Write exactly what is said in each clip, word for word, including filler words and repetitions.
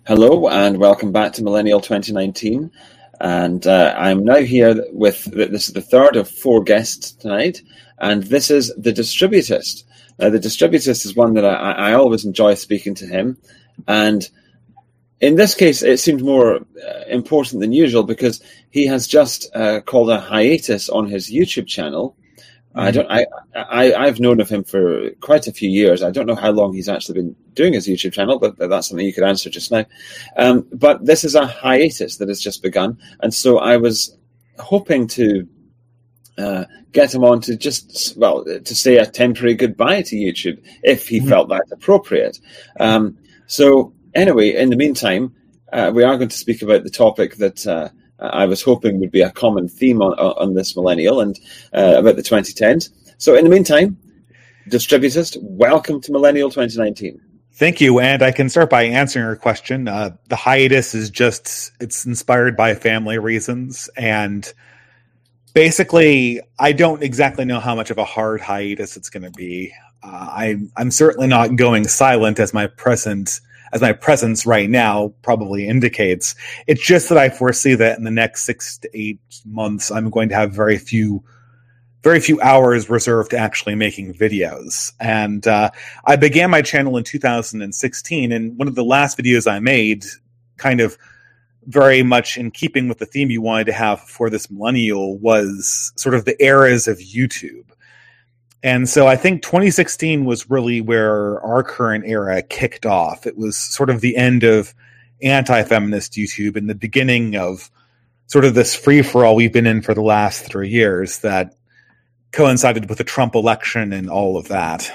Hello and welcome back to Millennial twenty nineteen. And uh, I'm now here with, this is the third of four guests tonight, and this is the Distributist. Now, the Distributist is one that I, I always enjoy speaking to him, and in this case, it seemed more uh, important than usual because he has just uh, called a hiatus on his YouTube channel. I don't. I, I. I've known of him for quite a few years. I don't know how long he's actually been doing his YouTube channel, but that's something you could answer just now. Um, but this is a hiatus that has just begun, and so I was hoping to uh, get him on to just well to say a temporary goodbye to YouTube if he mm-hmm. felt that appropriate. Um, so anyway, in the meantime, uh, we are going to speak about the topic that. Uh, I was hoping would be a common theme on, on this millennial and uh, about the twenty tens. So in the meantime, Distributist, welcome to Millennial twenty nineteen. Thank you, and I can start by answering your question. Uh, the hiatus is just, it's inspired by family reasons, and basically, I don't exactly know how much of a hard hiatus it's going to be. Uh, I, I'm certainly not going silent as my present as my presence right now probably indicates. It's just that I foresee that in the next six to eight months, I'm going to have very few, very few hours reserved to actually making videos. And uh, I began my channel in two thousand sixteen, and one of the last videos I made, kind of very much in keeping with the theme you wanted to have for this millennial, was sort of the eras of YouTube. And so I think twenty sixteen was really where our current era kicked off. It was sort of the end of anti-feminist YouTube and the beginning of sort of this free-for-all we've been in for the last three years that coincided with the Trump election and all of that.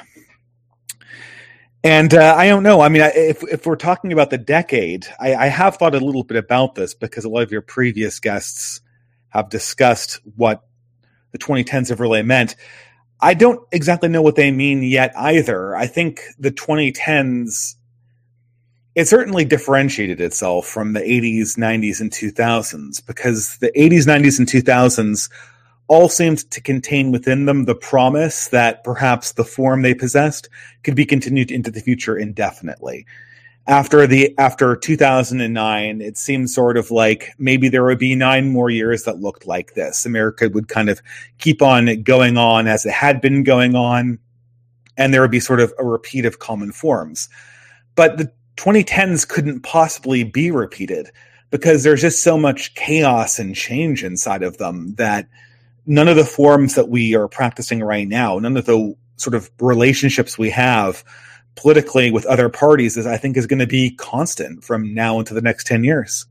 And uh, I don't know. I mean, I, if if we're talking about the decade, I, I have thought a little bit about this because a lot of your previous guests have discussed what the twenty tens have really meant. I don't exactly know what they mean yet either. I think the twenty tens, it certainly differentiated itself from the eighties, nineties, and two thousands because the eighties, nineties, and two thousands all seemed to contain within them the promise that perhaps the form they possessed could be continued into the future indefinitely. After the after two thousand nine, it seemed sort of like maybe there would be nine more years that looked like this. America would kind of keep on going on as it had been going on, and there would be sort of a repeat of common forms. But the twenty tens couldn't possibly be repeated because there's just so much chaos and change inside of them that none of the forms that we are practicing right now, none of the sort of relationships we have politically with other parties is I think is going to be constant from now into the next ten years.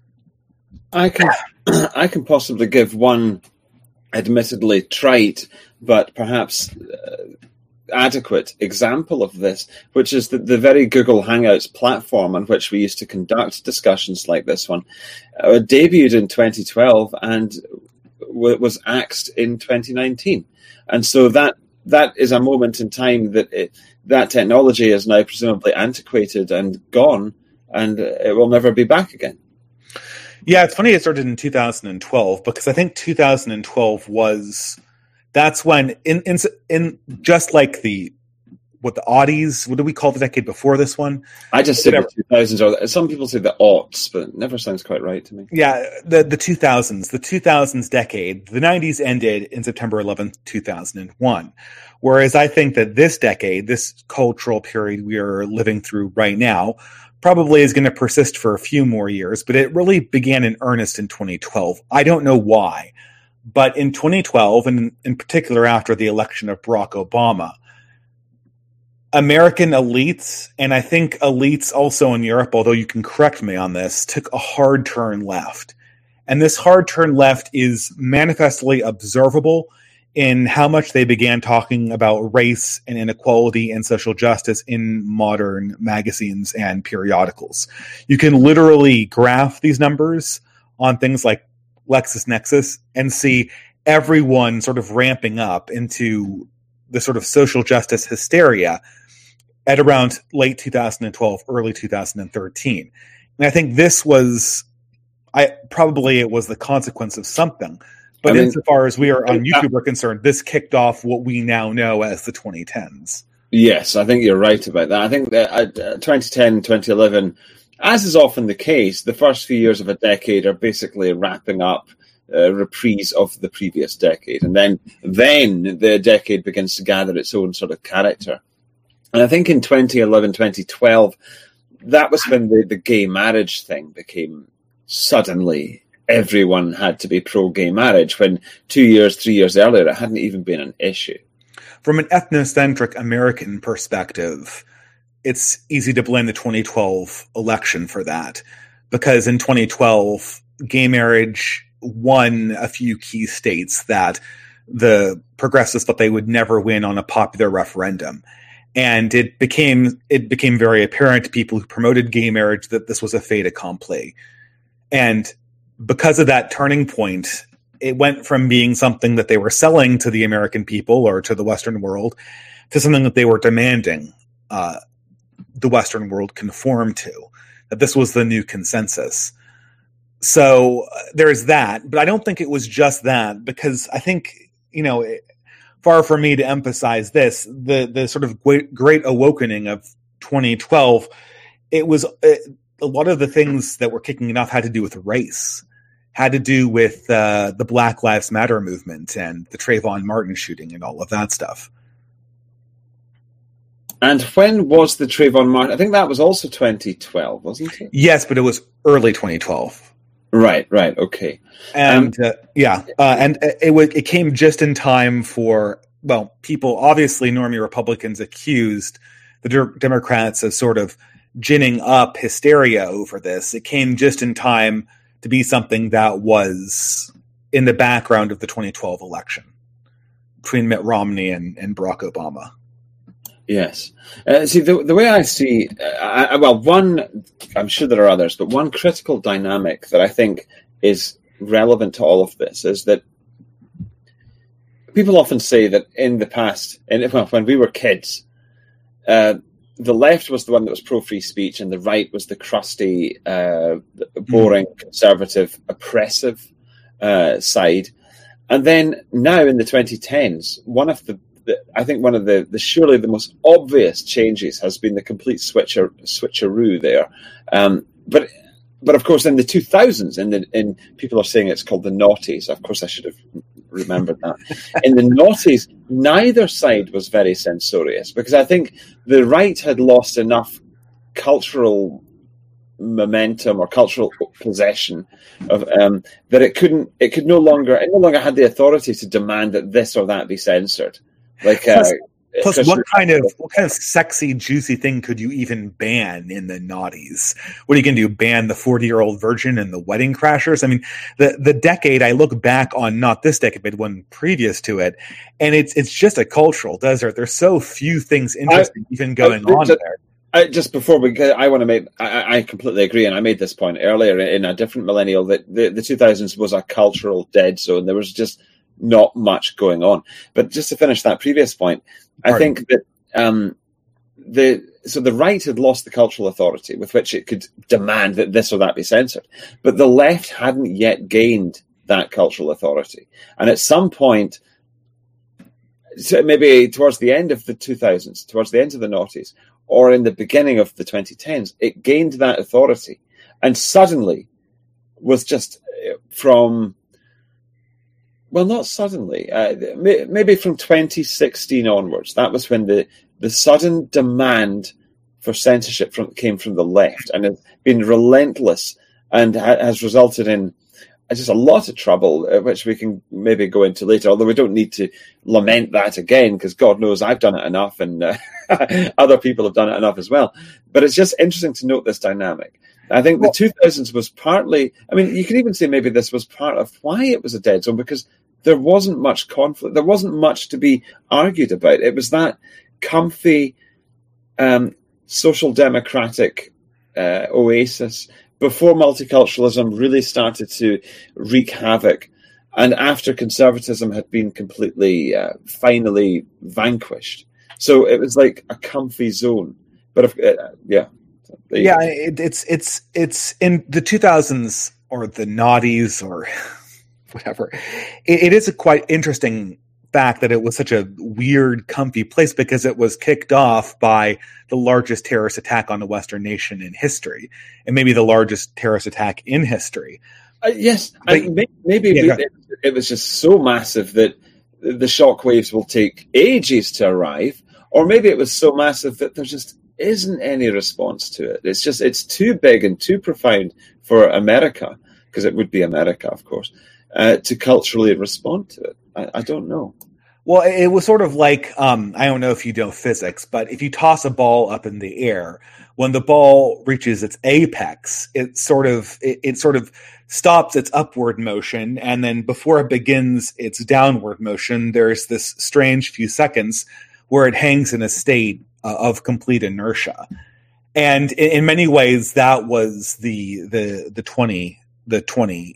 I can I can possibly give one admittedly trite but perhaps uh, adequate example of this, which is that the very Google Hangouts platform on which we used to conduct discussions like this one uh, debuted in twenty twelve and w- was axed in twenty nineteen. And so that that is a moment in time that it, that technology is now presumably antiquated and gone, and it will never be back again. Yeah, it's funny it started in two thousand twelve because I think two thousand twelve was that's when in in in just like the what the Audis, what do we call the decade before this one? I just say the two thousands, or some people say the aughts, but it never sounds quite right to me. Yeah, the the two thousands, the two thousands decade. The nineties ended in September eleventh, two thousand one. Whereas I think that this decade, this cultural period we are living through right now, probably is going to persist for a few more years, but it really began in earnest in twenty twelve. I don't know why, but in twenty twelve, and in particular after the election of Barack Obama, American elites, and I think elites also in Europe, although you can correct me on this, took a hard turn left. And this hard turn left is manifestly observable in how much they began talking about race and inequality and social justice in modern magazines and periodicals. You can literally graph these numbers on things like LexisNexis and see everyone sort of ramping up into the sort of social justice hysteria at around late two thousand twelve, early two thousand thirteen. And I think this was, I probably it was the consequence of something. But I mean, insofar as we are on YouTube are concerned, this kicked off what we now know as the twenty tens. Yes, I think you're right about that. I think that uh, twenty ten, twenty eleven as is often the case, the first few years of a decade are basically wrapping up a reprise of the previous decade. And then, then the decade begins to gather its own sort of character. And I think in twenty eleven, twenty twelve, that was when the, the gay marriage thing became suddenly everyone had to be pro-gay marriage, when two years, three years earlier, it hadn't even been an issue. From an ethnocentric American perspective, it's easy to blame the twenty twelve election for that, because in twenty twelve, gay marriage won a few key states that the progressives thought they would never win on a popular referendum. And it became it became very apparent to people who promoted gay marriage that this was a fait accompli. And because of that turning point, it went from being something that they were selling to the American people or to the Western world to something that they were demanding uh, the Western world conform to, that this was the new consensus. So uh, there's that, but I don't think it was just that, because I think, you know, it, far from me to emphasize this, the the sort of great, great awakening of twenty twelve, it was it, a lot of the things that were kicking it off had to do with race, had to do with uh, the Black Lives Matter movement and the Trayvon Martin shooting and all of that stuff. And when was the Trayvon Martin? I think that was also twenty twelve, wasn't it? Yes, but it was early twenty twelve. Right, right, okay. And um, uh, yeah, uh, and it, it it came just in time for, well, people, obviously normie Republicans accused the de- Democrats of sort of ginning up hysteria over this. It came just in time to be something that was in the background of the twenty twelve election between Mitt Romney and, and Barack Obama. Yes. Uh, see, the, the way I see, uh, I, well, one, I'm sure there are others, but one critical dynamic that I think is relevant to all of this is that people often say that in the past, and well, when we were kids, uh, the left was the one that was pro-free speech and the right was the crusty, uh, boring, mm. conservative, oppressive uh, side. And then now in the twenty tens, one of the I think one of the, the surely the most obvious changes has been the complete switcher, switcheroo there. Um, but but of course in the two thousands, in the in people are saying it's called the noughties. Of course I should have remembered that. In the noughties, neither side was very censorious, because I think the right had lost enough cultural momentum or cultural possession of um, that it couldn't it could no longer it no longer had the authority to demand that this or that be censored. Like, plus, uh, plus what kind of what kind of sexy, juicy thing could you even ban in the noughties? What are you going to do? Ban the forty-year-old virgin and the Wedding Crashers? I mean, the the decade I look back on, not this decade, but one previous to it, and it's it's just a cultural desert. There's so few things interesting I, even going I, on just, there. I, just before we, I want to make, I, I completely agree, and I made this point earlier in a different millennial that the, the two thousands was a cultural dead zone. There was just not much going on. But just to finish that previous point, I Pardon. think that um, the so the right had lost the cultural authority with which it could demand that this or that be censored, but the left hadn't yet gained that cultural authority. And at some point, so maybe towards the end of the two thousands, towards the end of the noughties, or in the beginning of the twenty tens, it gained that authority, and suddenly was just from Well, not suddenly. Uh, maybe from twenty sixteen onwards. That was when the, the sudden demand for censorship from, came from the left, and has been relentless and ha- has resulted in just a lot of trouble, uh, which we can maybe go into later, although we don't need to lament that again, because God knows I've done it enough, and uh, other people have done it enough as well. But it's just interesting to note this dynamic. I think the two thousands was partly, I mean, you can even say maybe this was part of why it was a dead zone, because there wasn't much conflict. There wasn't much to be argued about. It was that comfy um, social democratic uh, oasis before multiculturalism really started to wreak havoc, and after conservatism had been completely, uh, finally vanquished. So it was like a comfy zone. But if, uh, yeah. Yeah, it, it's it's it's in the two thousands or the noughties or whatever. It, it is a quite interesting fact that it was such a weird, comfy place because it was kicked off by the largest terrorist attack on a Western nation in history, and maybe the largest terrorist attack in history. Uh, yes, but, and maybe, maybe yeah, it, it was just so massive that the shockwaves will take ages to arrive, or maybe it was so massive that there just isn't any response to it. It's just, it's too big and too profound for America, because it would be America, of course, uh, to culturally respond to it. I, I don't know. Well, it was sort of like, um, I don't know if you know physics, but if you toss a ball up in the air, when the ball reaches its apex, it sort of, it, it sort of stops its upward motion. And then before it begins its downward motion, there's this strange few seconds where it hangs in a state uh, of complete inertia. And in, in many ways, that was the, the, the twenty, the twenty,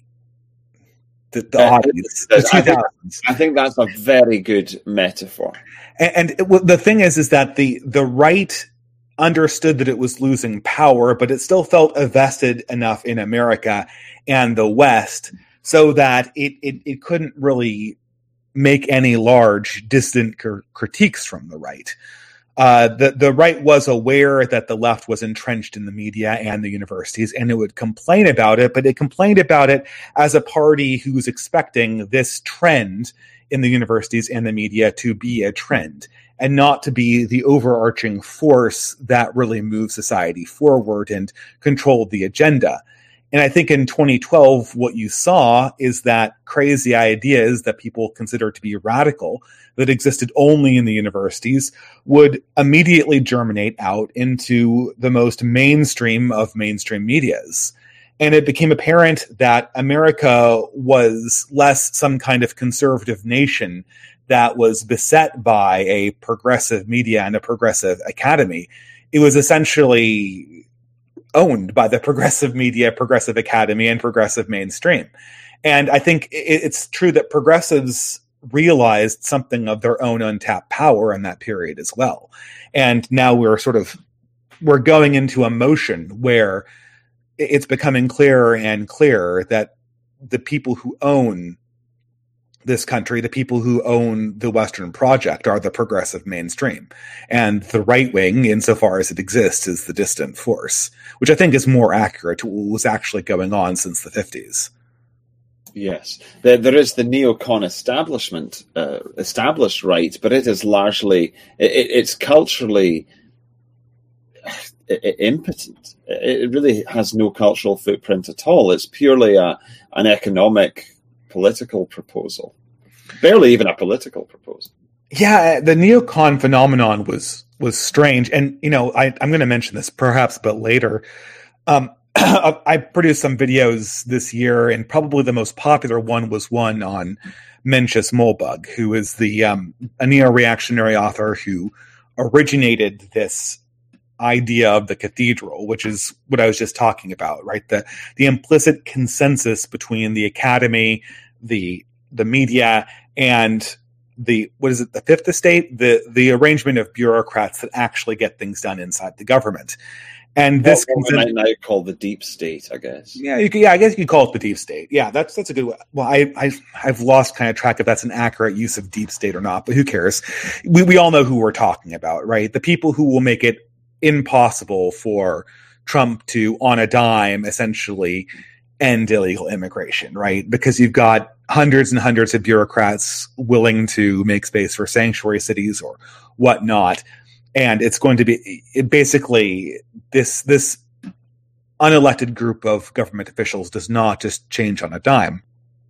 The, the uh, audience, the I, think, I think that's a very good metaphor. And, and it, the thing is, is that the the right understood that it was losing power, but it still felt vested enough in America and the West so that it it, it couldn't really make any large, distant cr- critiques from the right. Uh, the, the right was aware that the left was entrenched in the media and the universities, and it would complain about it, but it complained about it as a party who was expecting this trend in the universities and the media to be a trend and not to be the overarching force that really moved society forward and controlled the agenda. And I think in twenty twelve, what you saw is that crazy ideas that people consider to be radical that existed only in the universities would immediately germinate out into the most mainstream of mainstream medias. And it became apparent that America was less some kind of conservative nation that was beset by a progressive media and a progressive academy. It was essentially owned by the progressive media, progressive academy, and progressive mainstream. And I think it's true that progressives realized something of their own untapped power in that period as well. And now we're sort of, we're going into a motion where it's becoming clearer and clearer that the people who own this country, the people who own the Western project, are the progressive mainstream. And the right wing, insofar as it exists, is the distant force, which I think is more accurate to what was actually going on since the fifties. Yes, there, there is the neocon establishment, uh, established right, but it is largely, it, it's culturally impotent. It really has no cultural footprint at all. It's purely a, an economic, political proposal. Barely even a political proposal. Yeah, the neocon phenomenon was was strange. And, you know, I, I'm going to mention this perhaps a bit later. Um, I produced some videos this year, and probably the most popular one was one on Mencius Moldbug, who is the um, a neo-reactionary author who originated this idea of the cathedral, which is what I was just talking about, right? The the implicit consensus between the academy, the the media, and the what is it, the fifth estate, the the arrangement of bureaucrats that actually get things done inside the government. And this what we might now call the deep state, I guess. Yeah, you could, yeah, I guess you could call it the deep state. Yeah, that's that's a good. Well, I, I I've lost kind of track if that's an accurate use of deep state or not, but who cares? We we all know who we're talking about, right? The people who will make it impossible for Trump to, on a dime, essentially end illegal immigration, right? Because you've got hundreds and hundreds of bureaucrats willing to make space for sanctuary cities or whatnot. And it's going to be it basically this this unelected group of government officials does not just change on a dime.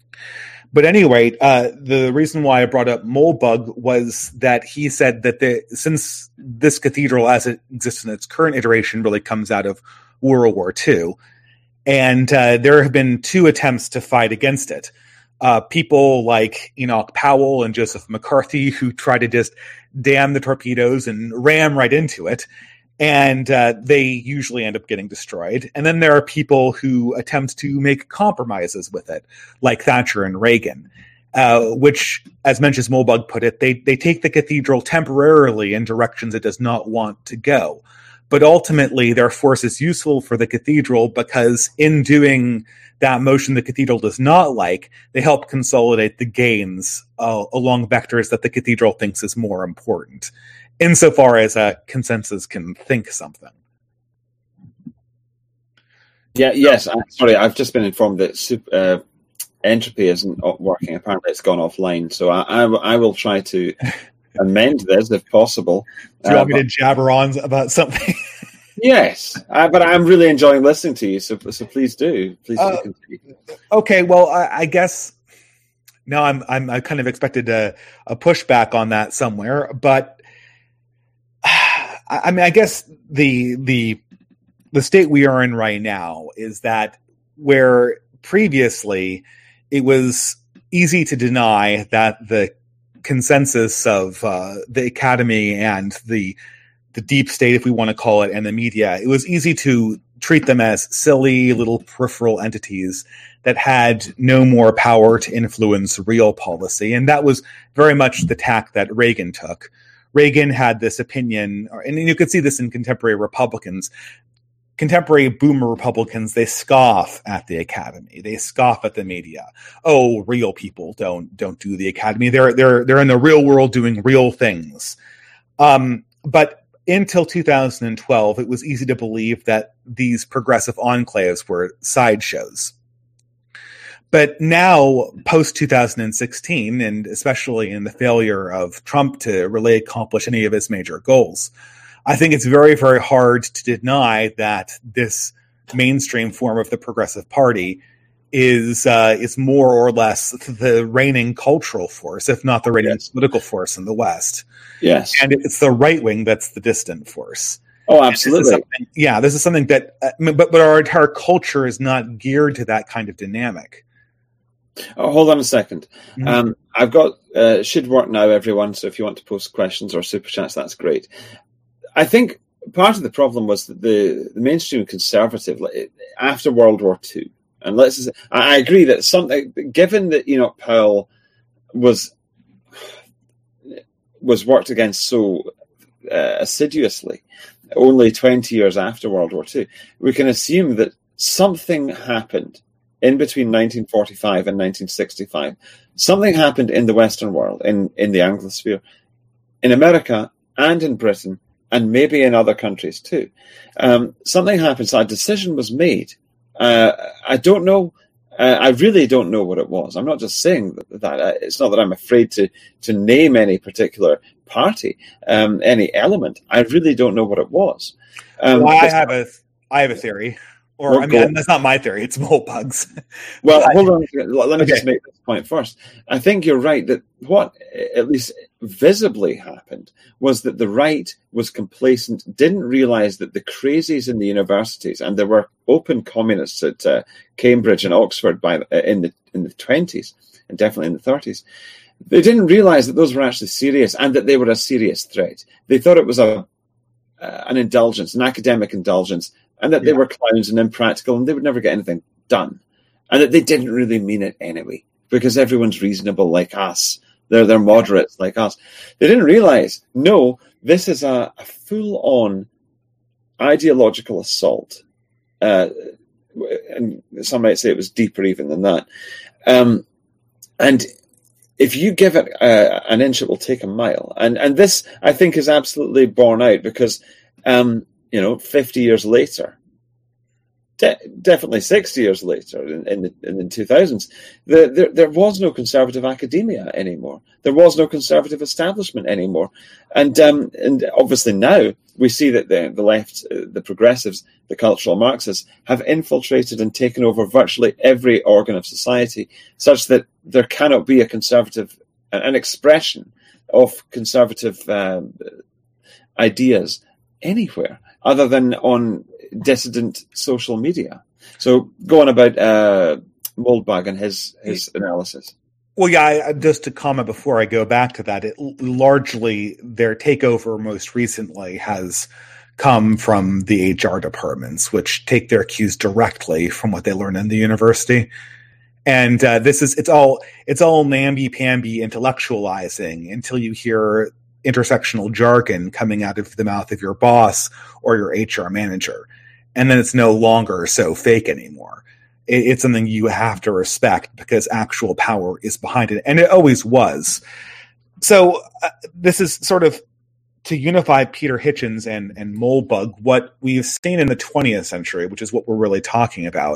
But anyway, uh, the reason why I brought up Moldbug was that he said that the, since this cathedral, as it exists in its current iteration, really comes out of World War Two, and uh, there have been two attempts to fight against it. Uh, people like Enoch Powell and Joseph McCarthy, who try to just dam the torpedoes and ram right into it, and uh, they usually end up getting destroyed. And then there are people who attempt to make compromises with it, like Thatcher and Reagan, uh, which, as Mencius Moldbug put it, they, they take the cathedral temporarily in directions it does not want to go. But ultimately, their force is useful for the cathedral because in doing that motion the cathedral does not like, they help consolidate the gains uh, along vectors that the cathedral thinks is more important, insofar as a consensus can think something. Yeah, yes. I'm sorry, I've just been informed that super, uh, entropy isn't working. Apparently, it's gone offline. So I, I, I will try to amend this if possible. Do you want uh, me to jabber on about something? Yes, uh, but I'm really enjoying listening to you. So, so please do, please do uh, continue. Okay, well, I, I guess now I'm I'm I kind of expected a, a pushback on that somewhere, but I, I mean, I guess the the the state we are in right now is that where previously it was easy to deny that the consensus of uh, the academy and the the deep state, if we want to call it, and the media, it was easy to treat them as silly little peripheral entities that had no more power to influence real policy. And that was very much the tack that Reagan took. Reagan had this opinion, and you could see this in contemporary Republicans. Contemporary boomer Republicans, they scoff at the academy. They scoff at the media. Oh, real people don't don't do the academy. They're they're they're in the real world doing real things. Um, but until two thousand twelve, it was easy to believe that these progressive enclaves were sideshows. But now, post two thousand sixteen, and especially in the failure of Trump to really accomplish any of his major goals, I think it's very, very hard to deny that this mainstream form of the Progressive Party is uh, is more or less the reigning cultural force, if not the reigning yes. political force in the West. Yes. And it's the right wing that's the distant force. Oh, absolutely. This yeah, this is something that, uh, but, but our entire culture is not geared to that kind of dynamic. Oh, hold on a second. Mm-hmm. Um, I've got, uh, it should work now, everyone. So if you want to post questions or super chats, that's great. I think part of the problem was that the, the mainstream conservative, after World War Two, and let's, I agree that something, given that Enoch Powell was, was worked against so uh, assiduously, only twenty years after World War Two, we can assume that something happened in between nineteen forty-five and nineteen sixty-five. Something happened in the Western world, in, in the Anglosphere, in America and in Britain, and maybe in other countries too. Um, something happened, so a decision was made. Uh, I don't know. Uh, I really don't know what it was. I'm not just saying that. that. It's not that I'm afraid to to name any particular party, um, any element. I really don't know what it was. Um, well, I have a I have a theory, or well, I mean, that's not my theory. It's Molebugs. Well, but, hold on. Let me okay. just make this point first. I think you're right that what at least visibly happened was that the right was complacent, didn't realize that the crazies in the universities, and there were open communists at uh, Cambridge and Oxford by uh, in the in the twenties and definitely in the thirties. They didn't realize that those were actually serious and that they were a serious threat. They thought it was a uh, an indulgence, an academic indulgence, and that yeah. they were clowns and impractical and they would never get anything done, and that they didn't really mean it anyway because everyone's reasonable like us. They're they're moderates like us. They didn't realize, no, this is a, a full-on ideological assault. Uh, and some might say it was deeper even than that. Um, and if you give it uh, an inch, it will take a mile. And and this, I think, is absolutely borne out because, um, you know, fifty years later, de- definitely sixty years later, in, in the in the two thousands, the, there there was no conservative academia anymore. There was no conservative establishment anymore. And um, and obviously now we see that the the left, uh, the progressives, the cultural Marxists have infiltrated and taken over virtually every organ of society, such that there cannot be a conservative, an expression of conservative um, ideas anywhere other than on dissident social media. So go on about uh, Moldbug and his, his analysis. Well, yeah, I, just to comment before I go back to that, it largely their takeover most recently has come from the H R departments, which take their cues directly from what they learn in the university. And uh, this is, it's all, it's all namby-pamby intellectualizing until you hear intersectional jargon coming out of the mouth of your boss or your H R manager. And then it's no longer so fake anymore. it, it's something you have to respect because actual power is behind it, and it always was. So uh, this is sort of to unify Peter Hitchens and, and Moldbug. What we've seen in the twentieth century, which is what we're really talking about,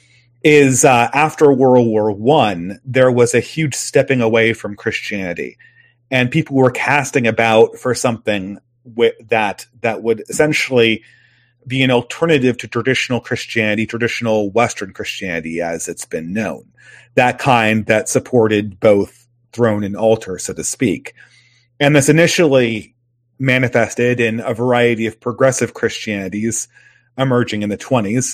is uh, after World War One, there was a huge stepping away from Christianity, and people were casting about for something with that that would essentially be an alternative to traditional Christianity, traditional Western Christianity as it's been known. That kind that supported both throne and altar, so to speak. And this initially manifested in a variety of progressive Christianities emerging in the twenties.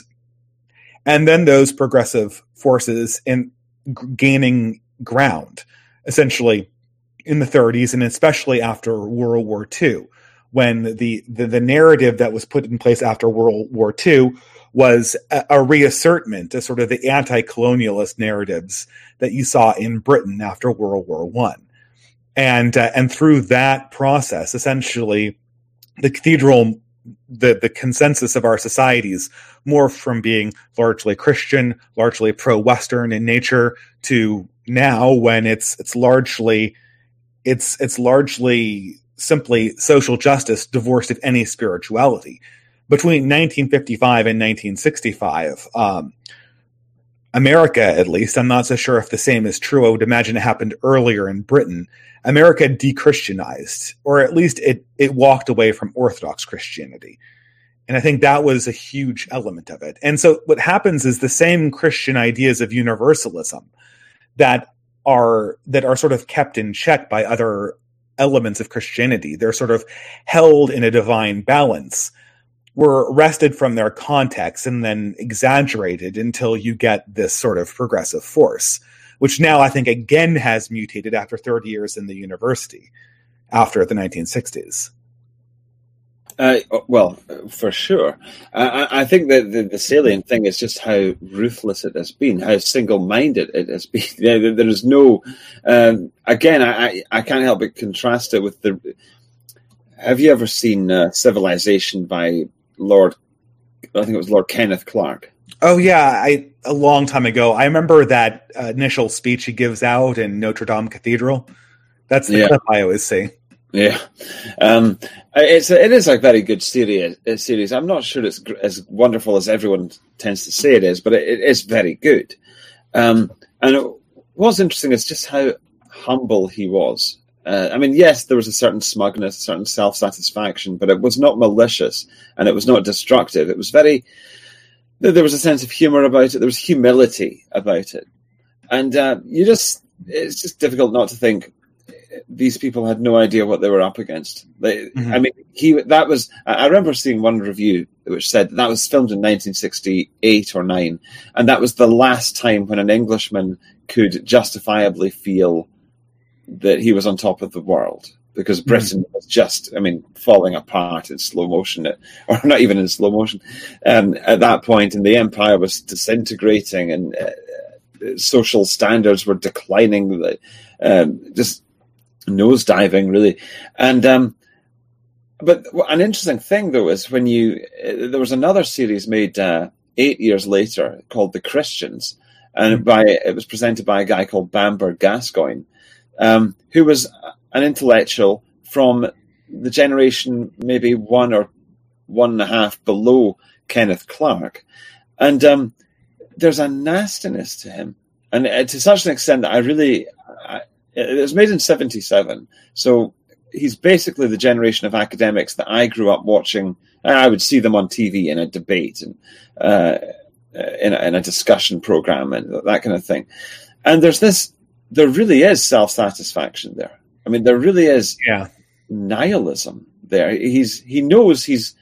And then those progressive forces in g- gaining ground, essentially in the thirties, and especially after World War Two, when the, the, the narrative that was put in place after World War Two was a, a reassertment, a sort of the anti-colonialist narratives that you saw in Britain after World War One. And uh, and through that process, essentially, the cathedral, the, the consensus of our societies, morphed from being largely Christian, largely pro-Western in nature, to now when it's it's largely it's it's largely simply social justice divorced of any spirituality. Between nineteen fifty-five and nineteen sixty-five, um, America, at least, I'm not so sure if the same is true. I would imagine it happened earlier in Britain. America de-Christianized, or at least it, it walked away from Orthodox Christianity. And I think that was a huge element of it. And so what happens is the same Christian ideas of universalism that are that are sort of kept in check by other elements of Christianity. They're sort of held in a divine balance, were wrested from their context and then exaggerated until you get this sort of progressive force, which now I think again has mutated after thirty years in the university, after the nineteen sixties. Uh, well, for sure. I, I think that the, the salient thing is just how ruthless it has been, how single-minded it has been. There, there is no... Um, again, I, I can't help but contrast it with the... Have you ever seen uh, Civilization by Lord... I think it was Lord Kenneth Clark. Oh, yeah, I a long time ago. I remember that uh, initial speech he gives out in Notre Dame Cathedral. That's the yeah. clip I always see. Yeah, um, it's a, it is a very good series. Series. I'm not sure it's as wonderful as everyone tends to say it is, but it, it is very good. Um, and it, what's interesting is just how humble he was. Uh, I mean, yes, there was a certain smugness, a certain self-satisfaction, but it was not malicious and it was not destructive. It was very. There was a sense of humor about it. There was humility about it, and uh, you just. It's just difficult not to think. These people had no idea what they were up against. They, mm-hmm. I mean, he that was. I remember seeing one review which said that was filmed in nineteen sixty-eight or nine, and that was the last time when an Englishman could justifiably feel that he was on top of the world, because Britain mm-hmm. was just, I mean, falling apart in slow motion, or not even in slow motion, um, at that point, and the empire was disintegrating, and uh, social standards were declining. Um, just. Nosediving, really. And um, but an interesting thing, though, is when you uh, there was another series made uh, eight years later called The Christians, and by it was presented by a guy called Bamber Gascoigne, um, who was an intellectual from the generation maybe one or one and a half below Kenneth Clark, and um, there's a nastiness to him, and uh, to such an extent that I really. I, It was made in seventy-seven, so he's basically the generation of academics that I grew up watching. I would see them on T V in a debate and uh, in, a, in a discussion program and that kind of thing. And there's this, there really is self-satisfaction there. I mean, there really is yeah. nihilism there. He's he knows he's.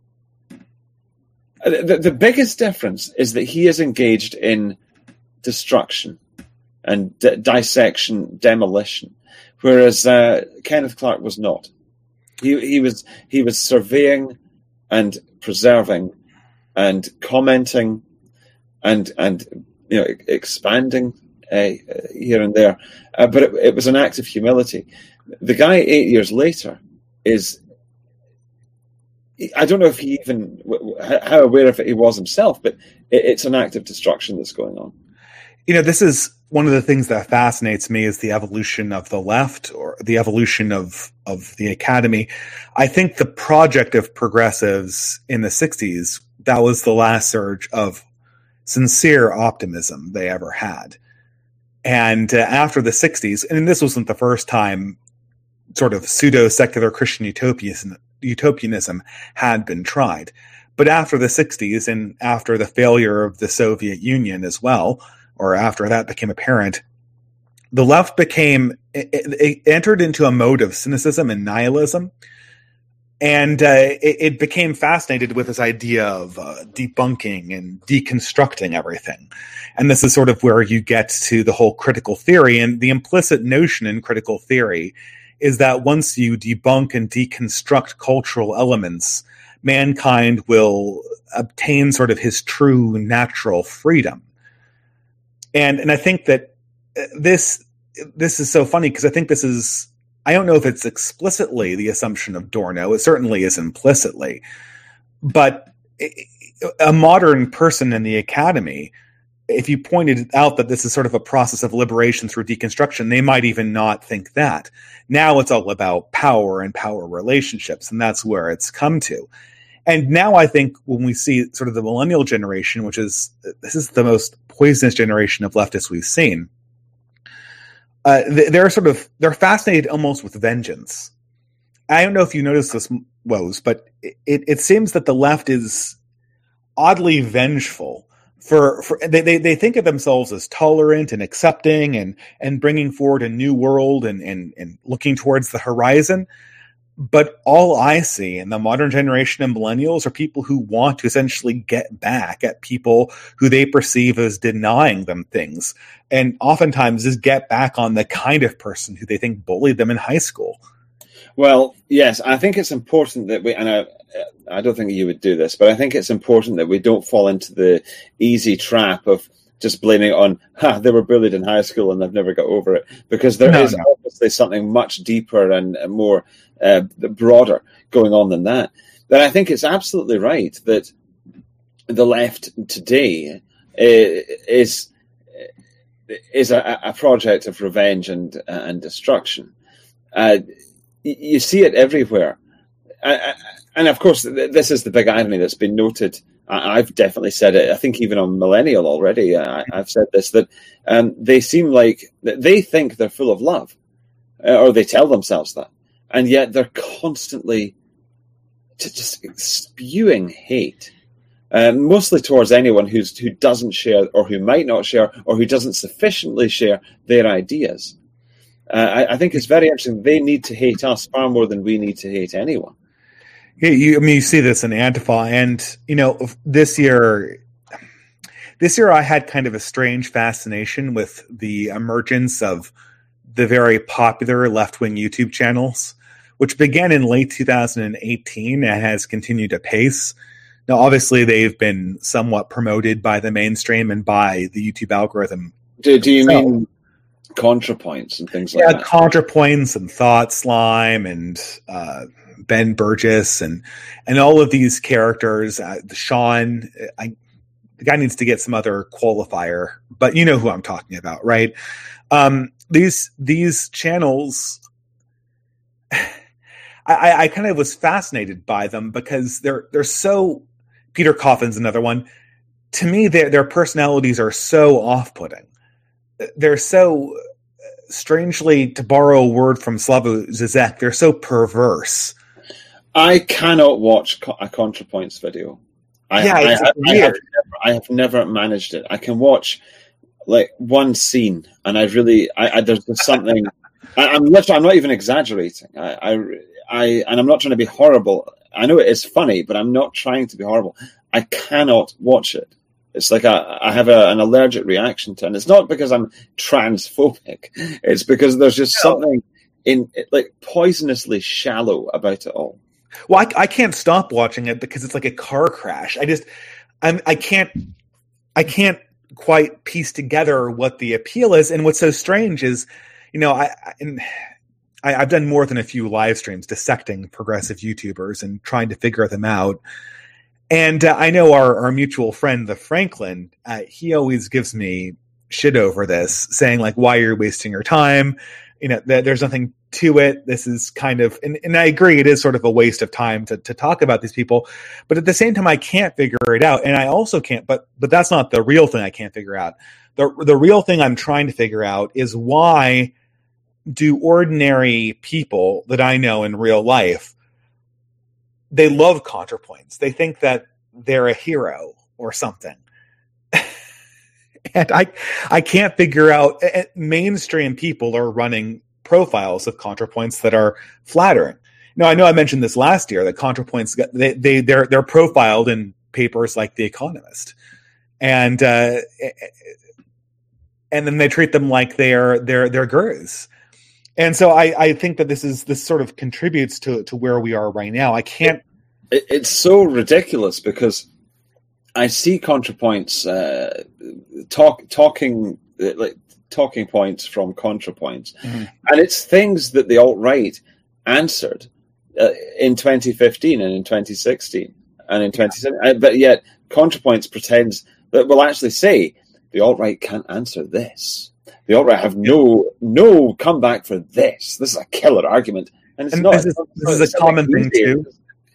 The, the biggest difference is that he is engaged in destruction and d- dissection, demolition, whereas uh, Kenneth Clark was not. He he was he was surveying and preserving and commenting and and you know expanding uh, here and there, uh, but it, it was an act of humility. The guy eight years later is I don't know if he even how aware of it he was himself, but it's an act of destruction that's going on. You know, this is one of the things that fascinates me is the evolution of the left or the evolution of, of the academy. I think the project of progressives in the sixties, that was the last surge of sincere optimism they ever had. And uh, after the sixties, and this wasn't the first time sort of pseudo-secular Christian utopianism, utopianism had been tried. But after the sixties and after the failure of the Soviet Union as well, or after that became apparent, the left became, it, it entered into a mode of cynicism and nihilism. And uh, it, it became fascinated with this idea of uh, debunking and deconstructing everything. And this is sort of where you get to the whole critical theory. And the implicit notion in critical theory is that once you debunk and deconstruct cultural elements, mankind will obtain sort of his true natural freedom. And and I think that this this is so funny because I think this is, I don't know if it's explicitly the assumption of Adorno. It certainly is implicitly. But a modern person in the academy, if you pointed out that this is sort of a process of liberation through deconstruction, they might even not think that. Now it's all about power and power relationships, and that's where it's come to. And now I think when we see sort of the millennial generation, which is, this is the most poisonous generation of leftists we've seen, uh, they're sort of, they're fascinated almost with vengeance. I don't know if you noticed this, Woes, but it, it seems that the left is oddly vengeful for, for they, they, they think of themselves as tolerant and accepting and, and bringing forward a new world and, and, and looking towards the horizon. But all I see in the modern generation of millennials are people who want to essentially get back at people who they perceive as denying them things. And oftentimes just get back on the kind of person who they think bullied them in high school. Well, yes, I think it's important that we, and I, I don't think you would do this, but I think it's important that we don't fall into the easy trap of just blaming it on, ha, they were bullied in high school and they've never got over it. Because there no, is no. obviously something much deeper and more uh, broader going on than that. But I think it's absolutely right that the left today is is a, a project of revenge and and destruction. Uh, you see it everywhere. And of course, this is the big irony that's been noted. I've definitely said it. I think even on Millennial already, I've said this, that um, they seem like they think they're full of love, or they tell themselves that. And yet they're constantly just spewing hate, um, mostly towards anyone who's who doesn't share, or who might not share, or who doesn't sufficiently share their ideas. Uh, I, I think it's very interesting. They need to hate us far more than we need to hate anyone. Yeah, you, I mean, you see this in Antifa, and you know, this year, this year I had kind of a strange fascination with the emergence of the very popular left-wing YouTube channels, which began in late two thousand eighteen and has continued apace. Now, obviously, they've been somewhat promoted by the mainstream and by the YouTube algorithm. Do, do you so, mean ContraPoints and things like yeah, that? Yeah, ContraPoints and Thought Slime and uh, Ben Burgess and and all of these characters. Uh, Sean, I, the guy needs to get some other qualifier, but you know who I'm talking about, right? Um, these these channels, I, I kind of was fascinated by them because they're they're so. Peter Coffin's another one. To me, their their personalities are so off-putting. They're so strangely, to borrow a word from Slavoj Zizek, they're so perverse. I cannot watch a ContraPoints video. I, yeah, it's I, weird. I have, never, I have never managed it. I can watch like one scene, and I really, I, I there's just something. I, I'm literally, I'm not even exaggerating. I, I, I, and I'm not trying to be horrible. I know it is funny, but I'm not trying to be horrible. I cannot watch it. It's like a, I have a, an allergic reaction to it. And it's not because I'm transphobic. It's because there's just no. something in like poisonously shallow about it all. Well, I, I can't stop watching it because it's like a car crash. I just, I'm, I can't, I can't quite piece together what the appeal is. And what's so strange is, you know, I, I, I, I've done more than a few live streams dissecting progressive YouTubers and trying to figure them out. And uh, I know our, our mutual friend, the Franklin, uh, he always gives me shit over this, saying like, why you're wasting your time. You know, th- there's nothing to it. This is kind of, and, and I agree, it is sort of a waste of time to, to talk about these people. But at the same time, I can't figure it out. And I also can't, but, but that's not the real thing I can't figure out. The, the real thing I'm trying to figure out is why do ordinary people that I know in real life, they love ContraPoints. They think that they're a hero or something. And I I can't figure out, mainstream people are running profiles of ContraPoints that are flattering. Now, I know I mentioned this last year, that ContraPoints, they, they, they're, they're profiled in papers like The Economist. And uh, and then they treat them like they're, they're, they're gurus. And so I, I think that this is this sort of contributes to, to where we are right now. I can't. It, it's so ridiculous because I see ContraPoints uh, talk talking uh, like talking points from ContraPoints, mm-hmm. and it's things that the alt-right answered uh, in twenty fifteen and in twenty sixteen and in twenty seventeen, but yet ContraPoints pretends that will actually say the alt-right can't answer this. The alt-right have no no comeback for this. This is a killer argument, and it's and not. This is, this is a common thing too.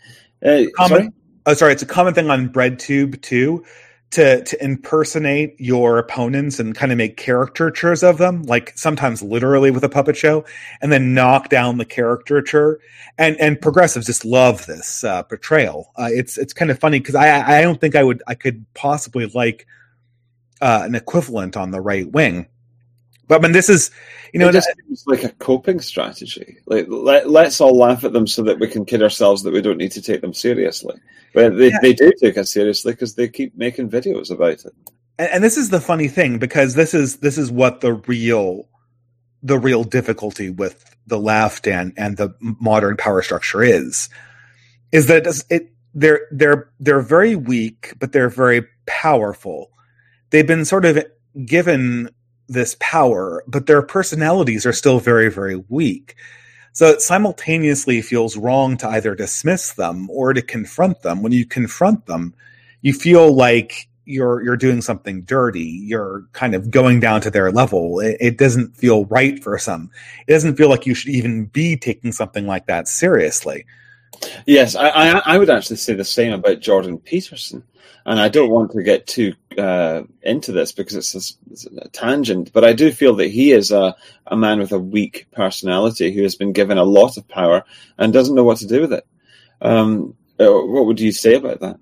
Uh, common, sorry? Oh, sorry, it's a common thing on BreadTube too, to to impersonate your opponents and kind of make caricatures of them, like sometimes literally with a puppet show, and then knock down the caricature. And and progressives just love this uh, portrayal. Uh, it's it's kind of funny because I I don't think I would I could possibly like uh, an equivalent on the right wing. But I mean, this is, you know, it just seems like a coping strategy. Like, let, let's all laugh at them so that we can kid ourselves that we don't need to take them seriously. But they, yeah. they do take us seriously because they keep making videos about it. And, and this is the funny thing, because this is this is what the real the real difficulty with the left and and the modern power structure is, is that it, it they're they're they're very weak, but they're very powerful. They've been sort of given this power, but their personalities are still very, very weak. So it simultaneously feels wrong to either dismiss them or to confront them. When you confront them, you feel like you're you're doing something dirty. You're kind of going down to their level. It, it doesn't feel right for some. It doesn't feel like you should even be taking something like that seriously. Yes, I, I, I would actually say the same about Jordan Peterson. And I don't want to get too uh, into this because it's a, it's a tangent, but I do feel that he is a, a man with a weak personality who has been given a lot of power and doesn't know what to do with it. Um, what would you say about that?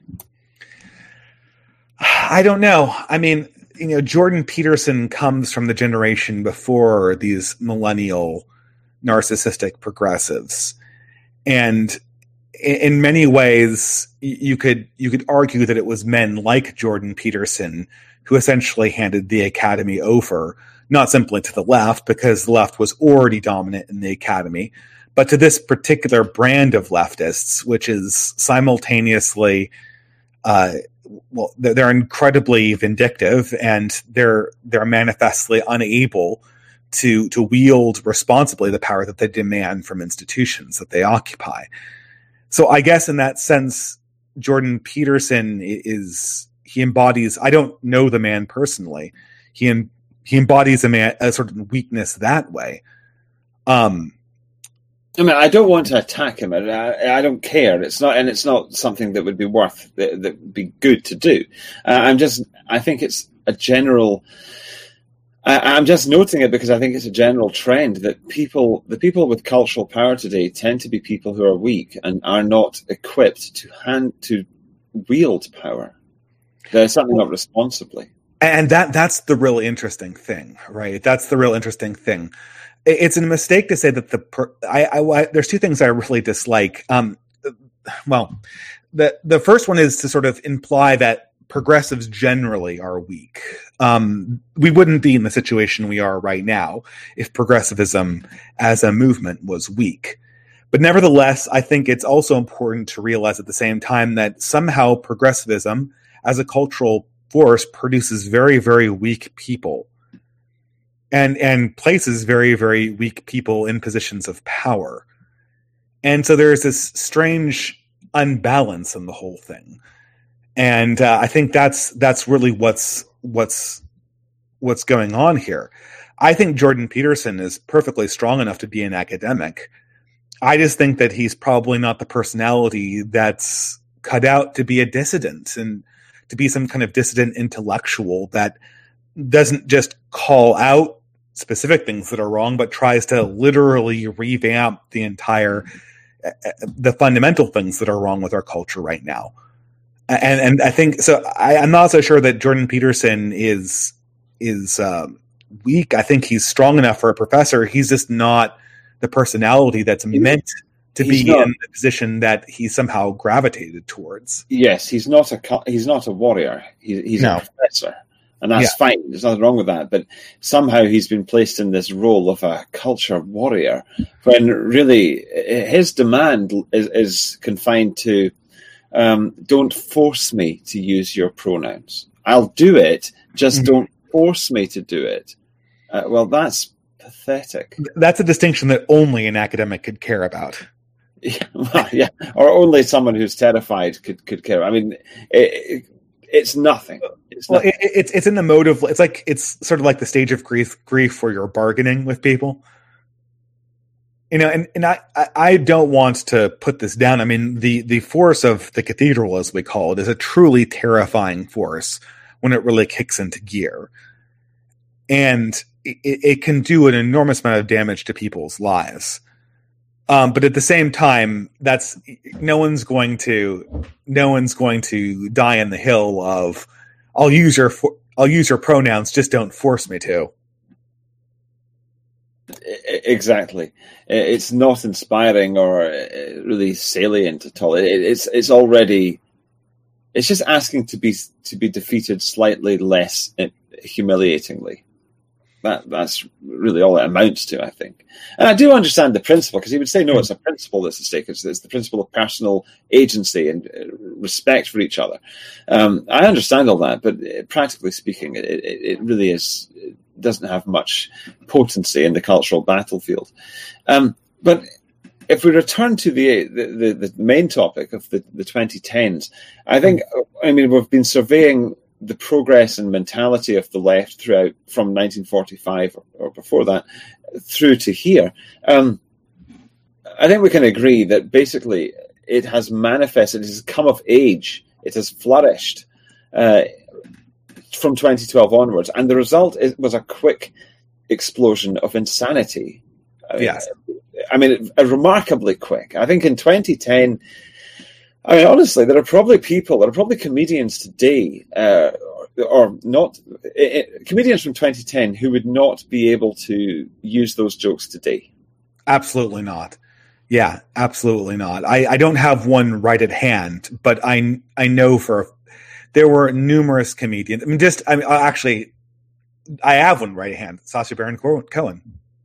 I don't know. I mean, you know, Jordan Peterson comes from the generation before these millennial narcissistic progressives. And in many ways, you could you could argue that it was men like Jordan Peterson who essentially handed the academy over, not simply to the left, because the left was already dominant in the academy, but to this particular brand of leftists, which is simultaneously, uh, well, they're, they're incredibly vindictive and they're they're manifestly unable to to wield responsibly the power that they demand from institutions that they occupy. So I guess in that sense, Jordan Peterson is, he embodies, I don't know the man personally. He em, he embodies a man, a sort of weakness that way. Um, I mean, I don't want to attack him. I, I don't care. It's not, and it's not something that would be worth, that, that would be good to do. Uh, I'm just, I think it's a general, I'm just noting it because I think it's a general trend that people, the people with cultural power today tend to be people who are weak and are not equipped to hand, to wield power. They're certainly not responsibly. And that that's the real interesting thing, right? That's the real interesting thing. It's a mistake to say that the, per, I, I, I, there's two things I really dislike. Um, well, the, the first one is to sort of imply that progressives generally are weak. Um, we wouldn't be in the situation we are right now if progressivism as a movement was weak. But nevertheless, I think it's also important to realize at the same time that somehow progressivism as a cultural force produces very, very weak people. and and places very, very weak people in positions of power. And so there's this strange unbalance in the whole thing. And uh, I think that's that's really what's what's what's going on here. I think Jordan Peterson is perfectly strong enough to be an academic. I just think that he's probably not the personality that's cut out to be a dissident and to be some kind of dissident intellectual that doesn't just call out specific things that are wrong, but tries to literally revamp the entire, uh, the fundamental things that are wrong with our culture right now. And and I think so. I, I'm not so sure that Jordan Peterson is is um, weak. I think he's strong enough for a professor. He's just not the personality that's meant to he's be not, in the position that he somehow gravitated towards. Yes, he's not a he's not a warrior. He, he's no. a professor, and that's yeah. fine. There's nothing wrong with that. But somehow he's been placed in this role of a culture warrior, when really his demand is, is confined to um, don't force me to use your pronouns. I'll do it, just mm-hmm. don't force me to do it. Uh, well, that's pathetic. That's a distinction that only an academic could care about. Yeah, well, yeah, or only someone who's terrified could could care. I mean, it, it, it's nothing. It's well, nothing. It, it's it's in the mode of it's like it's sort of like the stage of grief grief where you're bargaining with people. You know, and, and I, I don't want to put this down. I mean, the, the force of the cathedral, as we call it, is a truly terrifying force when it really kicks into gear. And it, it can do an enormous amount of damage to people's lives. Um, but at the same time, that's no one's going to no one's going to die in the hill of I'll use your I'll use your pronouns, just don't force me to. Exactly. It's not inspiring or really salient at all. It's it's already it's just asking to be to be defeated slightly less humiliatingly. That that's really all it amounts to, I think. And I do understand the principle, because he would say, no, it's a principle that's at stake. It's, it's the principle of personal agency and respect for each other. Um, I understand all that, but practically speaking, it, it, it really is. It doesn't have much potency in the cultural battlefield. Um, but if we return to the the, the main topic of the, the twenty tens, I think, I mean, we've been surveying the progress and mentality of the left throughout from nineteen forty-five or, or before that through to here. Um, I think we can agree that basically it has manifested, it has come of age, it has flourished uh, from twenty twelve onwards, and the result is, was a quick explosion of insanity. Yes. I mean, remarkably quick. I think in twenty ten, I mean, honestly, there are probably people, there are probably comedians today, uh, or, or not, it, comedians from twenty ten who would not be able to use those jokes today. Absolutely not. Yeah, absolutely not. I, I don't have one right at hand, but I I know for there were numerous comedians. I mean, just I mean, actually, I have one right at hand. Sacha Baron Cohen.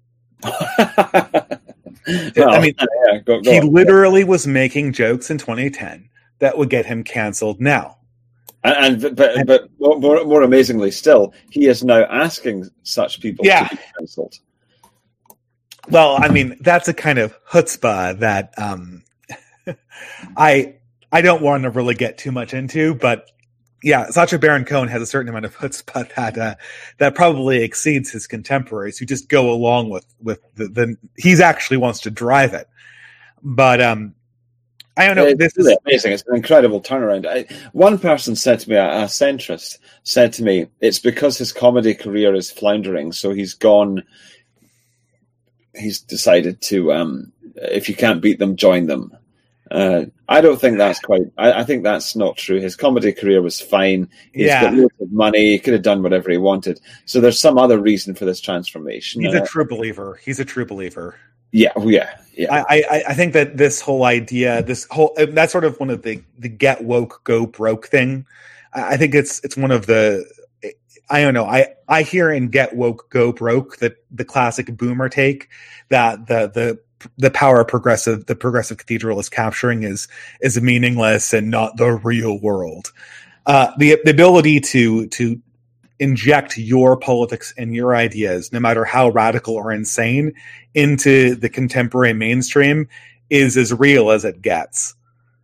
Well, I mean, yeah, go, go he on. literally was making jokes in twenty ten that would get him canceled now. And, and but but more, more amazingly still, he is now asking such people yeah. to be cancelled. Well, I mean, that's a kind of chutzpah that um, I I don't want to really get too much into, but yeah, Sacha Baron Cohen has a certain amount of chutzpah that uh, that probably exceeds his contemporaries who just go along with with the, the he's actually wants to drive it. But um, I don't know. It's this really is amazing. It's an incredible turnaround. I, one person said to me, a, a centrist, said to me, it's because his comedy career is floundering, so he's gone. He's decided to, um, if you can't beat them, join them. Uh, I don't think that's quite. I, I think that's not true. His comedy career was fine. He's Yeah. got loads of money. He could have done whatever he wanted. So there's some other reason for this transformation. he's Uh, a true believer. He's a true believer. yeah, oh, yeah, yeah. I, I, I think that this whole idea, this whole that's sort of one of the the get woke, go broke thing. I, I think it's it's one of the. I don't know. I, I hear in Get Woke, Go Broke that the classic boomer take that the the the power progressive the progressive cathedral is capturing is is meaningless and not the real world. Uh, the the ability to to inject your politics and your ideas, no matter how radical or insane, into the contemporary mainstream is as real as it gets.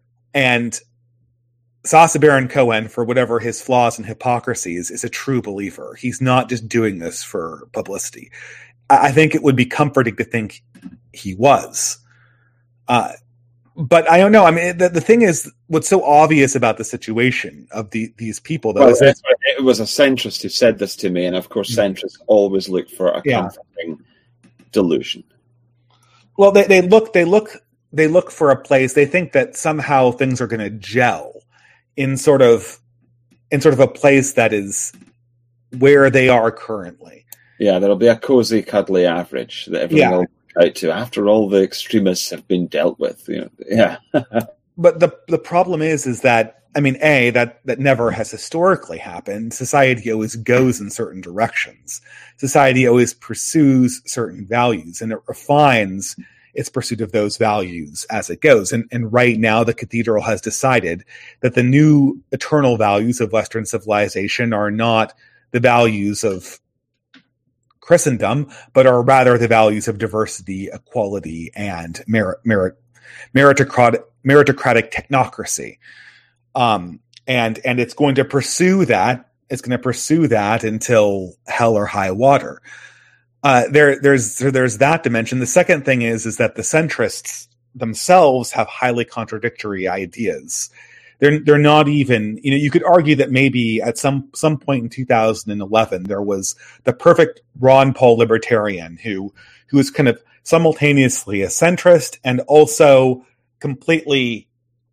And Sacha Baron Cohen, for whatever his flaws and hypocrisies, is a true believer. He's not just doing this for publicity. I think it would be comforting to think he was. Uh, but I don't know. I mean, the, the thing is, what's so obvious about the situation of the, these people, though, well, is that it was a centrist who said this to me, and of course, centrists always look for a Yeah. comforting delusion. well, they, they look, they look, they look for a place. They think that somehow things are going to gel in sort of, in sort of a place that is where they are currently. Yeah, there'll be a cozy, cuddly average that everyone Yeah. will work out to after all the extremists have been dealt with. You know, yeah. But the the problem is, is that, I mean, A, that, that never has historically happened. Society always goes in certain directions. Society always pursues certain values, and it refines its pursuit of those values as it goes. And, and right now, the cathedral has decided that the new eternal values of Western civilization are not the values of Christendom, but are rather the values of diversity, equality, and merit, merit, meritocratic, meritocratic technocracy. Um, and and it's going to pursue that. It's going to pursue that until hell or high water. Uh, there, there's there's that dimension. The second thing is is that the centrists themselves have highly contradictory ideas. They're they're not even, you know, you could argue that maybe at some some point in two thousand eleven there was the perfect Ron Paul libertarian who who was kind of simultaneously a centrist and also completely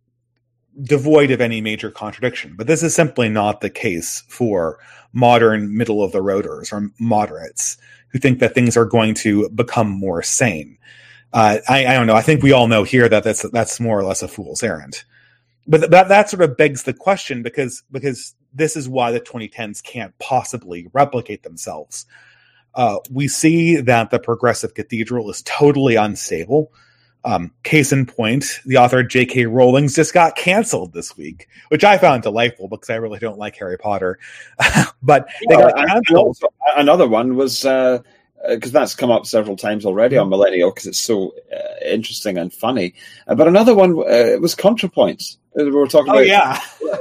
devoid of any major contradiction. But this is simply not the case for modern middle of the roaders or moderates who think that things are going to become more sane. Uh, I, I don't know. I think we all know here that that's that's more or less a fool's errand. But that that sort of begs the question, because because this is why the twenty tens can't possibly replicate themselves. Uh, we see that the Progressive Cathedral is totally unstable. Um, case in point, the author J K Rowling just got canceled this week, which I found delightful because I really don't like Harry Potter. But they Yeah, got and canceled. also, another one was, because uh, that's come up several times already on Millennial, because it's so uh, interesting and funny. Uh, but another one uh, was ContraPoints. We were talking Oh, about yeah.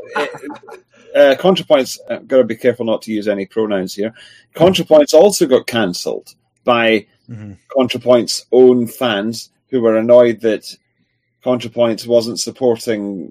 uh, ContraPoints. I've got to be careful not to use any pronouns here. ContraPoints also got cancelled by Mm-hmm. ContraPoints' own fans, who were annoyed that ContraPoints wasn't supporting.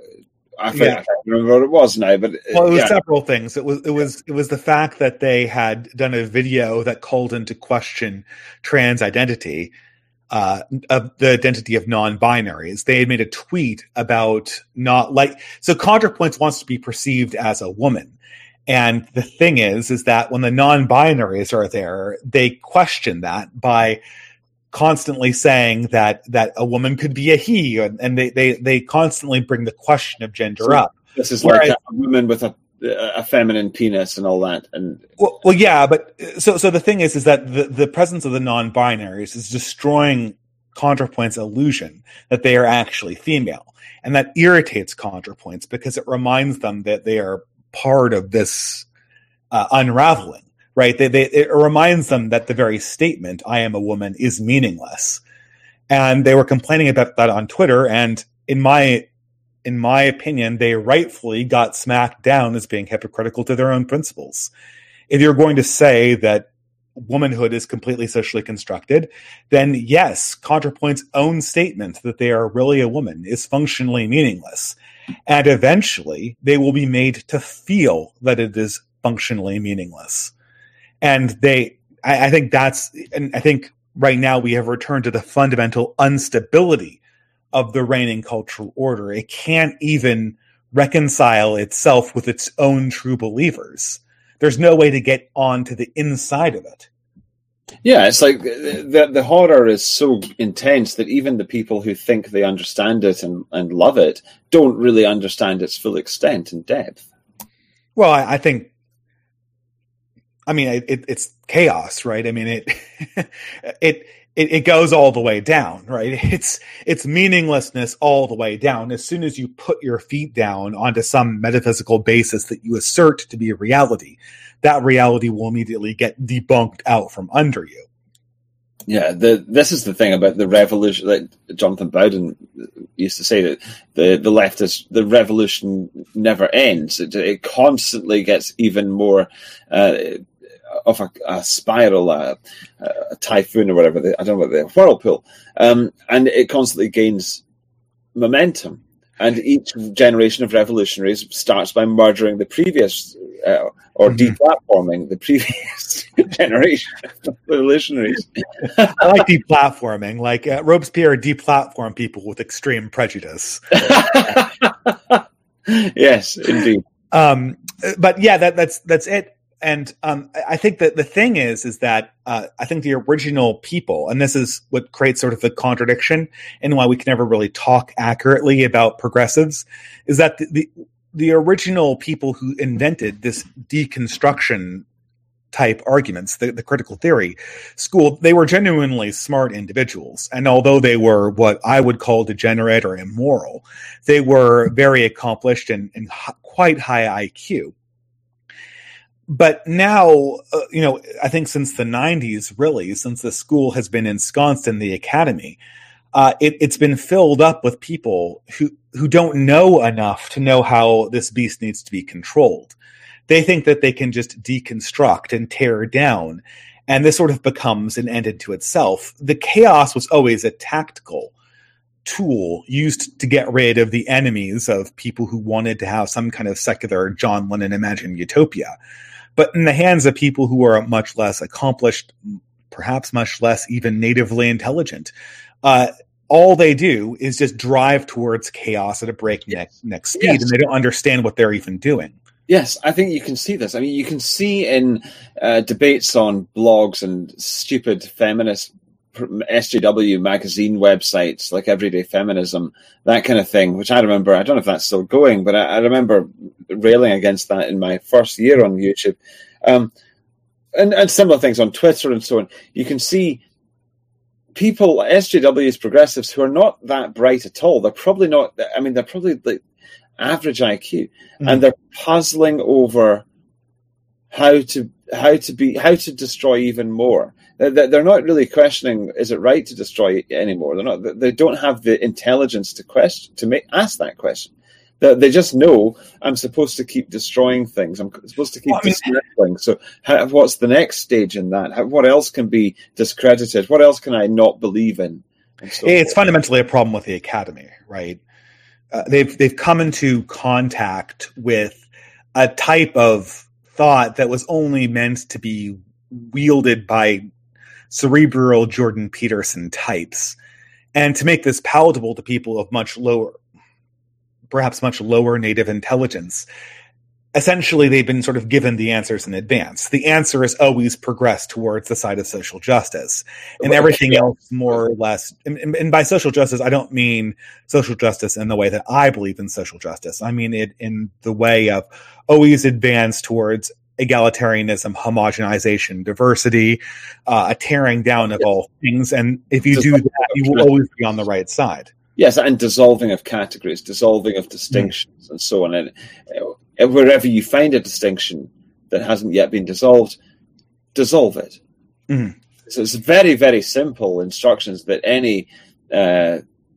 I think Yeah. I can't remember what it was now, but Well, it was yeah. several things. It was it was it was the fact that they had done a video that called into question trans identity, uh, of the identity of non-binaries. They had made a tweet about not like so. ContraPoints wants to be perceived as a woman. And the thing is, is that when the non-binaries are there, they question that by constantly saying that that a woman could be a he, and, and they, they they constantly bring the question of gender So up. This is Whereas- like a woman with a a feminine penis and all that. And Well, well, yeah, but so so the thing is, is that the, the presence of the non-binaries is destroying ContraPoints' illusion that they are actually female, and that irritates ContraPoints because it reminds them that they are part of this uh, unraveling. Right? They, they, it reminds them that the very statement, I am a woman, is meaningless. And they were complaining about that on Twitter. And in my, in my opinion, they rightfully got smacked down as being hypocritical to their own principles. If you're going to say that womanhood is completely socially constructed, then yes, ContraPoint's own statement that they are really a woman is functionally meaningless. And eventually they will be made to feel that it is functionally meaningless. And they, I, I think that's, and I think right now we have returned to the fundamental instability of the reigning cultural order. It can't even reconcile itself with its own true believers. There's no way to get on to the inside of it. yeah, it's like the the horror is so intense that even the people who think they understand it and, and love it don't really understand its full extent and depth. Well, I, I think, I mean, it, it's chaos, right? I mean, it, it, it, it goes all the way down, right? It's it's meaninglessness all the way down. As soon as you put your feet down onto some metaphysical basis that you assert to be a reality, that reality will immediately get debunked out from under you. Yeah, the, this is the thing about the revolution. Like Jonathan Bowden used to say, that the, the left is the revolution never ends. It, it constantly gets even more uh, of a, a spiral, a, a typhoon, or whatever. I don't know what the whirlpool, um, and it constantly gains momentum. And each generation of revolutionaries starts by murdering the previous, uh, or mm-hmm. deplatforming the previous generation of revolutionaries. I like deplatforming. Like uh, Robespierre deplatformed people with extreme prejudice. Yes, indeed. Um, but yeah, that, that's that's it. And um, I think that the thing is, is that uh, I think the original people, and this is what creates sort of the contradiction and why we can never really talk accurately about progressives, is that the the, the original people who invented this deconstruction type arguments, the, the critical theory school, they were genuinely smart individuals. And although they were what I would call degenerate or immoral, they were very accomplished and, and h- quite high I Q. But now, uh, you know, I think since the nineties, really, since the school has been ensconced in the academy, uh, it, it's been filled up with people who, who don't know enough to know how this beast needs to be controlled. They think that they can just deconstruct and tear down, and this sort of becomes an end unto itself. The chaos was always a tactical tool used to get rid of the enemies of people who wanted to have some kind of secular John Lennon imagined utopia. But in the hands of people who are much less accomplished, perhaps much less even natively intelligent, uh, all they do is just drive towards chaos at a breakneck neck speed, yes. and they don't understand what they're even doing. Yes, I think you can see this. I mean, you can see in uh, debates on blogs and stupid feminist S J W magazine websites like Everyday Feminism, that kind of thing, which I remember, I don't know if that's still going, but I, I remember railing against that in my first year on YouTube. Um, and, and similar things on Twitter and so on. You can see people, S J Ws, progressives, who are not that bright at all. They're probably not, I mean, they're probably like average I Q, mm. and they're puzzling over how to how to be how to destroy even more. They're not really questioning, is it right to destroy anymore? They're not. They don't have the intelligence to question, to make ask that question. They just know, I'm supposed to keep destroying things. I'm supposed to keep well, dismantling. So how, what's the next stage in that? How, what else can be discredited? What else can I not believe in? So it's forth. Fundamentally a problem with the academy, right? Uh, they've they've come into contact with a type of thought that was only meant to be wielded by cerebral Jordan Peterson types. And to make this palatable to people of much lower, perhaps much lower native intelligence, essentially they've been sort of given the answers in advance. The answer is always progress towards the side of social justice. And everything else more or less, and, and by social justice, I don't mean social justice in the way that I believe in social justice. I mean it in the way of always advance towards egalitarianism, homogenization, diversity, uh, a tearing down of all things. And if you do that, you will always be on the right side. Yes, and dissolving of categories, dissolving of distinctions, mm. and so on. And uh, wherever you find a distinction that hasn't yet been dissolved, dissolve it. Mm. So it's very, very simple instructions that any uh,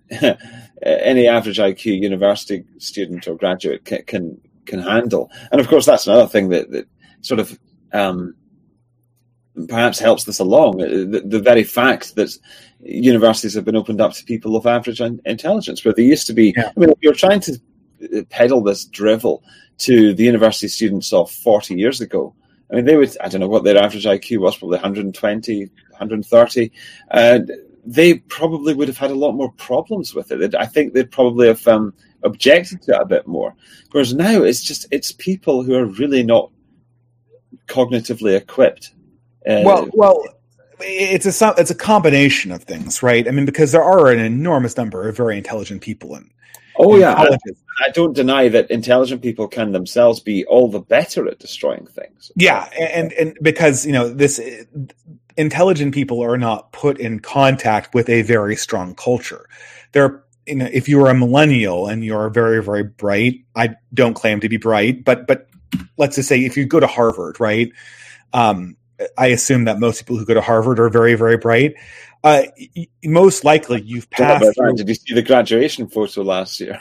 any average I Q university student or graduate can, can can handle. And of course, that's another thing that, that sort of um, perhaps helps this along. The, the very fact that universities have been opened up to people of average intelligence, where they used to be. Yeah. I mean, if you're trying to peddle this drivel to the university students of forty years ago, I mean, they would, I don't know what their average I Q was, probably one hundred twenty, one hundred thirty. Uh, they probably would have had a lot more problems with it. I think they'd probably have um, objected to it a bit more. Whereas now it's just, it's people who are really not cognitively equipped. Uh, well, well, it's a it's a combination of things, right? I mean, because there are an enormous number of very intelligent people in. Oh in yeah, I, I don't deny that intelligent people can themselves be all the better at destroying things. Yeah, and and because you know this, intelligent people are not put in contact with a very strong culture. They're, you know, if you are a millennial and you're very, very bright, I don't claim to be bright, but but let's just say if you go to Harvard, right? Um, I assume that most people who go to Harvard are very, very bright. Uh, most likely you've passed. Through... Did you see the graduation photo last year?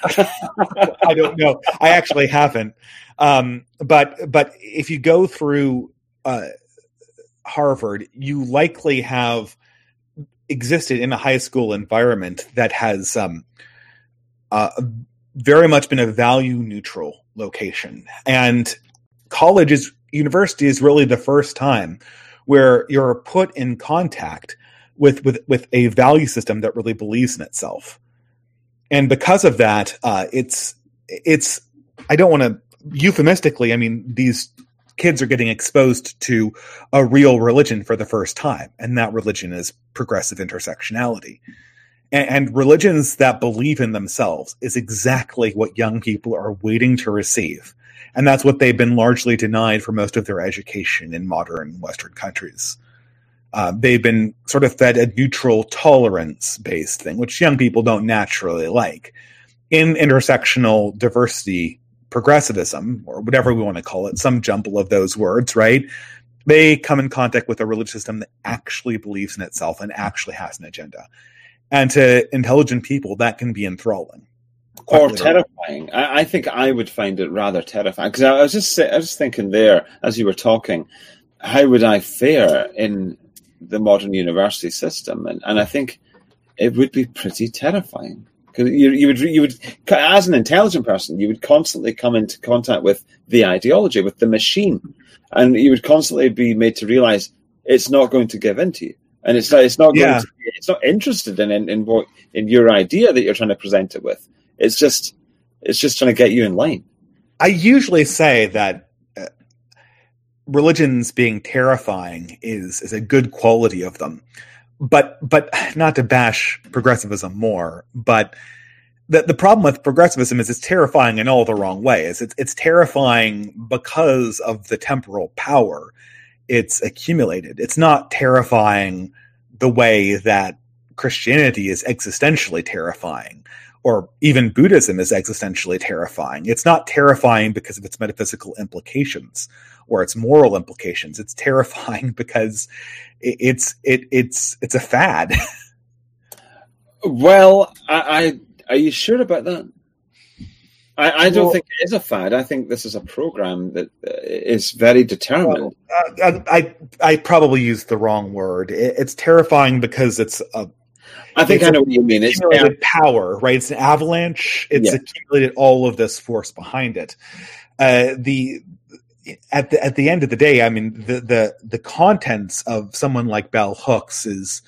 I don't know. I actually haven't. Um, but but if you go through uh, Harvard, you likely have existed in a high school environment that has um, uh, very much been a value neutral location. And college is, university is really the first time where you're put in contact with, with, with a value system that really believes in itself. And because of that, uh, it's, it's, I don't want to euphemistically, I mean, these kids are getting exposed to a real religion for the first time. And that religion is progressive intersectionality. And, and religions that believe in themselves is exactly what young people are waiting to receive. And that's what they've been largely denied for most of their education in modern Western countries. Uh, they've been sort of fed a neutral tolerance-based thing, which young people don't naturally like. In intersectional diversity progressivism, or whatever we want to call it, some jumble of those words, right? They come in contact with a religious system that actually believes in itself and actually has an agenda. And to intelligent people, that can be enthralling. Or terrifying. I, I think I would find it rather terrifying. Because I was just I was thinking there, as you were talking, how would I fare in the modern university system? And, and I think it would be pretty terrifying. Because you, you would, you would, as an intelligent person, you would constantly come into contact with the ideology, with the machine, and you would constantly be made to realize it's not going to give in to you, and it's not, it's not going yeah. to, it's not interested in, in in what in your idea that you're trying to present it with. It's just, it's just trying to get you in line. I usually say that uh, religions being terrifying is is a good quality of them. But but not to bash progressivism more, but the the problem with progressivism is it's terrifying in all the wrong ways. It's it's terrifying because of the temporal power it's accumulated. It's not terrifying the way that Christianity is existentially terrifying, or even Buddhism is existentially terrifying. It's not terrifying because of its metaphysical implications or its moral implications. It's terrifying because it's it it's it's a fad. Well, I, I are you sure about that? I, I don't well, think it is a fad. I think this is a program that is very determined. Well, I, I I probably used the wrong word. It, it's terrifying because it's a. I think it's I know what you mean. It's accumulated power, right? It's an avalanche. It's yeah. accumulated all of this force behind it. Uh, the at the at the end of the day, I mean, the the the contents of someone like Bell Hooks is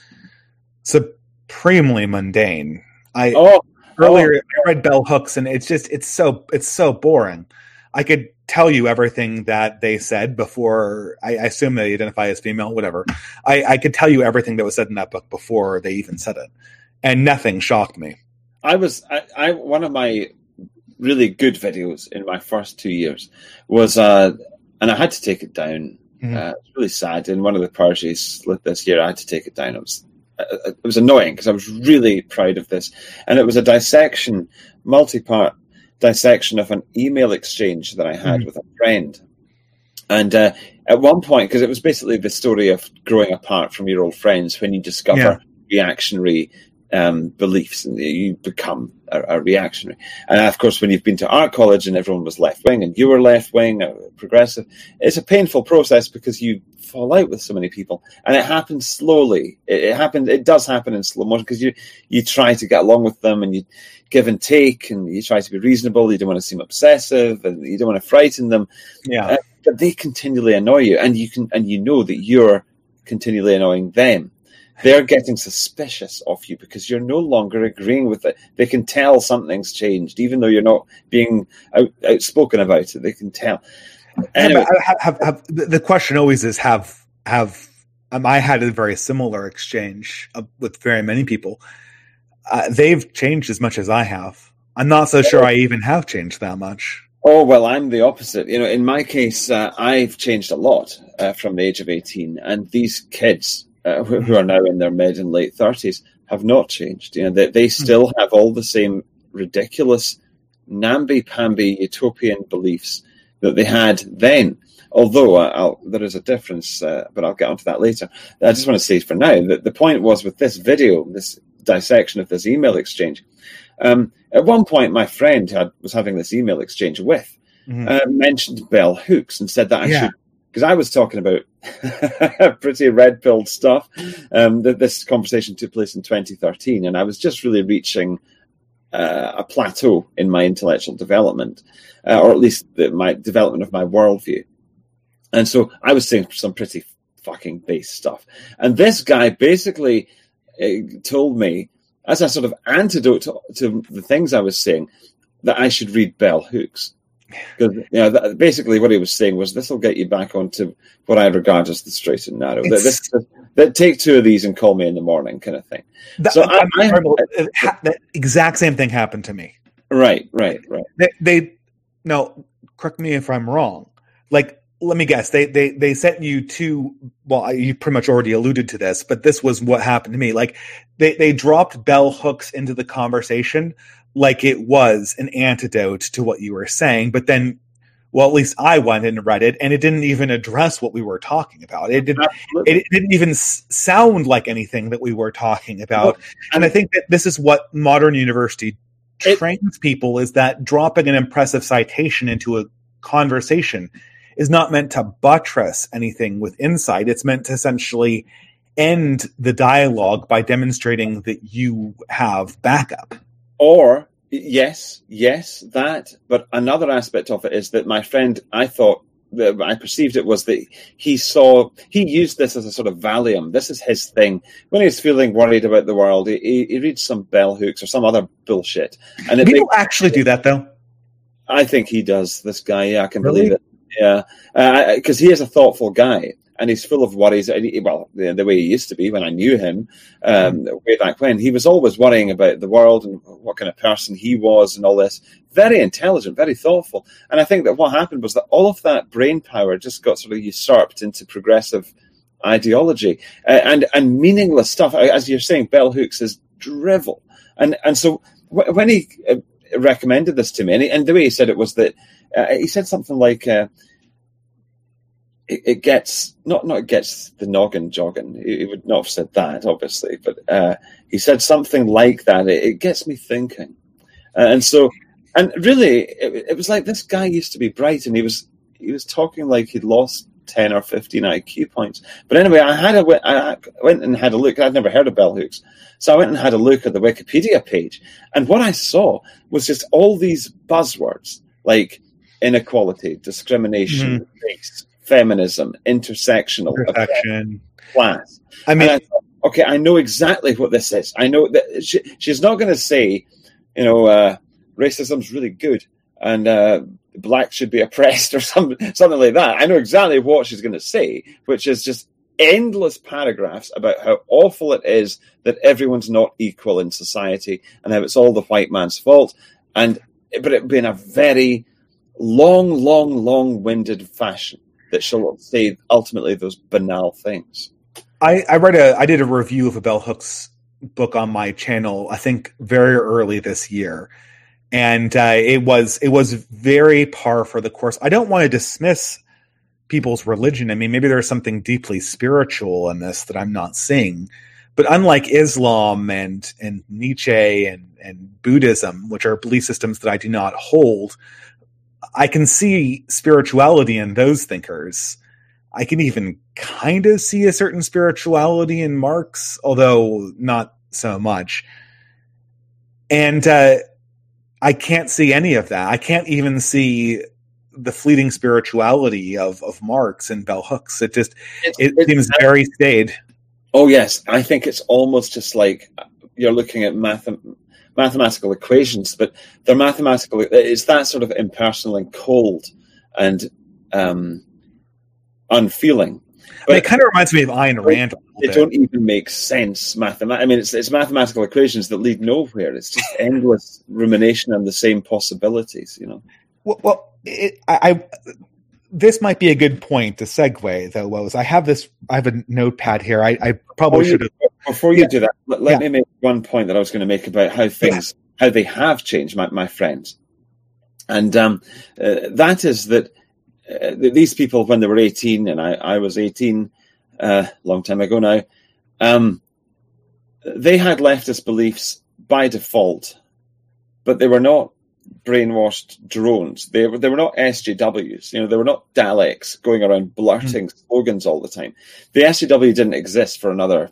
supremely mundane. I oh, earlier oh. I read Bell Hooks, and it's just it's so it's so boring. I could tell you everything that they said before. I, I assume they identify as female, whatever. I, I could tell you everything that was said in that book before they even said it, and nothing shocked me. I was I, I one of my really good videos in my first two years was, uh, and I had to take it down. Mm-hmm. Uh, it's really sad. In one of the parties this year, I had to take it down. It was it was annoying because I was really proud of this, and it was a dissection, multi-part dissection of an email exchange that I had mm-hmm. with a friend. And uh, at one point, because it was basically the story of growing apart from your old friends when you discover yeah. reactionary um, beliefs and you become a, a reactionary. And of course, when you've been to art college and everyone was left-wing and you were left-wing, uh, progressive, it's a painful process because you fall out with so many people. And it happens slowly. It, it happened. It does happen in slow motion because you, you try to get along with them and you give and take and you try to be reasonable. You don't want to seem obsessive and you don't want to frighten them. Yeah. Uh, but they continually annoy you, and you can, and you know that you're continually annoying them. They're getting suspicious of you because you're no longer agreeing with it. They can tell something's changed, even though you're not being out, outspoken about it. They can tell. Anyway, yeah, have, have, have, the question always is: Have have um, I had a very similar exchange uh, with very many people? Uh, they've changed as much as I have. I'm not so sure I even have changed that much. Oh, well, I'm the opposite. You know, in my case, uh, I've changed a lot uh, from the age of eighteen. And these kids uh, who, who are now in their mid and late thirties have not changed. You know, they, they still have all the same ridiculous, namby-pamby utopian beliefs that they had then. Although uh, I'll, there is a difference, uh, but I'll get onto that later. I just want to say for now that the point was with this video, this dissection of this email exchange. Um, at one point, my friend had, was having this email exchange with mm-hmm. uh, mentioned bell hooks and said that I yeah. should, because I was talking about pretty red-pilled stuff. Um, that this conversation took place in twenty thirteen, and I was just really reaching uh, a plateau in my intellectual development, uh, or at least the, my development of my worldview. And so I was saying some pretty fucking base stuff. And this guy basically uh, told me, as a sort of antidote to, to the things I was saying, that I should read bell hooks. Because you know, that, basically what he was saying was, this will get you back onto what I regard as the straight and narrow. That, this, that take two of these and call me in the morning kind of thing. That, so I, I, I, I, the exact same thing happened to me. Right, right, right. They, they no, correct me if I'm wrong. Like, let me guess. They they they sent you to, well, you pretty much already alluded to this, but this was what happened to me. Like, they, they dropped bell hooks into the conversation like it was an antidote to what you were saying. But then, well, at least I went and read it, and it didn't even address what we were talking about. It didn't. It, it didn't even s- sound like anything that we were talking about. Well, and I think that this is what modern university trains it, people, is that dropping an impressive citation into a conversation is not meant to buttress anything with insight. It's meant to essentially end the dialogue by demonstrating that you have backup. Or, yes, yes, that. But another aspect of it is that my friend, I thought, that I perceived it was that he saw, he used this as a sort of Valium. This is his thing. When he's feeling worried about the world, he, he reads some bell hooks or some other bullshit. And it People makes, actually do that, though? I think he does, this guy. Yeah, I can really? believe it. Yeah, because uh, he is a thoughtful guy, and he's full of worries. Well, the, the way he used to be when I knew him, um, mm. way back when, he was always worrying about the world and what kind of person he was and all this. Very intelligent, very thoughtful. And I think that what happened was that all of that brain power just got sort of usurped into progressive ideology uh, and and meaningless stuff. As you're saying, bell hooks is drivel. And and so w- when he uh, recommended this to me, and, he, and the way he said it was that, Uh, he said something like, uh, it, it gets, not not gets the noggin jogging. He, he would not have said that, obviously, but uh, he said something like that. It, it gets me thinking. Uh, and so, and really, it, it was like this guy used to be bright, and he was he was talking like he'd lost ten or fifteen I Q points. But anyway, I had a, I went and had a look. I'd never heard of bell hooks. So I went and had a look at the Wikipedia page. And what I saw was just all these buzzwords, like inequality, discrimination, mm-hmm. race, feminism, intersectional, intersection, class. I mean, I thought, okay, I know exactly what this is. I know that she, she's not going to say, you know, uh, racism's really good and uh, black should be oppressed or something, something like that. I know exactly what she's going to say, which is just endless paragraphs about how awful it is that everyone's not equal in society and how it's all the white man's fault. And but it being a very long, long, long-winded fashion that she'll say ultimately those banal things. I, I read a, I did a review of a bell hooks book on my channel, I think very early this year, and uh, it was it was very par for the course. I don't want to dismiss people's religion. I mean, maybe there's something deeply spiritual in this that I'm not seeing, but unlike Islam and and Nietzsche and and Buddhism, which are belief systems that I do not hold, I can see spirituality in those thinkers. I can even kind of see a certain spirituality in Marx, although not so much. And uh, I can't see any of that. I can't even see the fleeting spirituality of, of Marx and bell hooks. It just it's, it it's, seems very staid. Oh, yes. I think it's almost just like you're looking at math. mathematical equations, but they're mathematical. It's that sort of impersonal and cold and um, unfeeling. But it kind of reminds me of Ayn Rand. They don't even make sense. Mathemat- I mean, it's, it's mathematical equations that lead nowhere. It's just endless rumination on the same possibilities, you know. Well, well it, I, I this might be a good point to segue, though, Woz. I have this. I have a notepad here. I, I probably should have. Before you yeah. do that, let, let yeah. me make one point that I was going to make about how things, yeah. how they have changed, my, my friends. And um, uh, that is that uh, these people, when they were eighteen, and I, I was eighteen, a uh, long time ago now, um, they had leftist beliefs by default, but they were not brainwashed drones. They were they were not S J Ws. You know, they were not Daleks going around blurting mm. slogans all the time. The S J W didn't exist for another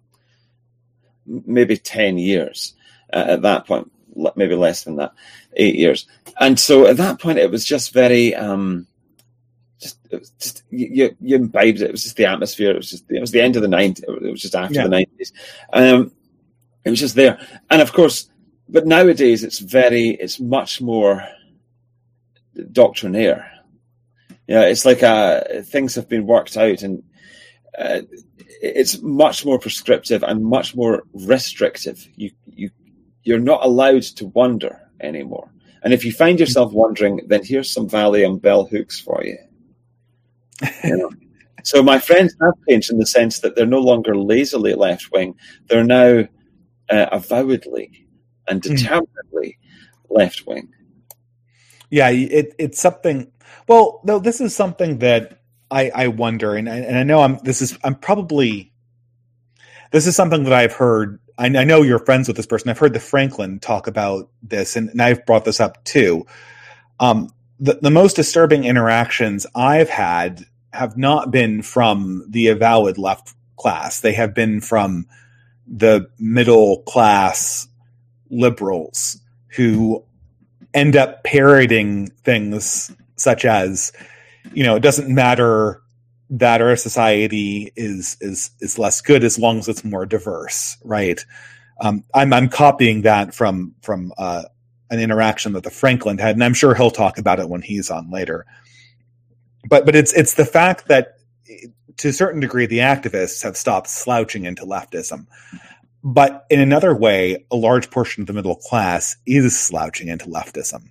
maybe ten years uh, at that point, maybe less than that, eight years. And so at that point, it was just very, um, just, it was just you, you imbibed it. It was just the atmosphere. It was just, it was the end of the nineties. It was just after yeah. the nineties. Um, it was just there. And of course, but nowadays it's very, it's much more doctrinaire. Yeah, it's like uh, things have been worked out, and uh, it's much more prescriptive and much more restrictive. You, you, you're not allowed to wonder anymore. And if you find yourself wondering, then here's some Valium bell hooks for you. You know? So my friends have changed in the sense that they're no longer lazily left wing; they're now uh, avowedly and determinedly mm. left wing. Yeah, it, it's something. Well, no, this is something that I, I wonder, and I, and I know I'm. This is I'm probably. This is something that I've heard. I, I know you're friends with this person. I've heard the Franklin talk about this, and, and I've brought this up too. Um, the the most disturbing interactions I've had have not been from the avowed left class. They have been from the middle class liberals who end up parroting things such as, you know, it doesn't matter that our society is is is less good as long as it's more diverse, right? Um, I'm I'm copying that from from uh, an interaction that the Franklin had, and I'm sure he'll talk about it when he's on later. But but it's it's the fact that to a certain degree the activists have stopped slouching into leftism. But in another way, a large portion of the middle class is slouching into leftism.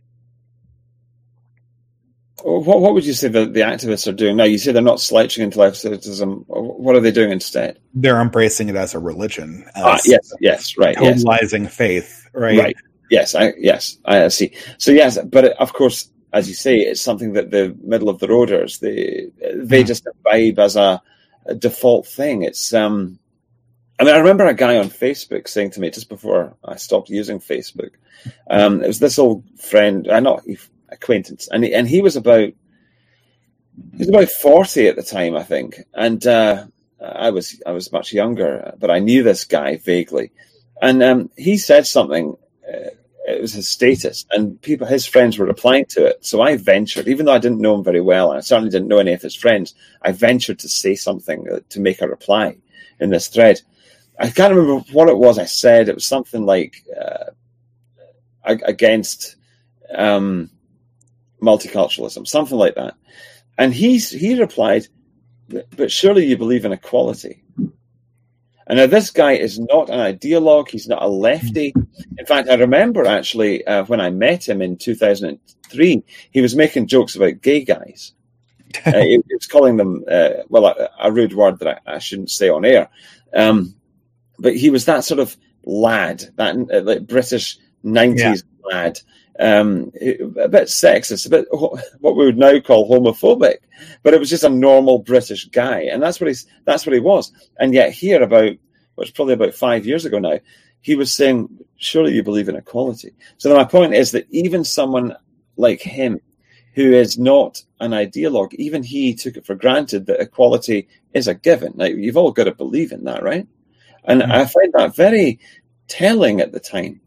What, what would you say that the activists are doing now? You say they're not slouching into leftism. What are they doing instead? They're embracing it as a religion. As ah, yes, yes, right. Totalizing yes. faith, right? Right. Yes, I, yes, I see. So yes, but of course, as you say, it's something that the middle of the roaders, they they mm. just imbibe as a, a default thing. It's um. I mean, I remember a guy on Facebook saying to me just before I stopped using Facebook, um, it was this old friend, uh, not acquaintance, and he, and he was about he was about forty at the time, I think, and uh, I was I was much younger, but I knew this guy vaguely, and um, he said something. Uh, it was his status, and people, his friends were replying to it. So I ventured, even though I didn't know him very well, and I certainly didn't know any of his friends. I ventured to say something uh, to make a reply in this thread. I can't remember what it was I said. It was something like uh, against um, multiculturalism, something like that. And he he replied, "But surely you believe in equality." And now this guy is not an ideologue. He's not a lefty. In fact, I remember actually uh, when I met him in two thousand three, he was making jokes about gay guys. uh, he, he was calling them, uh, well, a, a rude word that I, I shouldn't say on air. Um, But he was that sort of lad, that uh, like British nineties yeah. lad, um, a bit sexist, a bit what we would now call homophobic. But it was just a normal British guy, and that's what he's that's what he was. And yet here, about what's well, probably about five years ago now, he was saying, "Surely you believe in equality." So then my point is that even someone like him, who is not an ideologue, even he took it for granted that equality is a given. Like, you've all got to believe in that, right? And mm-hmm. I find that very telling at the time.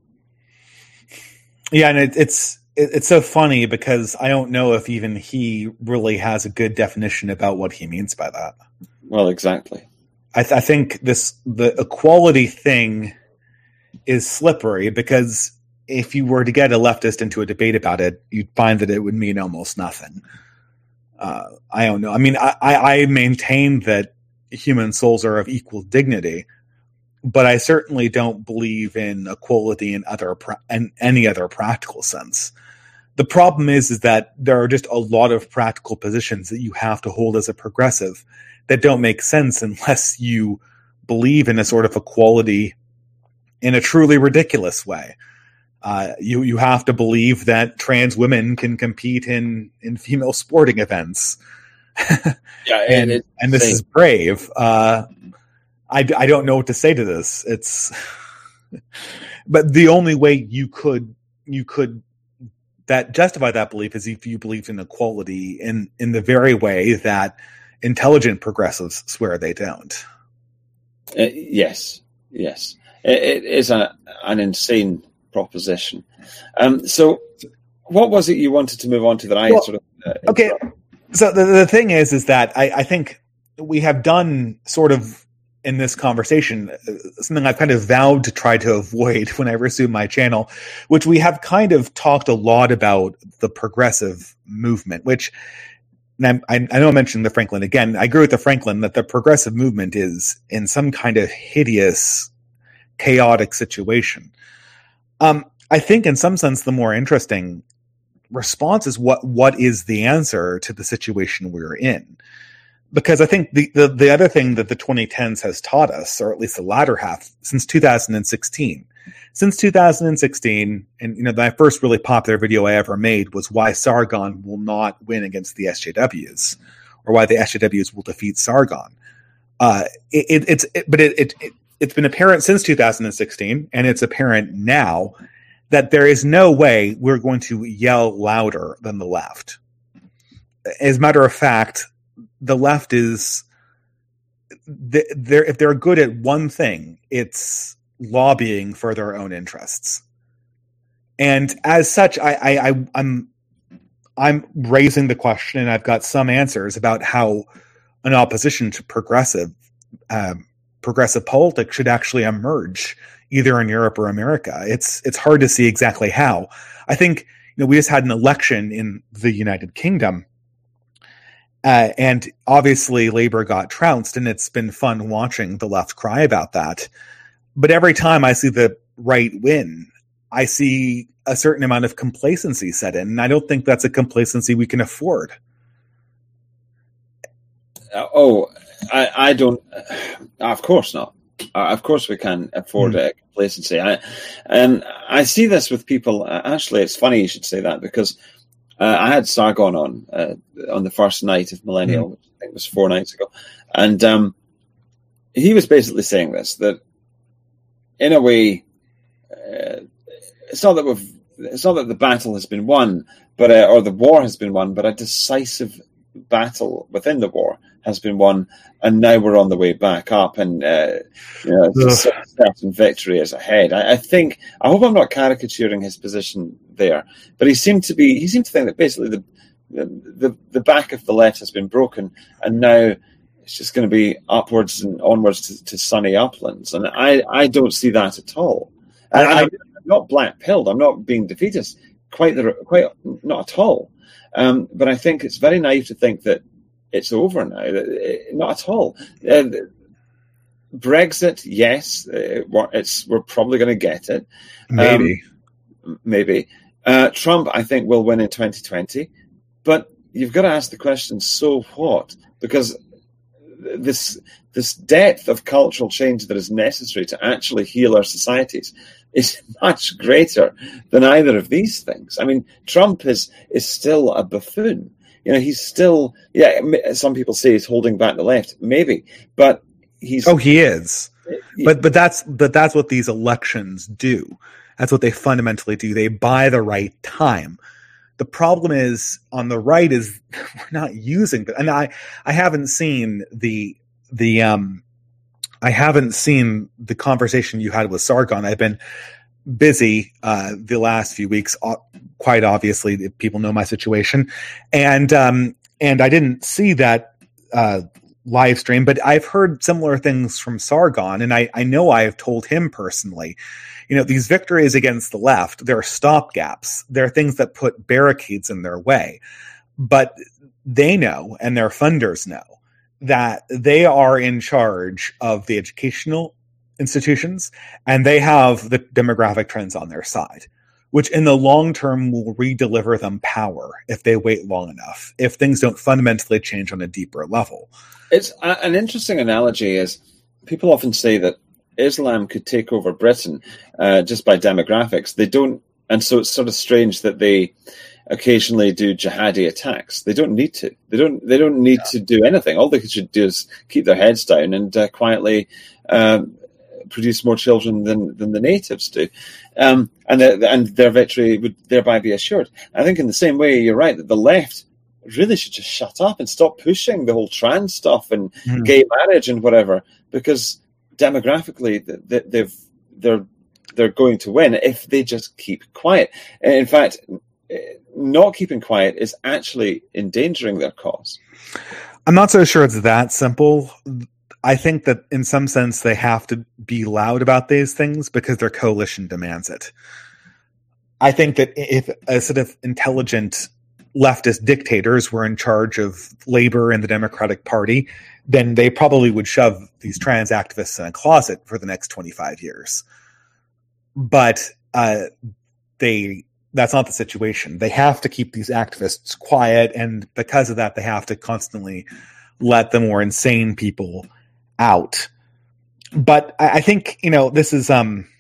Yeah, and it, it's it, it's so funny because I don't know if even he really has a good definition about what he means by that. Well, exactly. I, th- I think this the equality thing is slippery because if you were to get a leftist into a debate about it, you'd find that it would mean almost nothing. Uh, I don't know. I mean, I, I, I maintain that human souls are of equal dignity. But I certainly don't believe in equality in other pra- in any other practical sense. The problem is, is that there are just a lot of practical positions that you have to hold as a progressive that don't make sense unless you believe in a sort of equality in a truly ridiculous way. Uh, you you have to believe that trans women can compete in, in female sporting events. Yeah, and and, and this is brave. Uh, I, I don't know what to say to this. It's, but the only way you could you could that justify that belief is if you believed in equality in in the very way that intelligent progressives swear they don't. Uh, yes, yes, it, it is a, an insane proposition. Um, so, what was it you wanted to move on to that I well, sort of uh, okay? So the, the thing is, is that I, I think we have done sort of in this conversation uh, something I've kind of vowed to try to avoid when I resume my channel, which we have kind of talked a lot about the progressive movement, which. And I, I know I mentioned the Franklin again. I agree with the Franklin that the progressive movement is in some kind of hideous, chaotic situation. Um, I think in some sense, the more interesting response is what, what is the answer to the situation we're in? Because I think the, the, the other thing that the twenty tens has taught us, or at least the latter half, since two thousand sixteen, since two thousand sixteen, and you know, my first really popular video I ever made was why Sargon will not win against the S J Ws, or why the S J Ws will defeat Sargon. Uh, it, it, it's, it, but it, it, it, it's been apparent since two thousand sixteen, and it's apparent now that there is no way we're going to yell louder than the left. As a matter of fact, the left is, they're, if they're good at one thing, it's lobbying for their own interests. And as such, I, I, I, I'm, I'm raising the question, and I've got some answers about how an opposition to progressive, uh, progressive politics should actually emerge, either in Europe or America. It's, it's hard to see exactly how. I think, you know, we just had an election in the United Kingdom. Uh, and obviously Labour got trounced, and it's been fun watching the left cry about that. But every time I see the right win, I see a certain amount of complacency set in, and I don't think that's a complacency we can afford. Uh, oh, I, I don't. Uh, of course not. Uh, of course we can afford mm. uh, complacency. I, and I see this with people. Uh, actually, it's funny you should say that, because Uh, I had Sargon on uh, on the first night of Millennial, mm. which I think was four nights ago, and um, he was basically saying this, that in a way, uh, it's not that we've, it's not that the battle has been won, but uh, or the war has been won, but a decisive battle within the war has been won, and now we're on the way back up, and uh, you know, a certain victory is ahead. I, I think. I hope I'm not caricaturing his position there, but he seemed to be. He seemed to think that basically the the the back of the left has been broken, and now it's just going to be upwards and onwards to, to sunny uplands. And I, I don't see that at all. And I, I'm not black-pilled. I'm not being defeatist. Quite the quite not at all. Um, but I think it's very naive to think that it's over now. Not at all. Uh, Brexit, yes, it's we're probably going to get it. Maybe, um, maybe. Uh, Trump, I think, will win in twenty twenty. But you've got to ask the question: so what? Because this this depth of cultural change that is necessary to actually heal our societies is much greater than either of these things. I mean, Trump is is still a buffoon. You know, he's still, yeah, some people say he's holding back the left, maybe, but he's... Oh, he is. He, but but that's but that's what these elections do. That's what they fundamentally do. They buy the right time. The problem is, on the right, is we're not using that. And I, I haven't seen the the um I haven't seen the conversation you had with Sargon. I've been busy uh, the last few weeks. Quite obviously, people know my situation, and um, and I didn't see that uh, live stream. But I've heard similar things from Sargon, and I, I know I have told him personally. You know, these victories against the left, they're stopgaps. They're things that put barricades in their way. But they know, and their funders know, that they are in charge of the educational institutions, and they have the demographic trends on their side. which in the long term will re-deliver them power if they wait long enough, if things don't fundamentally change on a deeper level. It's a, an interesting analogy is people often say that Islam could take over Britain uh, just by demographics. They don't, and so it's sort of strange that they occasionally do jihadi attacks. They don't need to. They don't. They don't need yeah. to do anything. All they should do is keep their heads down and uh, quietly um, produce more children than, than the natives do, um, and the, and their victory would thereby be assured. I think in the same way, you're right that the left really should just shut up and stop pushing the whole trans stuff and mm. gay marriage and whatever, because demographically they, they've they're they're going to win if they just keep quiet. In fact, not keeping quiet is actually endangering their cause. I'm not so sure it's that simple. I think that in some sense they have to be loud about these things because their coalition demands it. I think that if a sort of intelligent leftist dictators were in charge of labor and the Democratic Party, then they probably would shove these trans activists in a closet for the next twenty-five years. But uh, they that's not the situation. They have to keep these activists quiet, and because of that, they have to constantly let the more insane people out. But I, I think, you know, this is um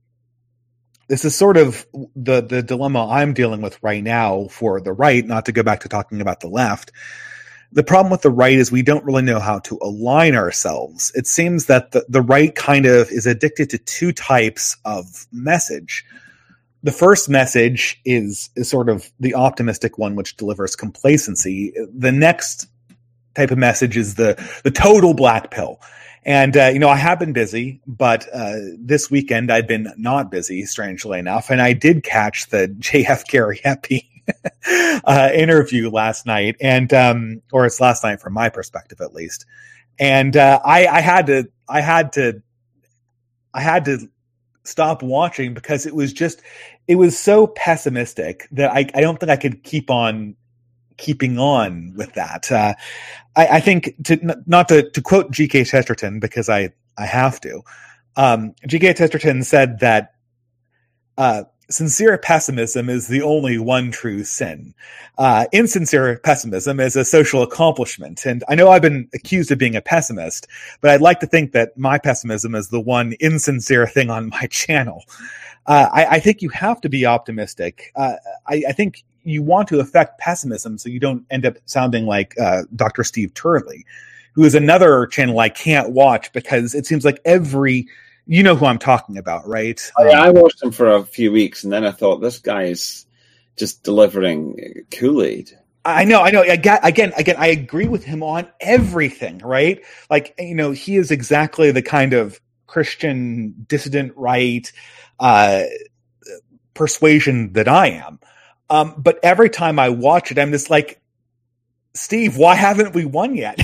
this is sort of the the dilemma I'm dealing with right now for the right, not to go back to talking about the left. The problem with the right is we don't really know how to align ourselves. It seems that the, the right kind of is addicted to two types of message. The first message is, is sort of the optimistic one, which delivers complacency. The next type of message is the, the total black pill. And, uh, you know, I have been busy, but uh, this weekend I've been not busy, strangely enough. And I did catch the J F Gary Epi uh, interview last night, and um, or it's last night from my perspective, at least. And uh, I, I had to, I had to, I had to stop watching because it was just, it was so pessimistic that I, I don't think I could keep on keeping on with that. Uh, I, I think to not to, to quote G K Chesterton, because I, I have to. Um, G K Chesterton said that uh, sincere pessimism is the only one true sin. Uh, insincere pessimism is a social accomplishment. And I know I've been accused of being a pessimist, but I'd like to think that my pessimism is the one insincere thing on my channel. Uh, I, I think you have to be optimistic. Uh, I, I think you want to affect pessimism so you don't end up sounding like uh, Doctor Steve Turley, who is another channel I can't watch because it seems like every... You know who I'm talking about, right? Oh, yeah, I watched him for a few weeks, and then I thought, this guy's just delivering Kool-Aid. I know, I know. Again, again, again, I agree with him on everything, right? Like, you know, he is exactly the kind of Christian dissident right uh, persuasion that I am. Um, but every time I watch it, I'm just like, Steve, why haven't we won yet?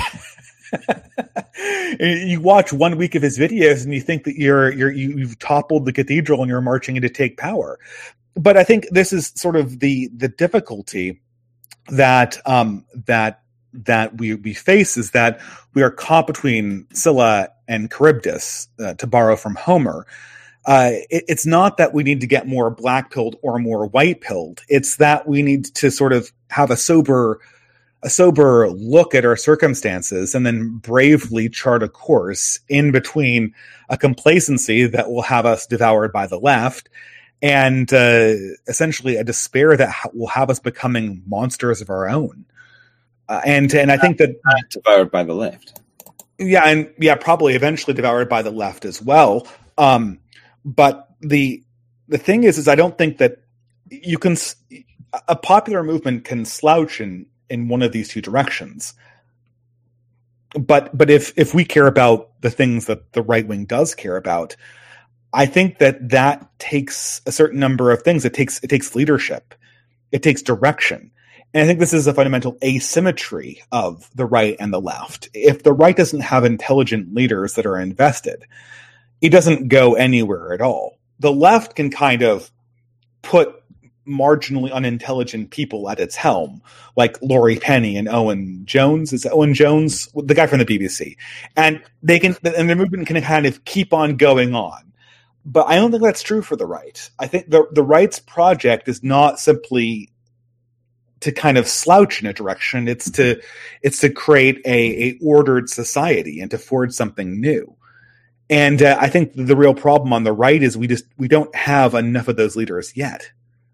You watch one week of his videos and you think that you're you're you've toppled the cathedral and you're marching in to take power. But I think this is sort of the the difficulty that um, that that we we face is that we are caught between Scylla and Charybdis, uh, to borrow from Homer. Uh, it, it's not that we need to get more black-pilled or more white-pilled. It's that we need to sort of have a sober a sober look at our circumstances and then bravely chart a course in between a complacency that will have us devoured by the left and uh, essentially a despair that ha- will have us becoming monsters of our own. Uh, and and I think that devoured by the left. Yeah, and yeah, probably eventually devoured by the left as well. Um, but the the thing is, is I don't think that you can a popular movement can slouch in in one of these two directions. But but if if we care about the things that the right wing does care about, I think that that takes a certain number of things. It takes it takes leadership. It takes direction. And I think this is a fundamental asymmetry of the right and the left. If the right doesn't have intelligent leaders that are invested, it doesn't go anywhere at all. The left can kind of put marginally unintelligent people at its helm, like Laurie Penny and Owen Jones. Is Owen Jones, the guy from the B B C? And they can, and the movement can kind of keep on going on. but I don't think that's true for the right. I think the the right's project is not simply to kind of slouch in a direction. It's to it's to create a, a ordered society and to forge something new. And uh, I think the real problem on the right is we just we don't have enough of those leaders yet.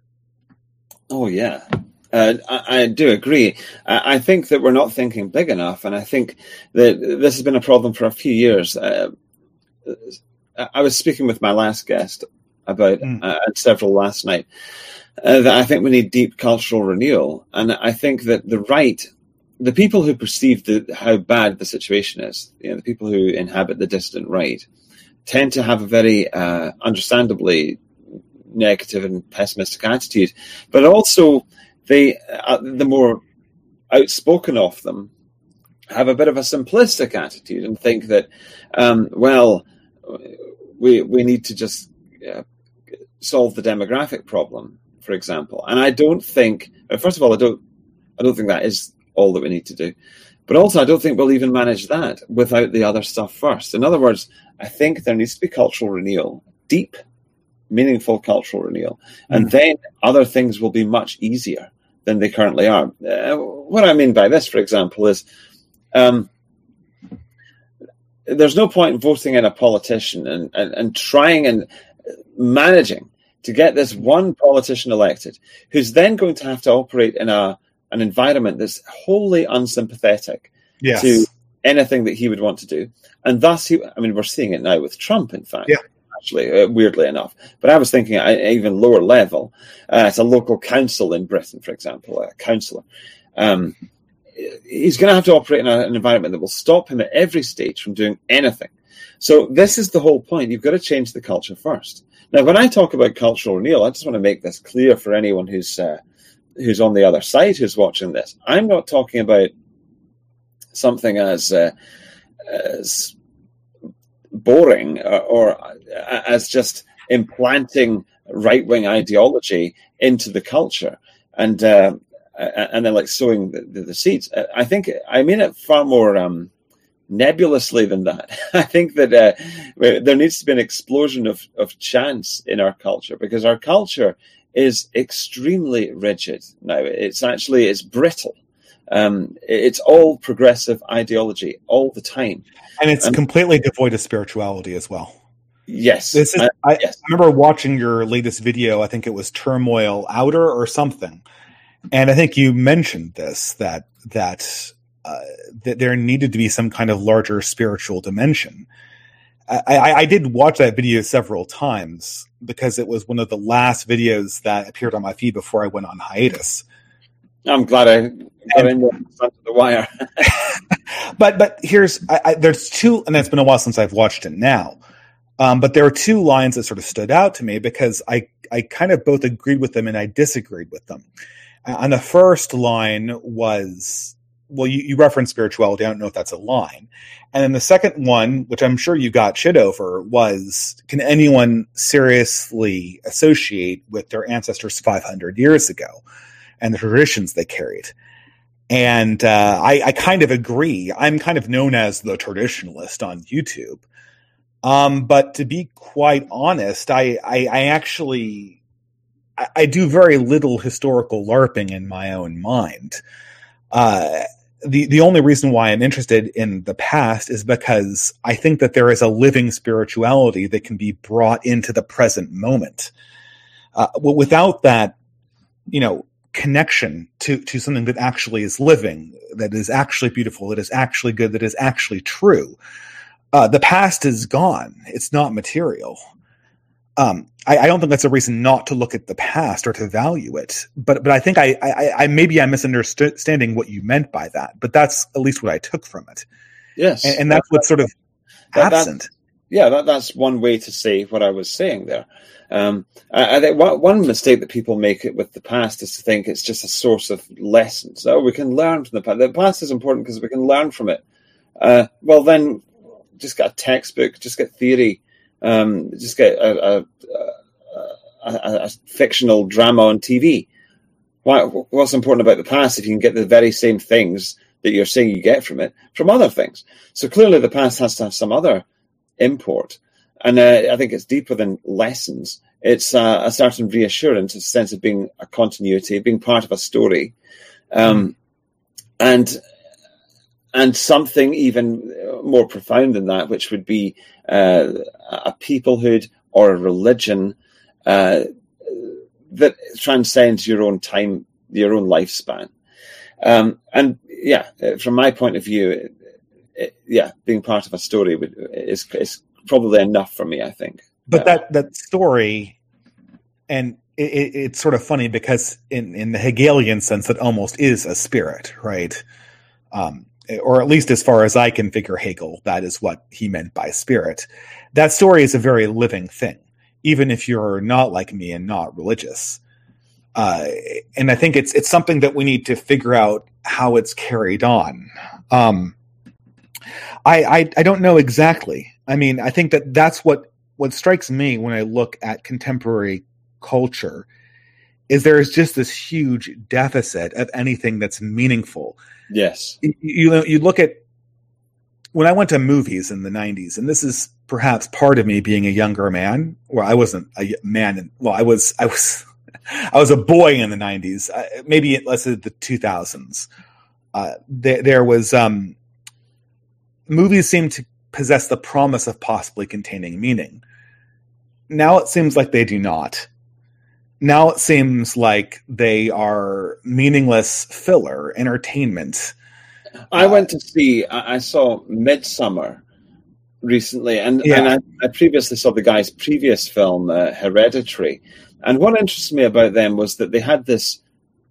Oh yeah, uh, I, I do agree. I, I think that we're not thinking big enough, and I think that this has been a problem for a few years. Uh, I was speaking with my last guest about mm. uh, several last night. Uh, that I think we need deep cultural renewal, and I think that the right, the people who perceive the, how bad the situation is, you know, the people who inhabit the dissident right, tend to have a very uh, understandably negative and pessimistic attitude. But also, they, uh, the more outspoken of them, have a bit of a simplistic attitude and think that, um, well, we we need to just uh, solve the demographic problem, for example. And I don't think, first of all, I don't, I don't think that is all that we need to do. But also, I don't think we'll even manage that without the other stuff first. In other words, I think there needs to be cultural renewal, deep, meaningful cultural renewal. Mm. And then other things will be much easier than they currently are. Uh, what I mean by this, for example, is um, there's no point in voting in a politician and, and, and trying and managing to get this one politician elected who's then going to have to operate in a an environment that's wholly unsympathetic yes. to anything that he would want to do. And thus, he, I mean, we're seeing it now with Trump, in fact, yeah. actually, uh, weirdly enough. But I was thinking at an even lower level, uh, at a local council in Britain, for example, a councillor. Um, he's going to have to operate in a, an environment that will stop him at every stage from doing anything. So this is the whole point. You've got to change the culture first. Now, when I talk about cultural renewal, I just want to make this clear for anyone who's uh, who's on the other side who's watching this. I'm not talking about something as uh, as boring or, or as just implanting right-wing ideology into the culture and uh, and then like sowing the, the, the seeds. I think I mean it far more um, nebulously than that. I think that uh, there needs to be an explosion of, of chance in our culture, because our culture is extremely rigid now. It's actually, it's brittle. Um, it's all progressive ideology all the time. And it's um, completely devoid of spirituality as well. Yes. This is, uh, I, yes. I remember watching your latest video. I think it was Turmoil Outer or something. And I think you mentioned this, that, that, uh, that there needed to be some kind of larger spiritual dimension. I, I, I did watch that video several times because it was one of the last videos that appeared on my feed before I went on hiatus. I'm glad I got in the front of the wire. but but here's I, I, there's two, and it's been a while since I've watched it now. Um, but there are two lines that sort of stood out to me because I I kind of both agreed with them and I disagreed with them. Uh, and the first line was, well, you, you referenced spirituality. I don't know if that's a line. And then the second one, which I'm sure you got shit over, was, can anyone seriously associate with their ancestors five hundred years ago and the traditions they carried? And uh, I, I kind of agree. I'm kind of known as the traditionalist on YouTube. Um, but to be quite honest, I, I, I actually, I, I do very little historical LARPing in my own mind. Uh, The the only reason why I'm interested in the past is because I think that there is a living spirituality that can be brought into the present moment. Uh, well, without that, you know, connection to, to something that actually is living, that is actually beautiful, that is actually good, that is actually true, uh, the past is gone. It's not material. Um, I, I don't think that's a reason not to look at the past or to value it. But but I think I, I, I maybe I'm misunderstanding what you meant by that. But that's at least what I took from it. Yes, and, and that's that, what's sort of that, absent. That, yeah, that, that's one way to say what I was saying there. Um, I, I think one, one mistake that people make it with the past is to think it's just a source of lessons. Oh, we can learn from the past. The past is important because we can learn from it. Uh, well, then just get a textbook, just get theory. Um, just get a, a, a, a, a fictional drama on T V. Why, what's important about the past if you can get the very same things that you're saying you get from it from other things? So clearly the past has to have some other import. and uh, I think it's deeper than lessons. It's uh, a certain reassurance, a sense of being a continuity, being part of a story, um, and and something even more profound than that, which would be uh, a peoplehood or a religion uh, that transcends your own time, your own lifespan. Um, and yeah, from my point of view, it, it, yeah, being part of a story would, is is probably enough for me, I think. But that, that story, and it, it, it's sort of funny because in, in the Hegelian sense, it almost is a spirit, right? Um, or at least as far as I can figure Hegel, that is what he meant by spirit. That story is a very living thing, even if you're not like me and not religious. Uh, and I think it's it's something that we need to figure out how it's carried on. Um, I, I I don't know exactly. I mean, I think that that's what, what strikes me when I look at contemporary culture is there's just this huge deficit of anything that's meaningful. Yes. You, you, you look at when I went to movies in the nineties, and this is perhaps part of me being a younger man, or I wasn't a man. In, well, I was, I was, I was a boy in the nineties, uh, maybe let's say the two thousands. Uh, there, there was, um, movies seemed to possess the promise of possibly containing meaning. Now it seems like they do not. Now it seems like they are meaningless filler, entertainment. I uh, went to see, I, I saw Midsummer recently, and, yeah. and I, I previously saw the guy's previous film, uh, Hereditary. And what interested me about them was that they had this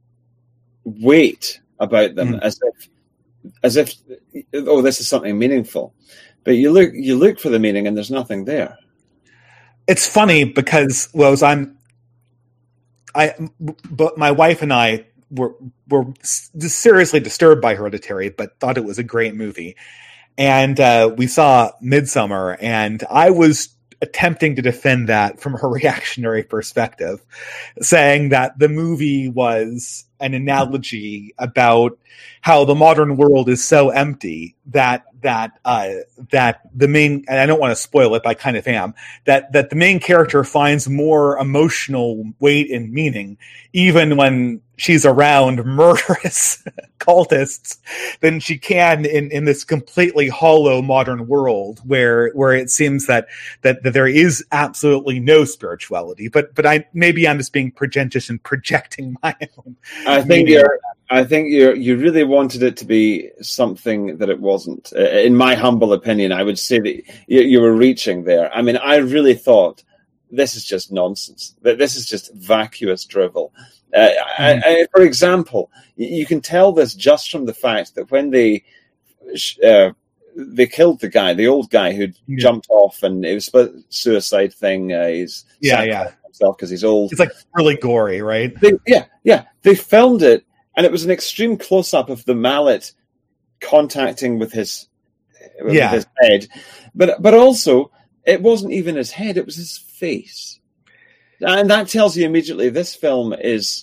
weight about them, mm. as if, as if, oh, this is something meaningful. But you look, you look for the meaning, and there's nothing there. It's funny because, well, as I'm, I, but my wife and I were were seriously disturbed by Hereditary, but thought it was a great movie, and uh, we saw Midsummer, and I was attempting to defend that from a reactionary perspective, saying that the movie was an analogy about how the modern world is so empty that that uh, that the main, and I don't want to spoil it, but I kind of am, that that the main character finds more emotional weight and meaning even when she's around murderous cultists than she can in, in this completely hollow modern world where where it seems that, that that there is absolutely no spirituality. But but I maybe I'm just being pretentious and projecting my own. I think you're. I think you you really wanted it to be something that it wasn't. In my humble opinion, I would say that you, you were reaching there. I mean, I really thought this is just nonsense. That this is just vacuous drivel. Uh, mm. I, I, for example, you can tell this just from the fact that when they uh, they killed the guy, the old guy who yeah. jumped off, and it was a suicide thing. Uh, he's yeah, yeah, himself because he's old. It's like really gory, right? They, yeah, yeah. They filmed it. And it was an extreme close-up of the mallet contacting with his, with yeah. his head. But but also, it wasn't even his head, it was his face. And that tells you immediately this film is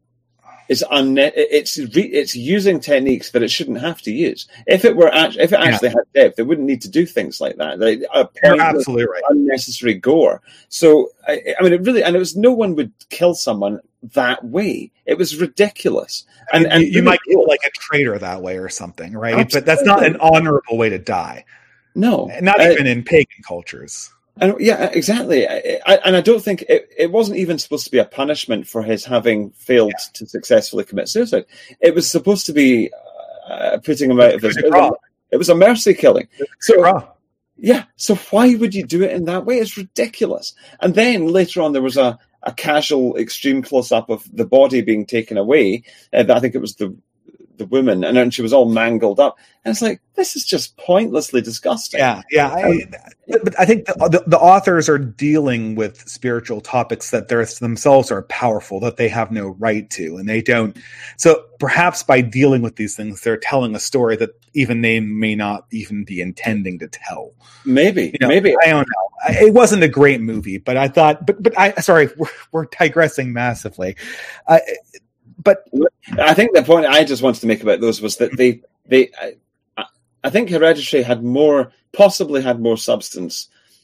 is unne- it's re- it's using techniques that it shouldn't have to use. If it were act- if it actually yeah. had depth, it wouldn't need to do things like that. Like, a You're absolutely right. Unnecessary gore. So I, I mean, it really, and it was no one would kill someone that way. It was ridiculous. And, and, and you, you might kill like a traitor that way or something, right? Absolutely. But that's not an honorable way to die. No, not uh, even in pagan cultures. And yeah, exactly. I, I, and I don't think it, it wasn't even supposed to be a punishment for his having failed yeah. to successfully commit suicide. It was supposed to be uh, putting him out of his. It was, it was a mercy killing. So yeah. So why would you do it in that way? It's ridiculous. And then later on, there was a, a casual, extreme close up of the body being taken away. Uh, I think it was the. the woman, and then she was all mangled up. And it's like, this is just pointlessly disgusting. Yeah, yeah. I, but I think the, the, the authors are dealing with spiritual topics that they themselves are powerful, that they have no right to, and they don't. So perhaps by dealing with these things, they're telling a story that even they may not even be intending to tell. Maybe, you know, maybe. I don't know. It wasn't a great movie, but I thought, but, but I, sorry, we're, we're digressing massively. Uh, But I think the point I just wanted to make about those was that they, they, I, I think Hereditary had more, possibly had more substance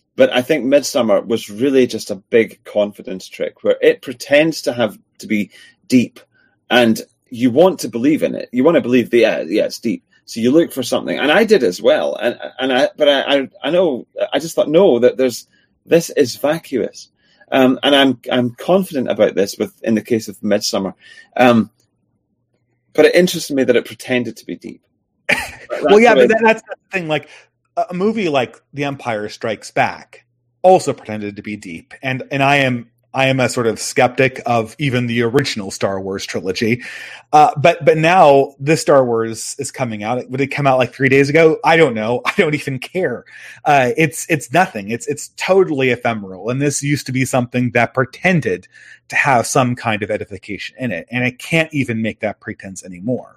But I think Midsummer was really just a big confidence trick where it pretends to have to be deep, and you want to believe in it. You want to believe the yeah, yeah, it's deep. So you look for something, and I did as well. And and I, but I, I, I know I just thought no, that there's this is vacuous, um, and I'm I'm confident about this with in the case of Midsummer. Um, but it interested me that it pretended to be deep. Well, yeah, but that, that's the thing. Like a movie like The Empire Strikes Back also pretended to be deep, and and I am I am a sort of skeptic of even the original Star Wars trilogy. Uh, but but now this Star Wars is coming out. Would it come out like three days ago? I don't know. I don't even care. Uh, it's it's nothing. It's it's totally ephemeral. And this used to be something that pretended to have some kind of edification in it, and it can't even make that pretense anymore.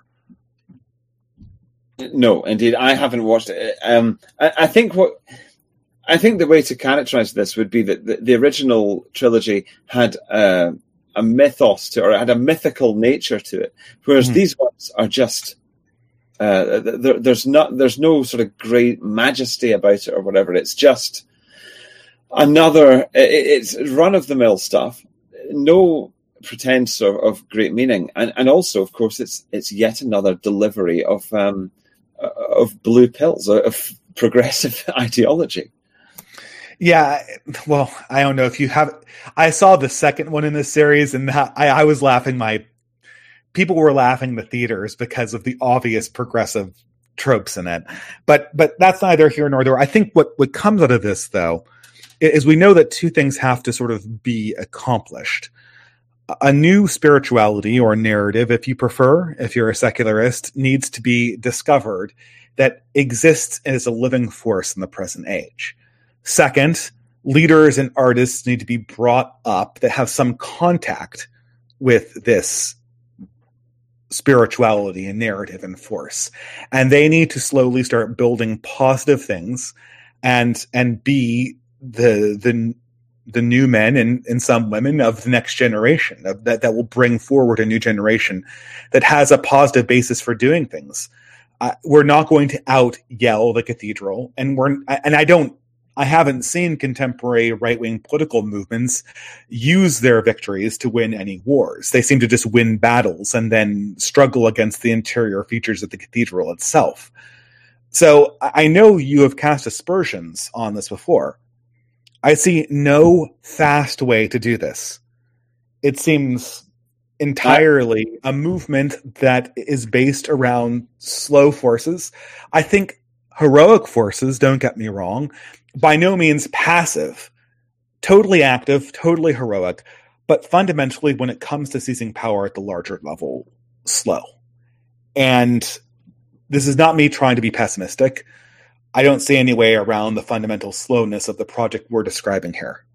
No, indeed, I haven't watched it. Um, I, I think what I think the way to characterize this would be that the, the original trilogy had uh, a mythos to, or had a mythical nature to it, whereas mm-hmm. these ones are just uh, there, there's not there's no sort of great majesty about it or whatever. It's just another. It, it's run of the mill stuff. No pretense of, of great meaning, and and also, of course, it's it's yet another delivery of. Um, of blue pills, of progressive ideology. Yeah, well, I don't know if you have. I saw the second one in this series, and I, I was laughing. My people were laughing in the theaters because of the obvious progressive tropes in it. But but that's neither here nor there. I think what what comes out of this, though, is we know that two things have to sort of be accomplished. A new spirituality or narrative, if you prefer, if you're a secularist, needs to be discovered that exists as a living force in the present age. Second, leaders and artists need to be brought up that have some contact with this spirituality and narrative and force. And they need to slowly start building positive things and and be the the the new men and, and some women of the next generation of that, that will bring forward a new generation that has a positive basis for doing things. Uh, we're not going to out yell the cathedral, and we're, and I don't, I haven't seen contemporary right-wing political movements use their victories to win any wars. They seem to just win battles and then struggle against the interior features of the cathedral itself. So I know you have cast aspersions on this before. I see no fast way to do this. It seems entirely a movement that is based around slow forces. I think heroic forces, don't get me wrong, by no means passive, totally active, totally heroic, but fundamentally when it comes to seizing power at the larger level, slow. And this is not me trying to be pessimistic. I don't see any way around the fundamental slowness of the project we're describing here.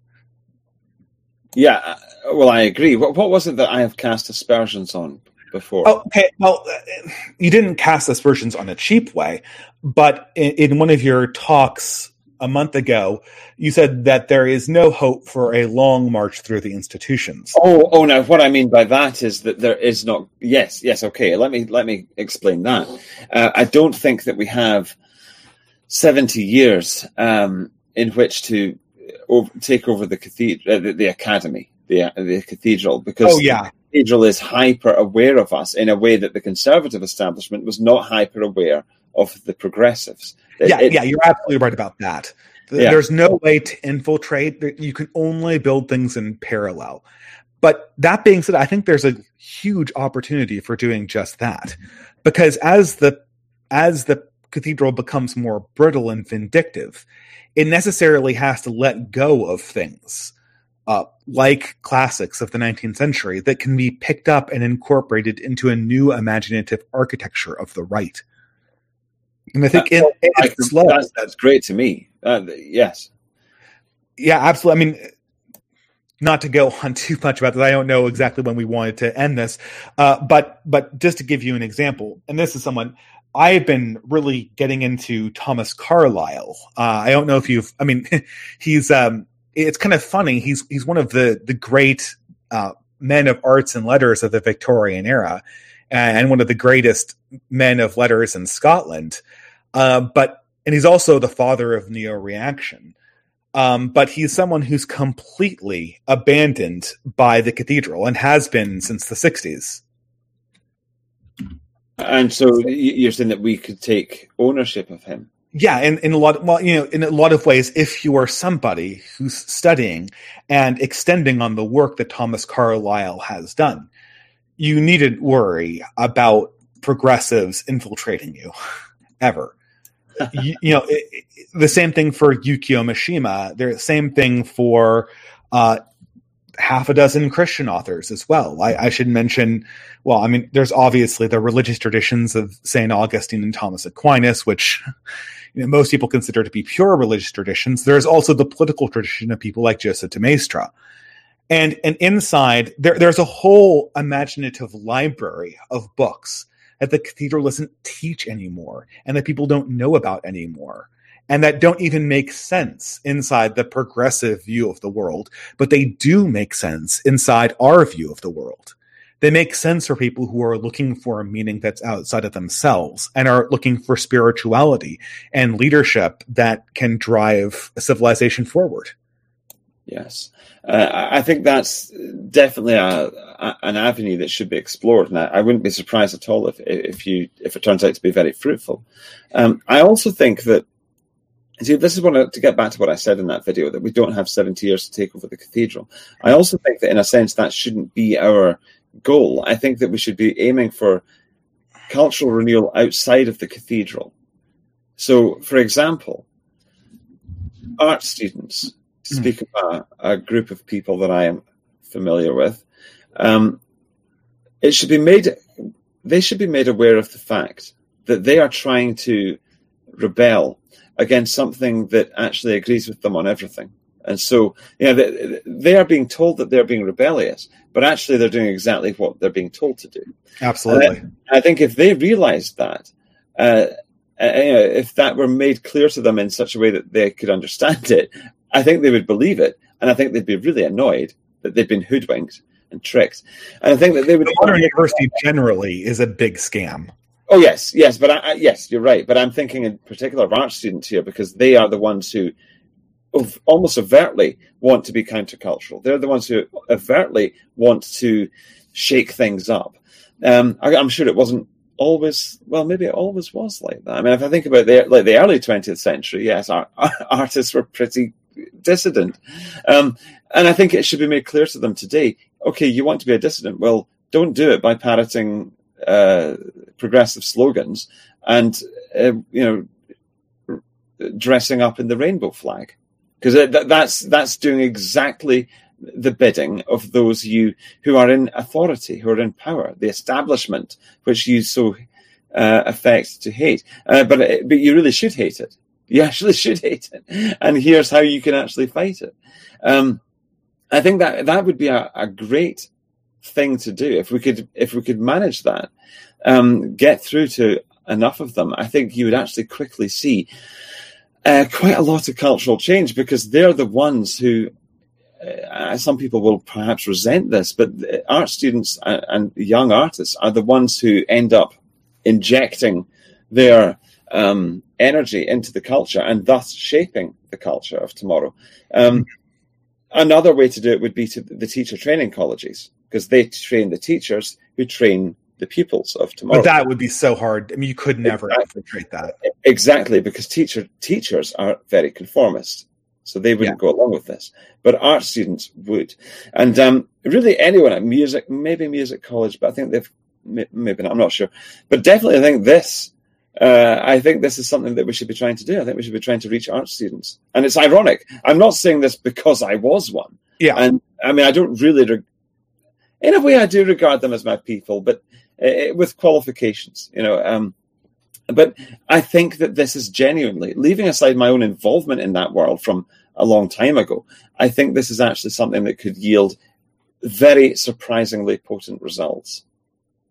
Yeah, well, I agree. What, what was it that I have cast aspersions on before? Oh, okay, well, you didn't cast aspersions on a cheap way, but in, in one of your talks a month ago, you said that there is no hope for a long march through the institutions. Oh, oh, now what I mean by that is that there is not. Yes, yes, okay. Let me let me explain that. Uh, I don't think that we have seventy years um, in which to over, take over the cathedral, uh, the, the academy, the uh, the cathedral, because oh, yeah. the cathedral is hyper aware of us in a way that the conservative establishment was not hyper aware of the progressives. It, yeah, it, yeah, you're absolutely right about that. Yeah. There's no way to infiltrate. You can only build things in parallel. But that being said, I think there's a huge opportunity for doing just that, because as the as the cathedral becomes more brittle and vindictive, it necessarily has to let go of things uh, like classics of the nineteenth century that can be picked up and incorporated into a new imaginative architecture of the right. And I think that, in, I, it's slow. That's, that's great to me. Uh, yes. Yeah, absolutely. I mean, not to go on too much about this, I don't know exactly when we wanted to end this, uh, but but just to give you an example, and this is someone I've been really getting into Thomas Carlyle. Uh, I don't know if you've. I mean, he's. Um, it's kind of funny. He's he's one of the the great uh, men of arts and letters of the Victorian era, and one of the greatest men of letters in Scotland. Uh, but and he's also the father of neo-reaction. Um, but he's someone who's completely abandoned by the cathedral and has been since the sixties. And so you're saying that we could take ownership of him? Yeah, in, in a lot, well, you know, in a lot of ways, if you are somebody who's studying and extending on the work that Thomas Carlyle has done, you needn't worry about progressives infiltrating you, ever. you, you know, it, it, the same thing for Yukio Mishima. The same thing for uh, half a dozen Christian authors as well. I, I should mention, well, I mean, there's obviously the religious traditions of Saint Augustine and Thomas Aquinas, which you know, most people consider to be pure religious traditions. There's also the political tradition of people like Joseph de Maistre. And, and inside, there, there's a whole imaginative library of books that the cathedral doesn't teach anymore and that people don't know about anymore and that don't even make sense inside the progressive view of the world, but they do make sense inside our view of the world. They make sense for people who are looking for a meaning that's outside of themselves and are looking for spirituality and leadership that can drive a civilization forward. Yes. Uh, I think that's definitely a, a, an avenue that should be explored, and I, I wouldn't be surprised at all if if you if it turns out to be very fruitful. Um, I also think that, see, this is one to get back to what I said in that video, that we don't have seventy years to take over the cathedral. I also think that in a sense that shouldn't be our goal. I think that we should be aiming for cultural renewal outside of the cathedral. So, for example, art students, to speak of a, a group of people that I am familiar with, um, it should be made, they should be made aware of the fact that they are trying to rebel against something that actually agrees with them on everything. And so, you know, they, they are being told that they're being rebellious, but actually they're doing exactly what they're being told to do. Absolutely. I, I think if they realized that, uh, uh, you know, if that were made clear to them in such a way that they could understand it, I think they would believe it. And I think they'd be really annoyed that they've been hoodwinked and tricked. And I think that they would... The modern university generally is a big scam. Oh, yes, yes, but I, I, yes, you're right. But I'm thinking in particular of art students here, because they are the ones who almost overtly want to be countercultural. They're the ones who overtly want to shake things up. Um, I, I'm sure it wasn't always, well, maybe it always was like that. I mean, if I think about the, like the early twentieth century, yes, our, our artists were pretty dissident. Um, and I think it should be made clear to them today, okay, you want to be a dissident, well, don't do it by parroting uh, progressive slogans and, uh, you know, dressing up in the rainbow flag. Because that's that's doing exactly the bidding of those you who are in authority, who are in power, the establishment, which you so uh, affect to hate. Uh, but it, but you really should hate it. You actually should hate it. And here's how you can actually fight it. Um, I think that that would be a, a great thing to do if we could if we could manage that, um, get through to enough of them. I think you would actually quickly see Uh, quite a lot of cultural change, because they're the ones who, uh, some people will perhaps resent this, but art students and, and young artists are the ones who end up injecting their um, energy into the culture and thus shaping the culture of tomorrow. Um, another way to do it would be to the teacher training colleges, because they train the teachers who train the pupils of tomorrow. But that would be so hard. I mean, you could never exactly. infiltrate that. Exactly, because teacher teachers are very conformist, so they wouldn't yeah. go along with this. But art students would. And um, really anyone at music, maybe music college, but I think they've, maybe not, I'm not sure. But definitely I think this, uh, I think this is something that we should be trying to do. I think we should be trying to reach art students. And it's ironic. I'm not saying this because I was one. Yeah. And I mean, I don't really, reg- in a way I do regard them as my people, but uh, with qualifications, you know, um, but I think that this is genuinely, leaving aside my own involvement in that world from a long time ago, I think this is actually something that could yield very surprisingly potent results.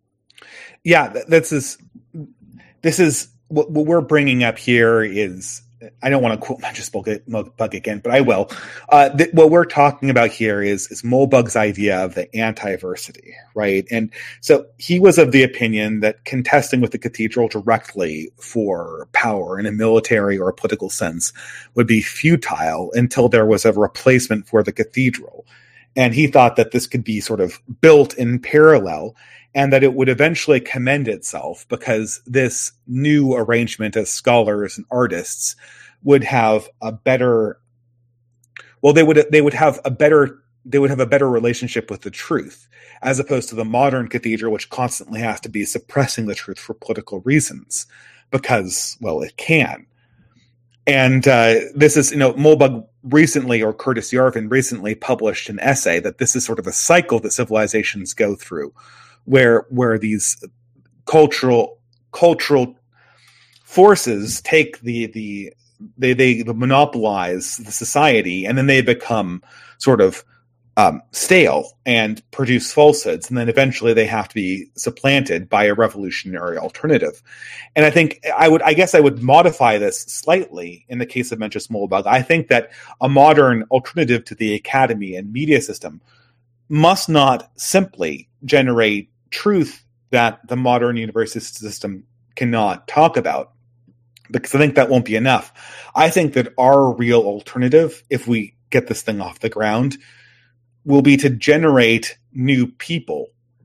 Yeah, this is, this is what, what we're bringing up here is I don't want to quote Mencius Moldbug again, but I will. Uh, th- what we're talking about here is, is Moldbug's idea of the anti-versity, right? And so he was of the opinion that contesting with the cathedral directly for power in a military or a political sense would be futile until there was a replacement for the cathedral. And he thought that this could be sort of built in parallel and that it would eventually commend itself because this new arrangement as scholars and artists would have a better, well, they would, they would have a better, they would have a better relationship with the truth, as opposed to the modern cathedral, which constantly has to be suppressing the truth for political reasons because, well, it can. And uh, this is, you know, Moldbug recently, or Curtis Yarvin recently published an essay that this is sort of a cycle that civilizations go through, where where these cultural cultural forces take the the they they monopolize the society, and then they become sort of um, stale and produce falsehoods, and then eventually they have to be supplanted by a revolutionary alternative. And I think I would, I guess I would modify this slightly in the case of Mencius Moldbug. I think that a modern alternative to the academy and media system must not simply generate truth that the modern university system cannot talk about, because I think that won't be enough. I think that our real alternative, if we get this thing off the ground, will be to generate new people,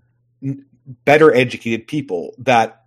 better educated people that,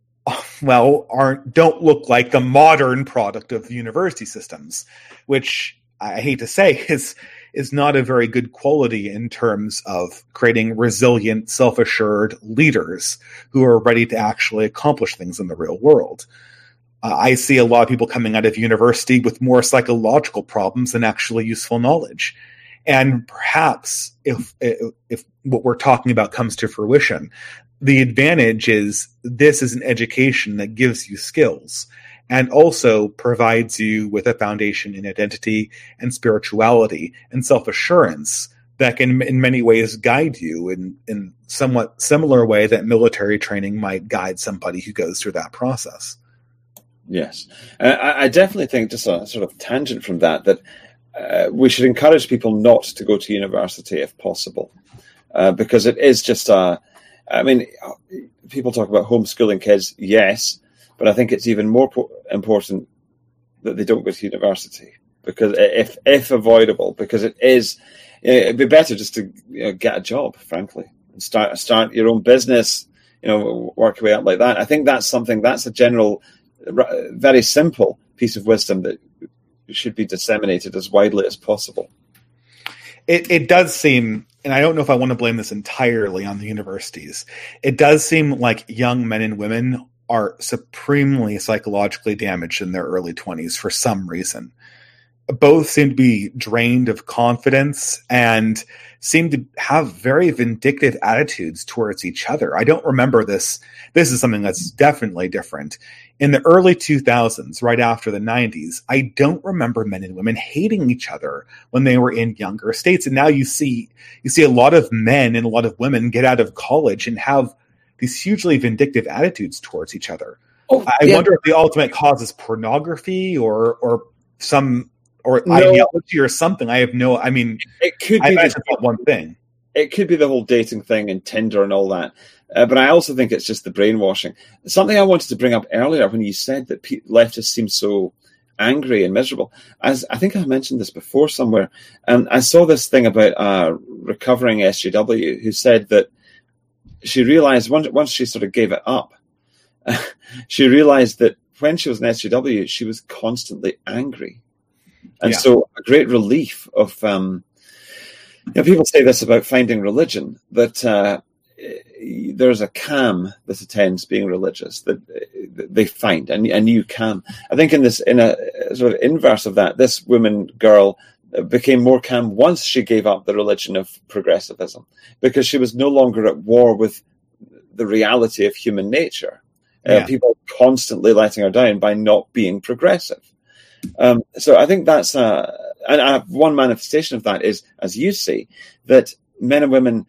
well, aren't don't look like the modern product of university systems, which I hate to say is is not a very good quality in terms of creating resilient, self-assured leaders who are ready to actually accomplish things in the real world. Uh, I see a lot of people coming out of university with more psychological problems than actually useful knowledge. And perhaps if, if if what we're talking about comes to fruition, the advantage is this is an education that gives you skills and also provides you with a foundation in identity and spirituality and self-assurance that can in many ways guide you in, in somewhat similar way that military training might guide somebody who goes through that process. Yes. Uh, I, I definitely think, just a sort of tangent from that, that Uh, we should encourage people not to go to university if possible, uh, because it is just a, I mean, people talk about homeschooling kids, yes, but I think it's even more po- important that they don't go to university, because if if avoidable, because it is, you know, it'd be better just to, you know, get a job, frankly, and start start your own business, you know, work your way up like that. I think that's something, that's a general, very simple piece of wisdom that should be disseminated as widely as possible. It, it does seem, and I don't know if I want to blame this entirely on the universities, it does seem like young men and women are supremely psychologically damaged in their early twenties for some reason. Both seem to be drained of confidence and seem to have very vindictive attitudes towards each other. I don't remember this. This is something that's definitely different. In the early two thousands, right after the nineties, I don't remember men and women hating each other when they were in younger states. And now you see, you see a lot of men and a lot of women get out of college and have these hugely vindictive attitudes towards each other. Oh, I yeah. wonder if the ultimate cause is pornography or, or some, or no. ideology or something. I have no, I mean, it could I be imagine the, one thing. It could be the whole dating thing and Tinder and all that. Uh, but I also think it's just the brainwashing. Something I wanted to bring up earlier when you said that pe- leftists seem so angry and miserable. As I think I mentioned this before somewhere, and I saw this thing about a recovering S J W who said that she realized once, once she sort of gave it up, she realized that when she was an S J W, she was constantly angry. And yeah. so a great relief of, um, you know, people say this about finding religion, that uh, there's a calm that attends being religious, that they find a, a new calm. I think in this, in a sort of inverse of that, this woman girl became more calm once she gave up the religion of progressivism, because she was no longer at war with the reality of human nature. Yeah. Uh, people constantly letting her down by not being progressive. Um, so I think that's a, and I have one manifestation of that is, as you see, that men and women,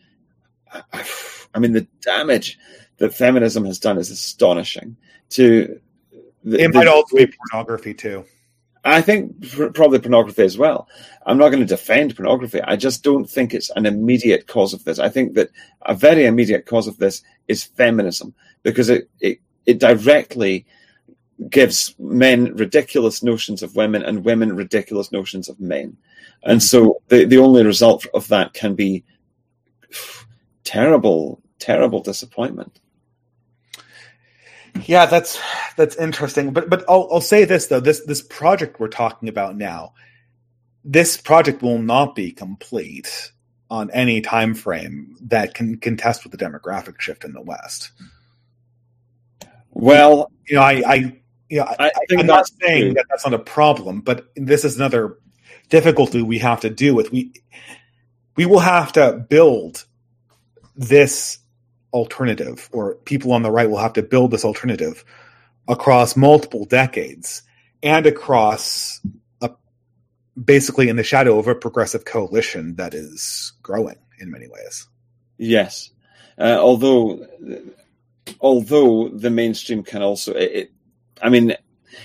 I mean, the damage that feminism has done is astonishing. To the, it might the, also be pornography too. I think probably pornography as well. I'm not going to defend pornography. I just don't think it's an immediate cause of this. I think that a very immediate cause of this is feminism, because it, it, it directly gives men ridiculous notions of women and women ridiculous notions of men. And so the, the only result of that can be terrible, terrible disappointment. Yeah, that's that's interesting. But but I'll, I'll say this, though. This this project we're talking about now, this project will not be complete on any time frame that can contest with the demographic shift in the West. Well, you know, I, I you know, I, I think I'm not saying true. that that's not a problem, but this is another difficulty we have to deal with. We we will have to build this alternative, or people on the right will have to build this alternative across multiple decades and across a, basically in the shadow of a progressive coalition that is growing in many ways. Yes. Uh, although, although the mainstream can also, it, it, I mean,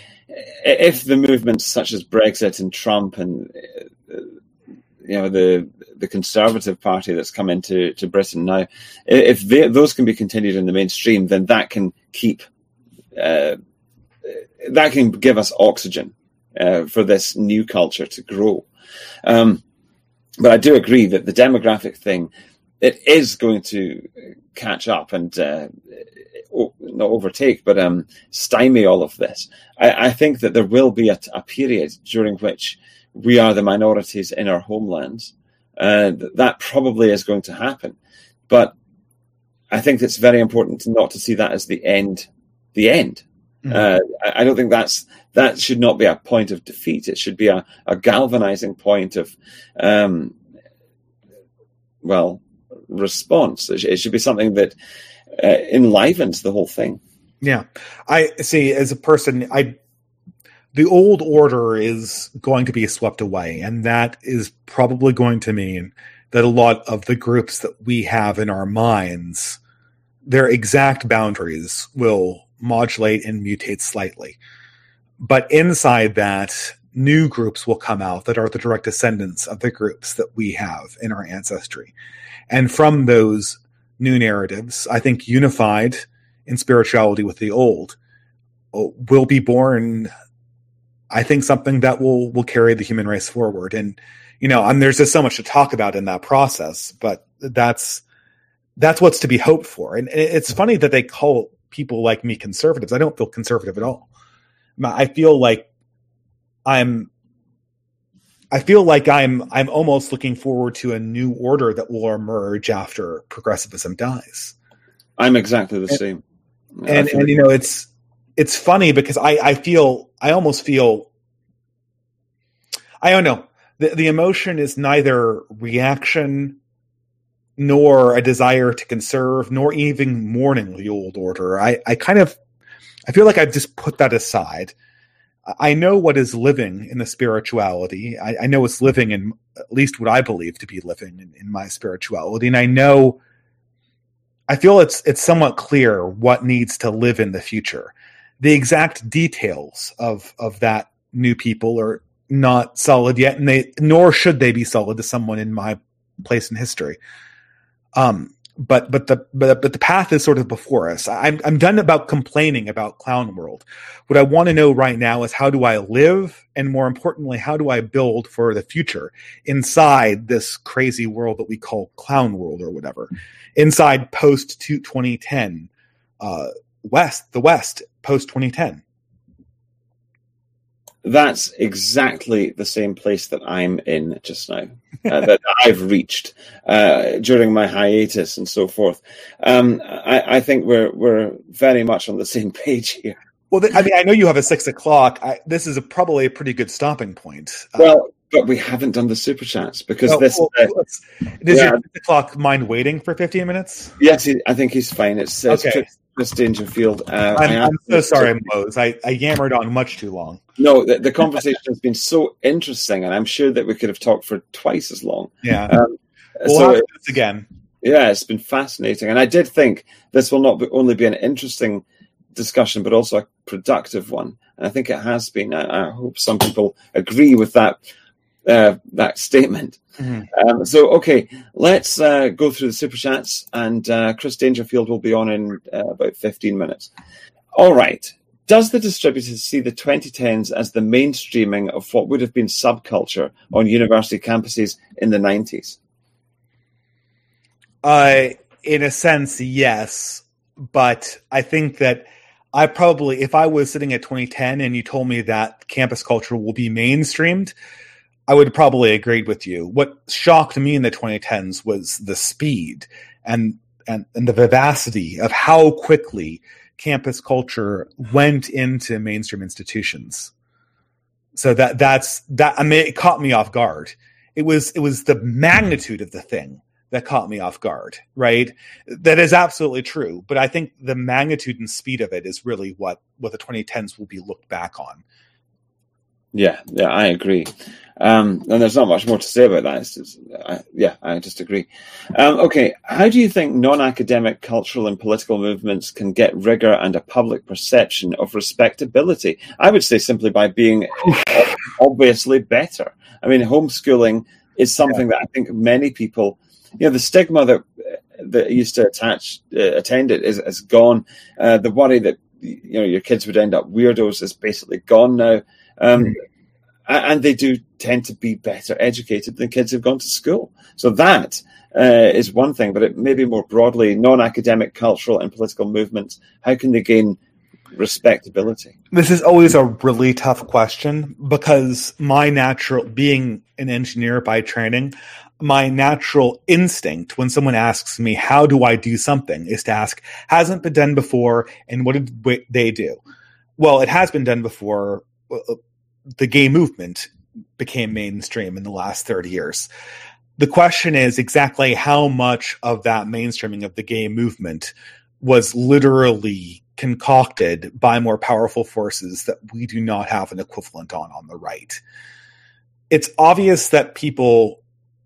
if the movements such as Brexit and Trump and, uh, you know, the, the Conservative Party that's come into to Britain now, if they, those can be continued in the mainstream, then that can keep uh, that can give us oxygen uh, for this new culture to grow. Um, but I do agree that the demographic thing, it is going to catch up and uh, not overtake, but um, stymie all of this. I, I think that there will be a, a period during which we are the minorities in our homelands. Uh, that probably is going to happen, but I think it's very important not to see that as the end. The end. Mm-hmm. Uh, I, I don't think that's that should not be a point of defeat. It should be a, a galvanizing point of, um, well, response. It, it should be something that uh, enlivens the whole thing. Yeah, I see. As a person, I. The old order is going to be swept away, and that is probably going to mean that a lot of the groups that we have in our minds, their exact boundaries will modulate and mutate slightly. But inside that, new groups will come out that are the direct descendants of the groups that we have in our ancestry. And from those new narratives, I think unified in spirituality with the old, will be born, I think, something that will will carry the human race forward. And, you know, and there's just so much to talk about in that process, but that's that's what's to be hoped for. And it's funny that they call people like me conservatives. I don't feel conservative at all. I feel like I'm I feel like I'm I'm almost looking forward to a new order that will emerge after progressivism dies. I'm exactly the and, same. And and you know, it's it's funny because I, I feel I almost feel I don't know. The the emotion is neither reaction nor a desire to conserve, nor even mourning the old order. I, I kind of I feel like I've just put that aside. I know what is living in the spirituality. I, I know it's living in at least what I believe to be living in, in my spirituality. And I know, I feel it's it's somewhat clear what needs to live in the future. The exact details of, of that new people are not solid yet, and they nor should they be solid to someone in my place in history. Um, But but the but, but the path is sort of before us. I'm I'm done about complaining about Clown World. What I want to know right now is, how do I live, and more importantly, how do I build for the future inside this crazy world that we call Clown World or whatever, inside post twenty ten, uh, West the West post twenty ten. That's exactly the same place that I'm in just now, uh, that I've reached uh, during my hiatus and so forth. Um, I, I think we're we're very much on the same page here. Well, I mean, I know you have a six o'clock. I, this is a, probably a pretty good stopping point. Well, uh, but we haven't done the super chats because well, this. Well, uh, does yeah. your six o'clock mind waiting for fifteen minutes? Yes, he, I think he's fine. It's, uh, okay. it's Chris Dangerfield. Uh, I'm, I'm so sorry, Mose. I, I yammered on much too long. No, the, the conversation has been so interesting, and I'm sure that we could have talked for twice as long. Yeah. Um, we'll so have this again. Yeah, it's been fascinating. And I did think this will not be, only be an interesting discussion, but also a productive one. And I think it has been. I, I hope some people agree with that uh, that statement. Mm-hmm. Um, so, okay, let's uh, go through the super chats, and uh, Chris Dangerfield will be on in uh, about fifteen minutes. All right. Does the distributors see the twenty tens as the mainstreaming of what would have been subculture on university campuses in the nineties? Uh, in a sense, yes. But I think that I probably, if I was sitting at twenty ten and you told me that campus culture will be mainstreamed, I would probably agree with you. What shocked me in the twenty tens was the speed and, and, and the vivacity of how quickly campus culture went into mainstream institutions. So that that's that. I mean, it caught me off guard. It was it was the magnitude of the thing that caught me off guard. Right? That is absolutely true. But I think the magnitude and speed of it is really what what the twenty tens will be looked back on. Yeah, yeah, I agree. Um, and there's not much more to say about that. It's just, I, yeah, I just agree. Um, okay, how do you think non-academic cultural and political movements can get rigor and a public perception of respectability? I would say simply by being obviously better. I mean, homeschooling is something yeah. that I think many people, you know, the stigma that that used to attach uh, attend it is, is gone. Uh, the worry that, you know, your kids would end up weirdos is basically gone now. Um, mm-hmm. And they do tend to be better educated than kids who've gone to school. So that uh, is one thing, but it maybe more broadly, non-academic cultural and political movements, how can they gain respectability? This is always a really tough question because my natural, being an engineer by training, my natural instinct when someone asks me, how do I do something, is to ask, hasn't been done before, and what did they do? Well, it has been done before. The gay movement became mainstream in the last thirty years. The question is exactly how much of that mainstreaming of the gay movement was literally concocted by more powerful forces that we do not have an equivalent on on the right. It's obvious that people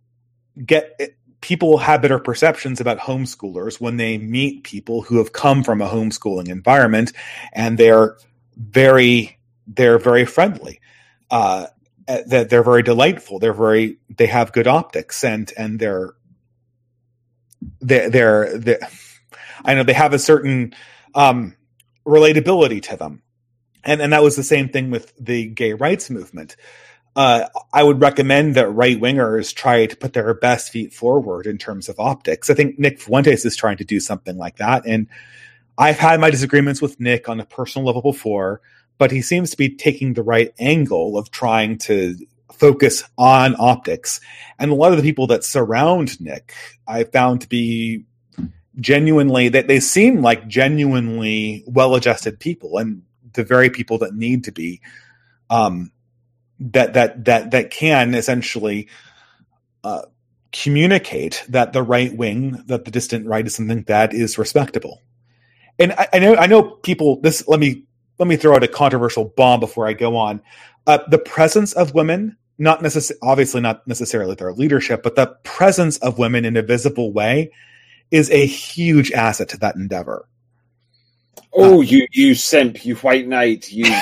get people have better perceptions about homeschoolers when they meet people who have come from a homeschooling environment, and they're very they're very friendly. Uh, that they're very delightful. They're very, they have good optics, and, and they're, they're, they're, they're I know they have a certain, um, relatability to them. And, and that was the same thing with the gay rights movement. Uh, I would recommend that right wingers try to put their best feet forward in terms of optics. I think Nick Fuentes is trying to do something like that. And I've had my disagreements with Nick on a personal level before, but he seems to be taking the right angle of trying to focus on optics. And a lot of the people that surround Nick, I found to be genuinely, that they seem like genuinely well-adjusted people, and the very people that need to be, um, that, that, that, that can essentially, uh, communicate that the right wing, that the distant right is something that is respectable. And I, I know, I know people, this, let me, Let me throw out a controversial bomb before I go on. Uh, the presence of women, not necess- obviously not necessarily their leadership, but the presence of women in a visible way is a huge asset to that endeavor. Oh, uh, you you simp, you white knight, you.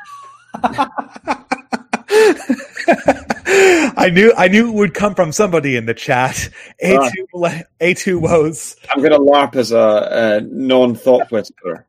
I knew I knew it would come from somebody in the chat. A two uh, A two woes. I'm going to LARP as a, a non-thought whisperer.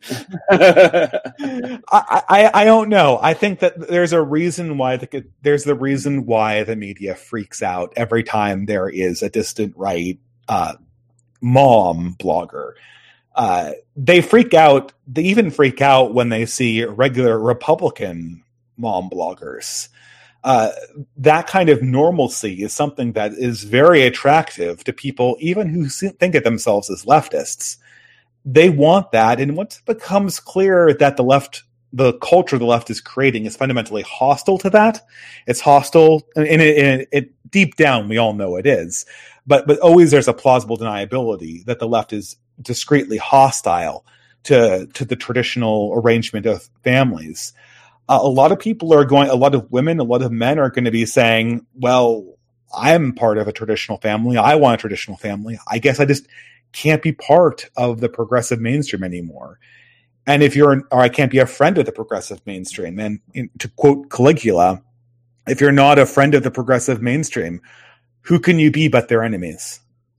I, I I don't know. I think that there's a reason why the there's the reason why the media freaks out every time there is a distant right uh, mom blogger. Uh, they freak out. They even freak out when they see regular Republican mom bloggers. Uh, that kind of normalcy is something that is very attractive to people, even who think of themselves as leftists. They want that, and once it becomes clear that the left, the culture the left is creating is fundamentally hostile to that, it's hostile, and it, it, it deep down we all know it is, but but always there's a plausible deniability that the left is discreetly hostile to to the traditional arrangement of families. Uh, a lot of people are going, a lot of women, a lot of men are going to be saying, well, I'm part of a traditional family. I want a traditional family. I guess I just can't be part of the progressive mainstream anymore. And if you're, or I can't be a friend of the progressive mainstream. And in, to quote Caligula, if you're not a friend of the progressive mainstream, who can you be but their enemies?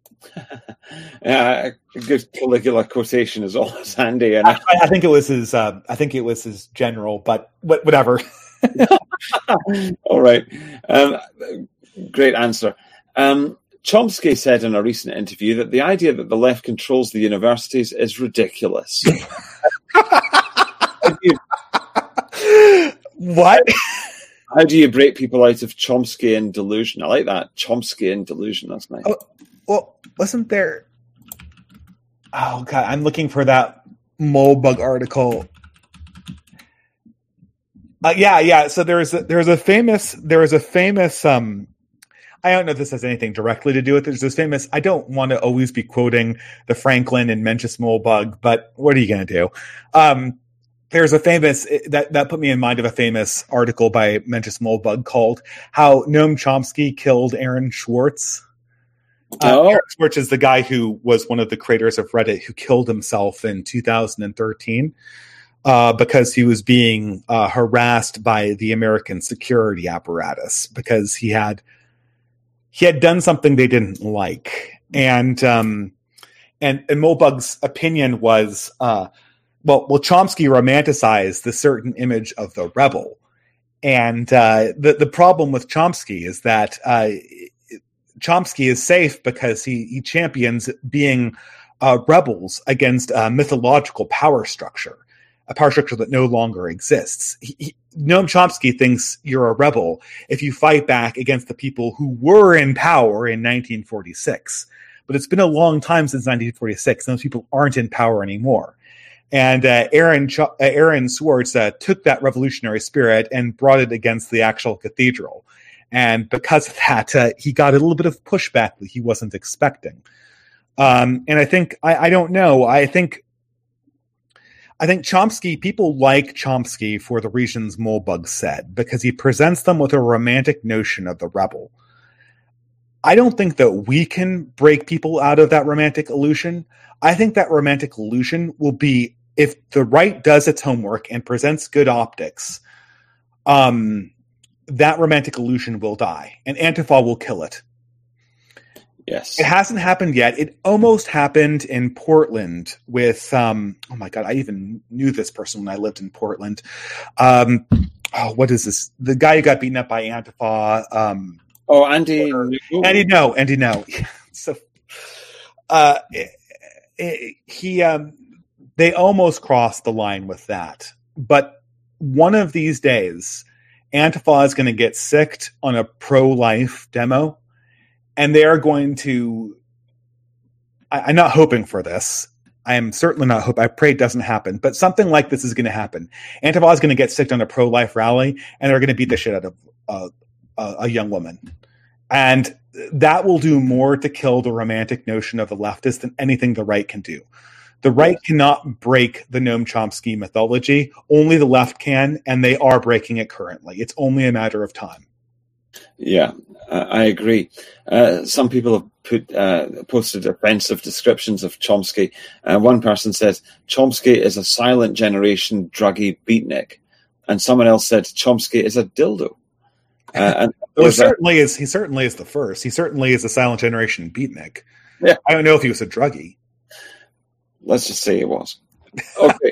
Yeah, a good Caligula quotation is always handy. And I, I think it was his. Uh, I think it was his general, but whatever. All right, um, great answer. Um, Chomsky said in a recent interview that the idea that the left controls the universities is ridiculous. you, what? How do you break people out of Chomskyan delusion? I like that. Chomskyan delusion. That's nice. Oh, well, wasn't there... Oh, God. I'm looking for that Moldbug article. Uh, yeah, yeah. So there's a, there's a famous... There is a famous... Um, I don't know if this has anything directly to do with it. There's this famous... I don't want to always be quoting the Franklin and Mencius Moldbug, but what are you going to do? Um... There's a famous, that, that put me in mind of a famous article by Mencius Moldbug called How Noam Chomsky Killed Aaron Swartz. Oh. Uh, Aaron Swartz is the guy who was one of the creators of Reddit who killed himself in two thousand thirteen uh, because he was being uh, harassed by the American security apparatus because he had he had done something they didn't like. And um, and, and Moldbug's opinion was... Uh, Well, well, Chomsky romanticized the certain image of the rebel. And uh, the, the problem with Chomsky is that uh, Chomsky is safe because he, he champions being uh, rebels against a mythological power structure, a power structure that no longer exists. He, he, Noam Chomsky thinks you're a rebel if you fight back against the people who were in power in nineteen forty-six. But it's been a long time since nineteen forty-six. Those people aren't in power anymore. And uh, Aaron Ch- uh, Aaron Swartz uh, took that revolutionary spirit and brought it against the actual cathedral. And because of that, uh, he got a little bit of pushback that he wasn't expecting. Um, and I think, I, I don't know, I think I think Chomsky, people like Chomsky for the reasons Moldbug said, because he presents them with a romantic notion of the rebel. I don't think that we can break people out of that romantic illusion. I think that romantic illusion will be if the right does its homework and presents good optics, um, that romantic illusion will die and Antifa will kill it. Yes. It hasn't happened yet. It almost happened in Portland with, um, oh my God, I even knew this person when I lived in Portland. Um, oh, what is this? The guy who got beaten up by Antifa. Um, oh, Andy. Andy, no, Andy, no. so, uh, it, it, he, um, they almost crossed the line with that. But one of these days, Antifa is going to get sicked on a pro-life demo. And they are going to, I, I'm not hoping for this. I am certainly not hoping. I pray it doesn't happen. But something like this is going to happen. Antifa is going to get sick on a pro-life rally, and they're going to beat the shit out of uh, a, a young woman. And that will do more to kill the romantic notion of the leftist than anything the right can do. The right cannot break the Noam Chomsky mythology. Only the left can, and they are breaking it currently. It's only a matter of time. Yeah, uh, I agree. Uh, some people have put uh, posted offensive descriptions of Chomsky. Uh, one person says, Chomsky is a silent generation druggy beatnik. And someone else said, Chomsky is a dildo. Uh, and well, he certainly is. He certainly is the first. He certainly is a silent generation beatnik. Yeah. I don't know if he was a druggie. Let's just say he was. Okay.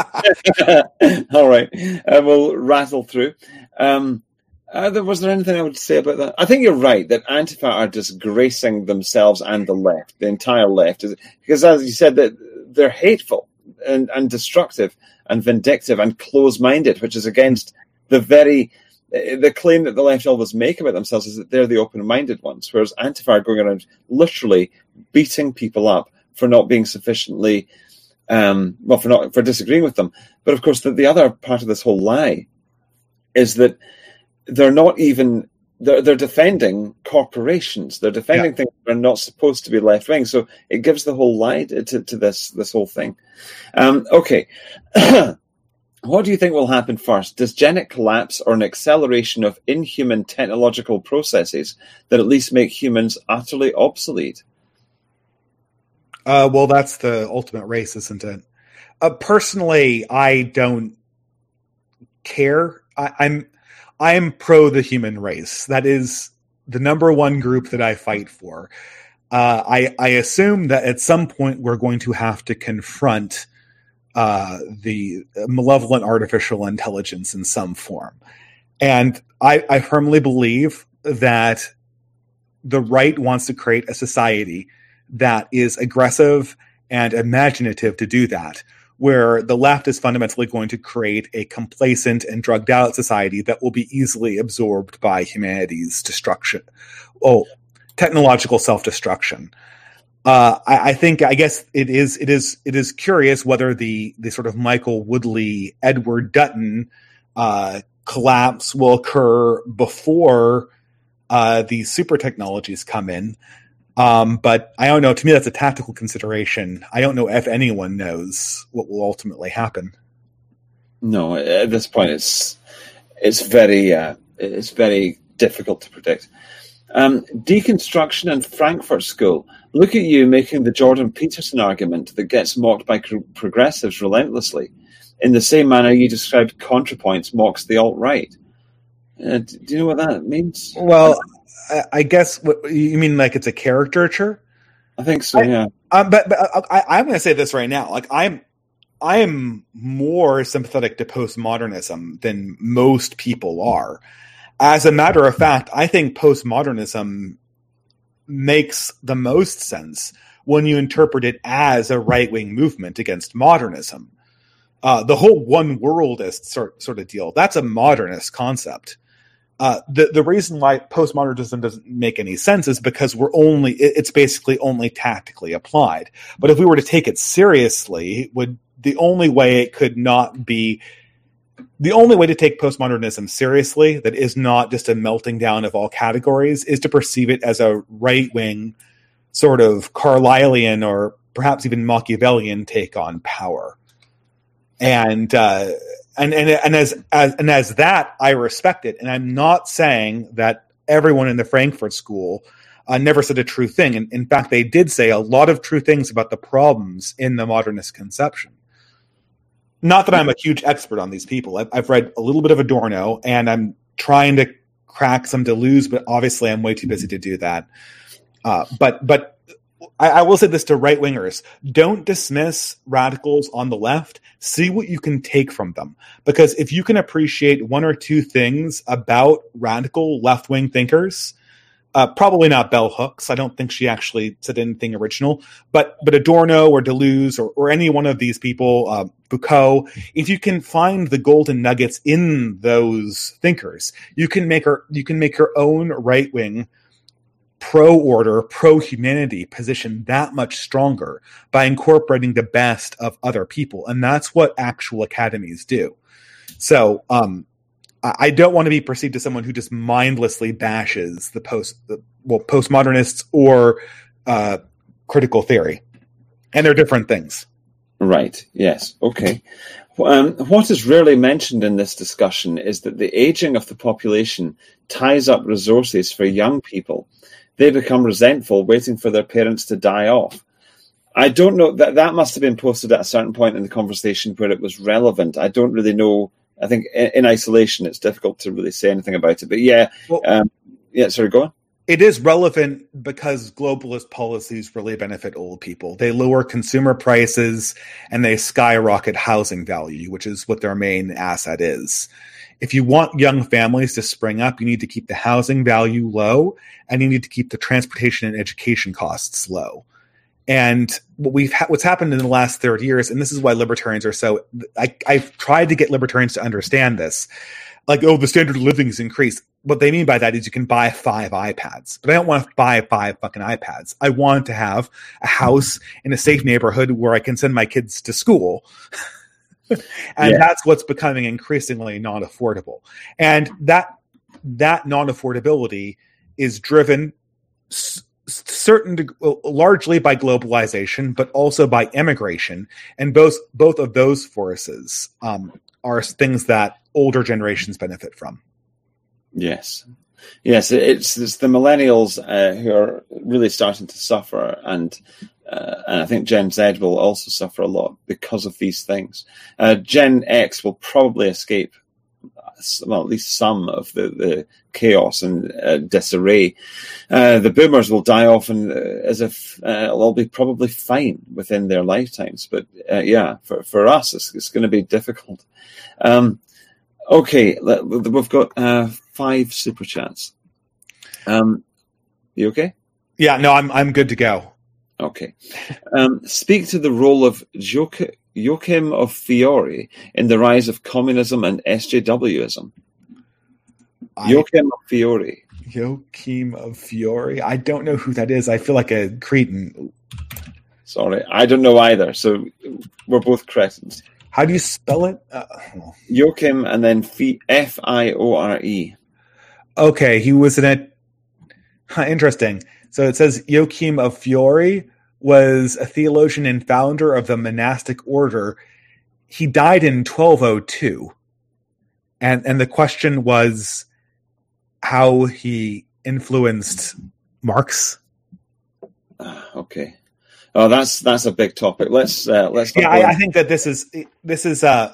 All right. Uh, we'll rattle through. Um, Uh, there, was there anything I would say about that? I think you're right that Antifa are disgracing themselves and the left, the entire left, because as you said, that they're hateful and, and destructive and vindictive and close-minded, which is against the very the claim that the left always make about themselves is that they're the open-minded ones, whereas Antifa are going around literally beating people up for not being sufficiently um, well for not for disagreeing with them. But of course, the, the other part of this whole lie is that they're not even, they're, they're defending corporations. They're defending yeah. things that are not supposed to be left-wing. So it gives the whole lie to, to this, this whole thing. Um, okay. What do you think will happen first? Dysgenic collapse or an acceleration of inhuman technological processes that at least make humans utterly obsolete? Uh, well, that's the ultimate race, isn't it? uh, personally, I don't care. I, I'm I'm pro the human race. That is the number one group that I fight for. Uh, I, I assume that at some point we're going to have to confront uh, the malevolent artificial intelligence in some form. And I, I firmly believe that the right wants to create a society that is aggressive and imaginative to do that, where the left is fundamentally going to create a complacent and drugged out society that will be easily absorbed by humanity's destruction. Oh, technological self-destruction. Uh, I, I think, I guess it is, it is, it is curious whether the, the sort of Michael Woodley, Edward Dutton uh, collapse will occur before uh, these super technologies come in. Um, but I don't know. To me, that's a tactical consideration. I don't know if anyone knows what will ultimately happen. No, at this point, it's it's very uh, it's very difficult to predict. Um, deconstruction in Frankfurt School. Look at you making the Jordan Peterson argument that gets mocked by progressives relentlessly, in the same manner you described ContraPoints mocks the alt-right. Uh, do you know what that means? Well, I guess what you mean, like it's a caricature. I think so. Yeah. I, um, but but I, I'm going to say this right now. Like I'm, I am more sympathetic to postmodernism than most people are. As a matter of fact, I think postmodernism makes the most sense when you interpret it as a right-wing movement against modernism. Uh, the whole one worldist sort sort of deal, that's a modernist concept. Uh, the, the reason why postmodernism doesn't make any sense is because we're only, it's basically only tactically applied. But if we were to take it seriously, would the only way it could not be, the only way to take postmodernism seriously that is not just a melting down of all categories is to perceive it as a right-wing sort of Carlylean or perhaps even Machiavellian take on power. And, uh, And and and as, as and as that, I respect it. And I'm not saying that everyone in the Frankfurt School uh, never said a true thing. And in fact, they did say a lot of true things about the problems in the modernist conception. Not that I'm a huge expert on these people. I've, I've read a little bit of Adorno, and I'm trying to crack some Deleuze, but obviously I'm way too busy to do that. Uh, but but. I, I will say this to right-wingers. Don't dismiss radicals on the left. See what you can take from them. Because if you can appreciate one or two things about radical left-wing thinkers, uh, probably not bell hooks. I don't think she actually said anything original. But but Adorno or Deleuze or, or any one of these people, uh, Foucault, if you can find the golden nuggets in those thinkers, you can make her, you can make your own right-wing pro-order, pro-humanity position that much stronger by incorporating the best of other people. And that's what actual academies do. So um, I don't want to be perceived as someone who just mindlessly bashes the post, the, well, postmodernists or uh, critical theory. And they're different things. Right. Yes. Okay. Um, what is rarely mentioned in this discussion is that the aging of the population ties up resources for young people. They become resentful, waiting for their parents to die off. I don't know, that that must have been posted at a certain point in the conversation where it was relevant. I don't really know. I think in, in isolation, it's difficult to really say anything about it. But yeah, well, um, yeah, sorry, go on. It is relevant because globalist policies really benefit old people. They lower consumer prices and they skyrocket housing value, which is what their main asset is. If you want young families to spring up, you need to keep the housing value low, and you need to keep the transportation and education costs low. And what we've ha- what's happened in the last thirty years, and this is why libertarians are so, I, I've tried to get libertarians to understand this. Like, oh, the standard of living's increased. What they mean by that is you can buy five iPads, but I don't want to buy five fucking iPads. I want to have a house in a safe neighborhood where I can send my kids to school. And yeah. That's what's becoming increasingly non-affordable. And that that non-affordability is driven s- certain to, well, largely by globalization, but also by immigration. And both both of those forces um, are things that older generations benefit from. Yes. Yes, it's, it's the millennials uh, who are really starting to suffer, and Uh, and I think Gen Z will also suffer a lot because of these things. Uh, Gen X will probably escape, well, at least some of the, the chaos and uh, disarray. Uh, the boomers will die off and, uh, as if uh, it'll all be probably fine within their lifetimes. But uh, yeah, for, for us, it's, it's going to be difficult. Um, okay, let, we've got uh, five super chats. Um, you okay? Yeah, no, I'm I'm good to go. Okay. Um, speak to the role of Joachim, Joachim of Fiore in the rise of communism and S J W-ism. I, Joachim of Fiore. Joachim of Fiore? I don't know who that is. I feel like a cretin. Sorry, I don't know either. So we're both cretins. How do you spell it? Uh, Joachim and then F I O R E. Okay, he was in a... Huh, interesting. So it says Joachim of Fiore was a theologian and founder of the monastic order. He died in twelve oh two. And and the question was how he influenced Marx. Uh, okay. Oh, that's that's a big topic. Let's uh, let's. Yeah, I, I think that this is this is uh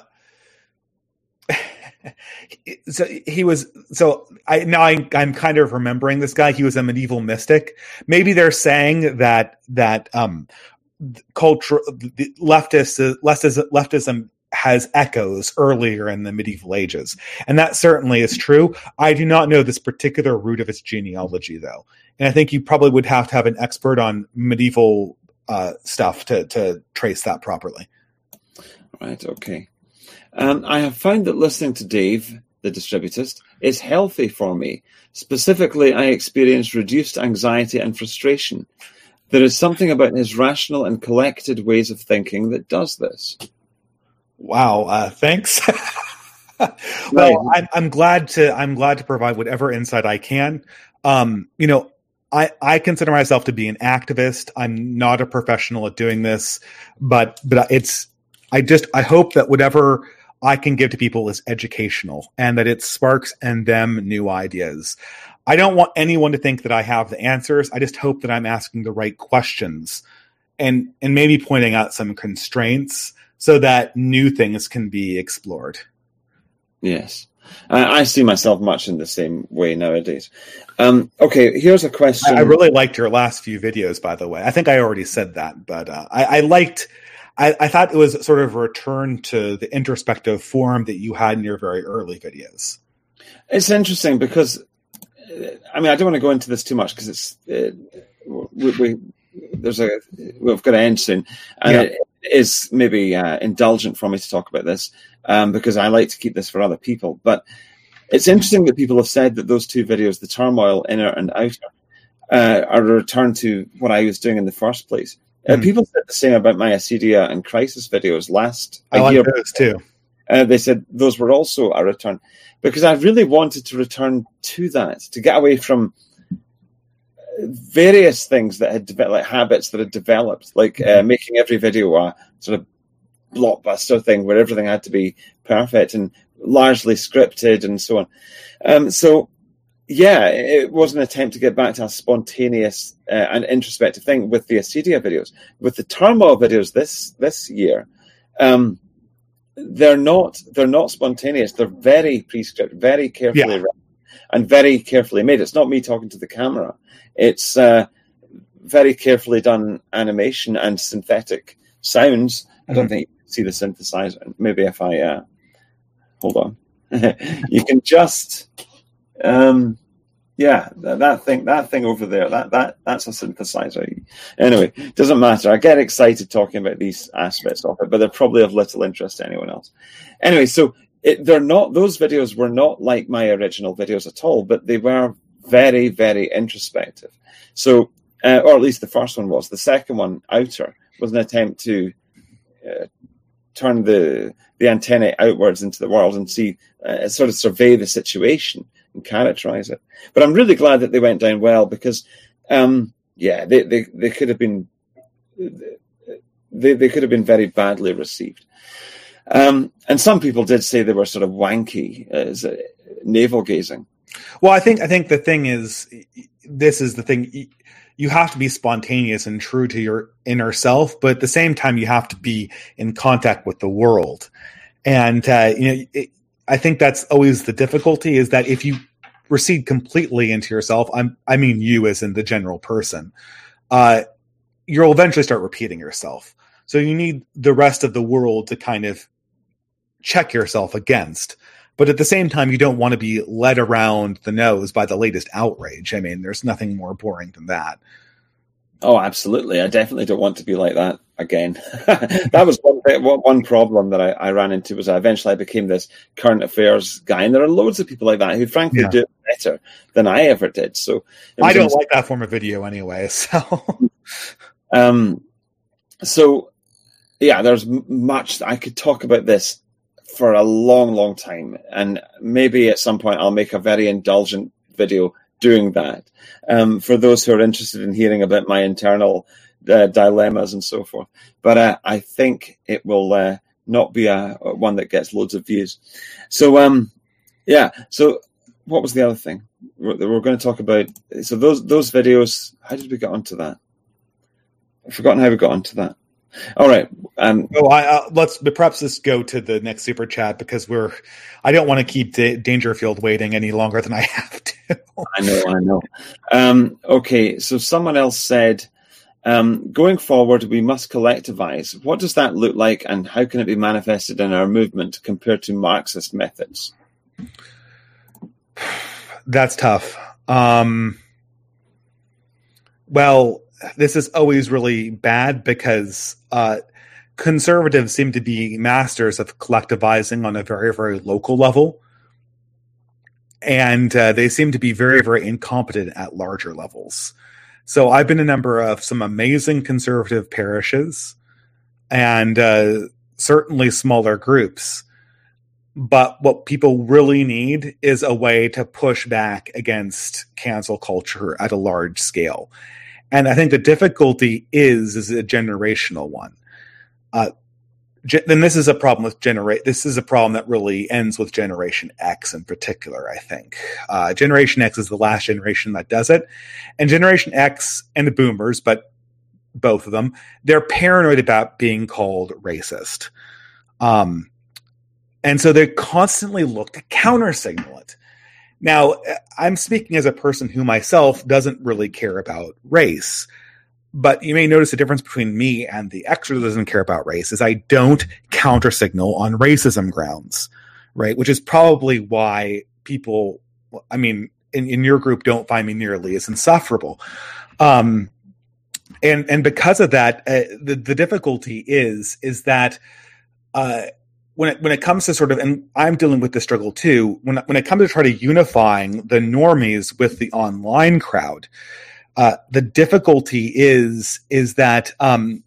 so he was so I now I, I'm kind of remembering this guy. He was a medieval mystic. Maybe they're saying that that um culture leftist leftism, leftism has echoes earlier in the medieval ages, and that certainly is true. I do not know this particular root of its genealogy, though, and I think you probably would have to have an expert on medieval uh, stuff to to trace that properly. Right. Okay. Um, I have found that listening to Dave, the distributist, is healthy for me. Specifically, I experience reduced anxiety and frustration. There is something about his rational and collected ways of thinking that does this. Wow! Uh, thanks. Well, I'm, I'm glad to I'm glad to provide whatever insight I can. Um, you know, I I consider myself to be an activist. I'm not a professional at doing this, but but it's I just I hope that whatever I can give to people is educational and that it sparks in them new ideas. I don't want anyone to think that I have the answers. I just hope that I'm asking the right questions and, and maybe pointing out some constraints so that new things can be explored. Yes. I, I see myself much in the same way nowadays. Um, okay, here's a question. I, I really liked your last few videos, by the way. I think I already said that, but uh, I, I liked... I, I thought it was sort of a return to the introspective form that you had in your very early videos. It's interesting because, I mean, I don't want to go into this too much because it's uh, we, we there's a we've got to end soon, and yeah. It is maybe uh, indulgent for me to talk about this um, because I like to keep this for other people. But it's interesting that people have said that those two videos, the turmoil inner and outer, uh, are a return to what I was doing in the first place. Uh, mm. People said the same about my Acedia and Crisis videos last I a like year. those too. Uh, they said those were also a return because I really wanted to return to that, to get away from various things that had developed, like habits that had developed, like uh, making every video a sort of blockbuster thing where everything had to be perfect and largely scripted and so on. Um, so, yeah, it was an attempt to get back to a spontaneous uh, and introspective thing with the Acedia videos. With the Turmoil videos this this year, um, they're not they're not spontaneous. They're very prescripted, very carefully yeah. written, and very carefully made. It's not me talking to the camera. It's uh, very carefully done animation and synthetic sounds. Mm-hmm. I don't think you can see the synthesizer. Maybe if I uh, hold on, you can just. Um, yeah, that, that thing, that thing over there, that that that's a synthesizer. Anyway, doesn't matter. I get excited talking about these aspects of it, but they're probably of little interest to anyone else. Anyway, so it, they're not; those videos were not like my original videos at all, but they were very, very introspective. So, uh, or at least the first one was. The second one, Outer, was an attempt to uh, turn the the antennae outwards into the world and see, uh, sort of survey the situation and characterize it. But I'm really glad that they went down well because, um, yeah, they, they, they could have been they they could have been very badly received. Um, and some people did say they were sort of wanky, as uh, navel gazing. Well, I think I think the thing is, this is the thing. You have to be spontaneous and true to your inner self, but at the same time, you have to be in contact with the world. And, uh, you know, it, I think that's always the difficulty, is that if you recede completely into yourself, I'm, I mean, you as in the general person, uh, you'll eventually start repeating yourself. So you need the rest of the world to kind of check yourself against. But at the same time, you don't want to be led around the nose by the latest outrage. I mean, there's nothing more boring than that. Oh, absolutely. I definitely don't want to be like that again. That was one, one problem that I, I ran into, was I eventually I became this current affairs guy. And there are loads of people like that who frankly yeah. do it better than I ever did. So I don't like that form of video anyway. So, um, so yeah, there's much I could talk about this for a long, long time. And maybe at some point I'll make a very indulgent video doing that. Um, for those who are interested in hearing about my internal uh, dilemmas and so forth. But uh, I think it will uh, not be a, a one that gets loads of views. So, um, yeah. So what was the other thing we're, we're going to talk about? So those those videos, how did we get onto that? I've forgotten how we got onto that. All right. Um, oh, I, uh, let's perhaps just go to the next super chat, because we're. I don't want to keep D- Dangerfield waiting any longer than I have to. I know, I know. Um, okay, so someone else said, um, going forward, we must collectivize. What does that look like, and how can it be manifested in our movement compared to Marxist methods? That's tough. Um, well. This is always really bad, because uh, conservatives seem to be masters of collectivizing on a very, very local level. And uh, they seem to be very, very incompetent at larger levels. So I've been a member of some amazing conservative parishes, and uh, certainly smaller groups. But what people really need is a way to push back against cancel culture at a large scale. And I think the difficulty is is a generational one. Uh, ge- then this is a problem with generate. This is a problem that really ends with Generation X in particular. I think uh, Generation X is the last generation that does it, and Generation X and the Boomers, but both of them, they're paranoid about being called racist, um, and so they constantly look to counter signal it. Now, I'm speaking as a person who myself doesn't really care about race, but you may notice a difference between me and the extra that doesn't care about race is I don't counter signal on racism grounds, right? Which is probably why people, I mean, in, in your group don't find me nearly as insufferable. Um, and, and because of that, uh, the, the difficulty is, is that, uh, When it when it comes to sort of, and I'm dealing with this struggle too, when when it comes to try to unifying the normies with the online crowd, uh, the difficulty is is that um,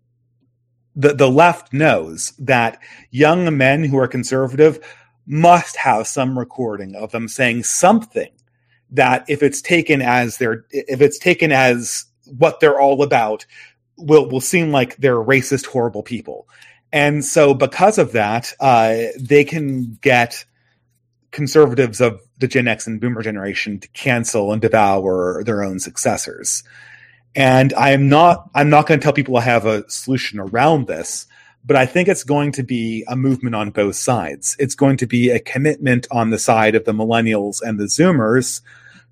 the the left knows that young men who are conservative must have some recording of them saying something that, if it's taken as their if it's taken as what they're all about, will will seem like they're racist, horrible people. And so because of that, uh, they can get conservatives of the Gen X and Boomer generation to cancel and devour their own successors. And I am not, I'm not going to tell people I have a solution around this, but I think it's going to be a movement on both sides. It's going to be a commitment on the side of the millennials and the Zoomers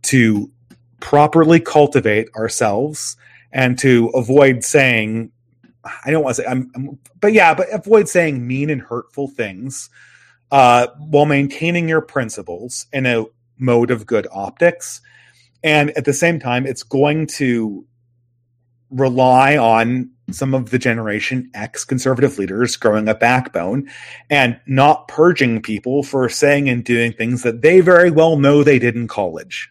to properly cultivate ourselves and to avoid saying, I don't want to say, I'm, I'm, but yeah, but avoid saying mean and hurtful things uh, while maintaining your principles in a mode of good optics. And at the same time, it's going to rely on some of the Generation X conservative leaders growing a backbone and not purging people for saying and doing things that they very well know they did in college.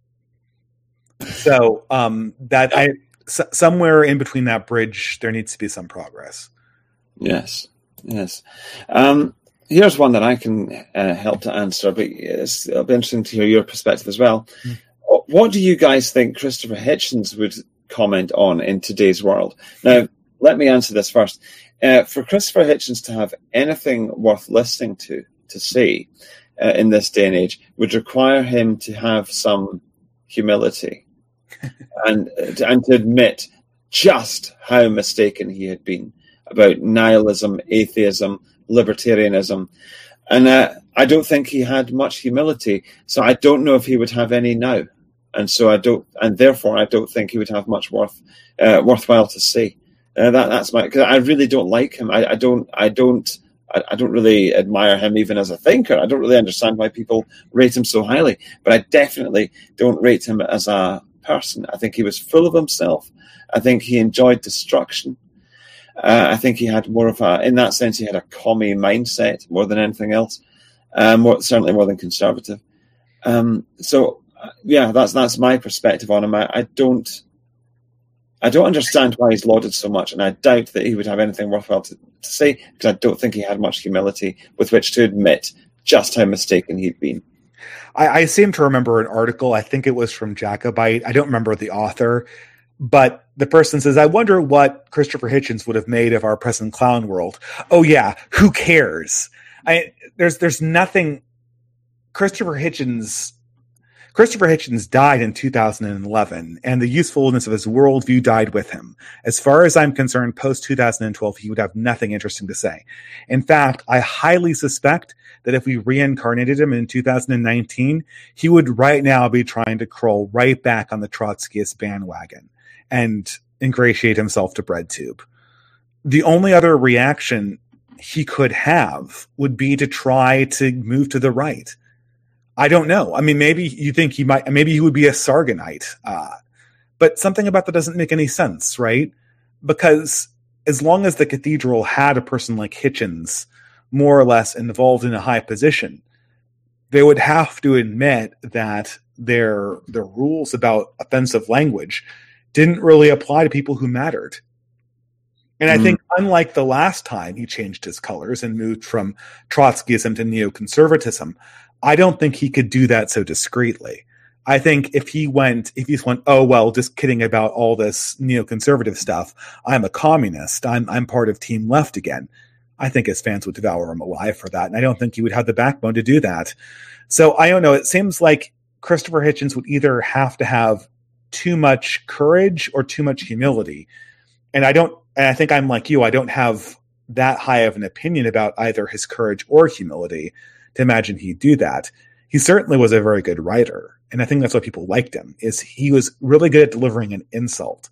So um, that I... S- somewhere in between that bridge, there needs to be some progress. Yes, yes. Um, here's one that I can uh, help to answer, but it's, it'll be interesting to hear your perspective as well. Mm. What do you guys think Christopher Hitchens would comment on in today's world? Now, let me answer this first. Uh, for Christopher Hitchens to have anything worth listening to, to say uh, in this day and age, would require him to have some humility. and and to admit just how mistaken he had been about nihilism, atheism, libertarianism. And uh, I don't think he had much humility, so I don't know if he would have any now. And so I don't, and therefore I don't think he would have much worth uh, worthwhile to say. Uh, that that's my. Because I really don't like him. I, I don't. I don't. I, I don't really admire him even as a thinker. I don't really understand why people rate him so highly. But I definitely don't rate him as a person. I think he was full of himself. I think he enjoyed destruction. Uh, I think he had more of a, in that sense, he had a commie mindset more than anything else. Uh, more, certainly more than conservative. Um, so, uh, yeah, that's that's my perspective on him. I, I don't, I don't understand why he's lauded so much, and I doubt that he would have anything worthwhile to, to say, because I don't think he had much humility with which to admit just how mistaken he'd been. I, I seem to remember an article. I think it was from Jacobite. I don't remember the author. But the person says, I wonder what Christopher Hitchens would have made of our present clown world. Oh, yeah. Who cares? I, there's there's nothing. Christopher Hitchens Christopher Hitchens died in two thousand eleven, and the usefulness of his worldview died with him. As far as I'm concerned, post two thousand twelve, he would have nothing interesting to say. In fact, I highly suspect that if we reincarnated him in two thousand nineteen, he would right now be trying to crawl right back on the Trotskyist bandwagon and ingratiate himself to BreadTube. The only other reaction he could have would be to try to move to the right. I don't know. I mean, maybe you think he might, maybe he would be a Sargonite, uh, but something about that doesn't make any sense, right? Because as long as the cathedral had a person like Hitchens more or less involved in a high position, they would have to admit that their, their rules about offensive language didn't really apply to people who mattered. And I mm. think unlike the last time he changed his colors and moved from Trotskyism to neoconservatism, I don't think he could do that so discreetly. I think if he went, if he just went, oh, well, just kidding about all this neoconservative stuff, I'm a communist, I'm I'm part of Team Left again, I think his fans would devour him alive for that. And I don't think he would have the backbone to do that. So I don't know. It seems like Christopher Hitchens would either have to have too much courage or too much humility. And I don't, and I think I'm like you, I don't have that high of an opinion about either his courage or humility to imagine he'd do that. He certainly was a very good writer. And I think that's why people liked him, is he was really good at delivering an insult.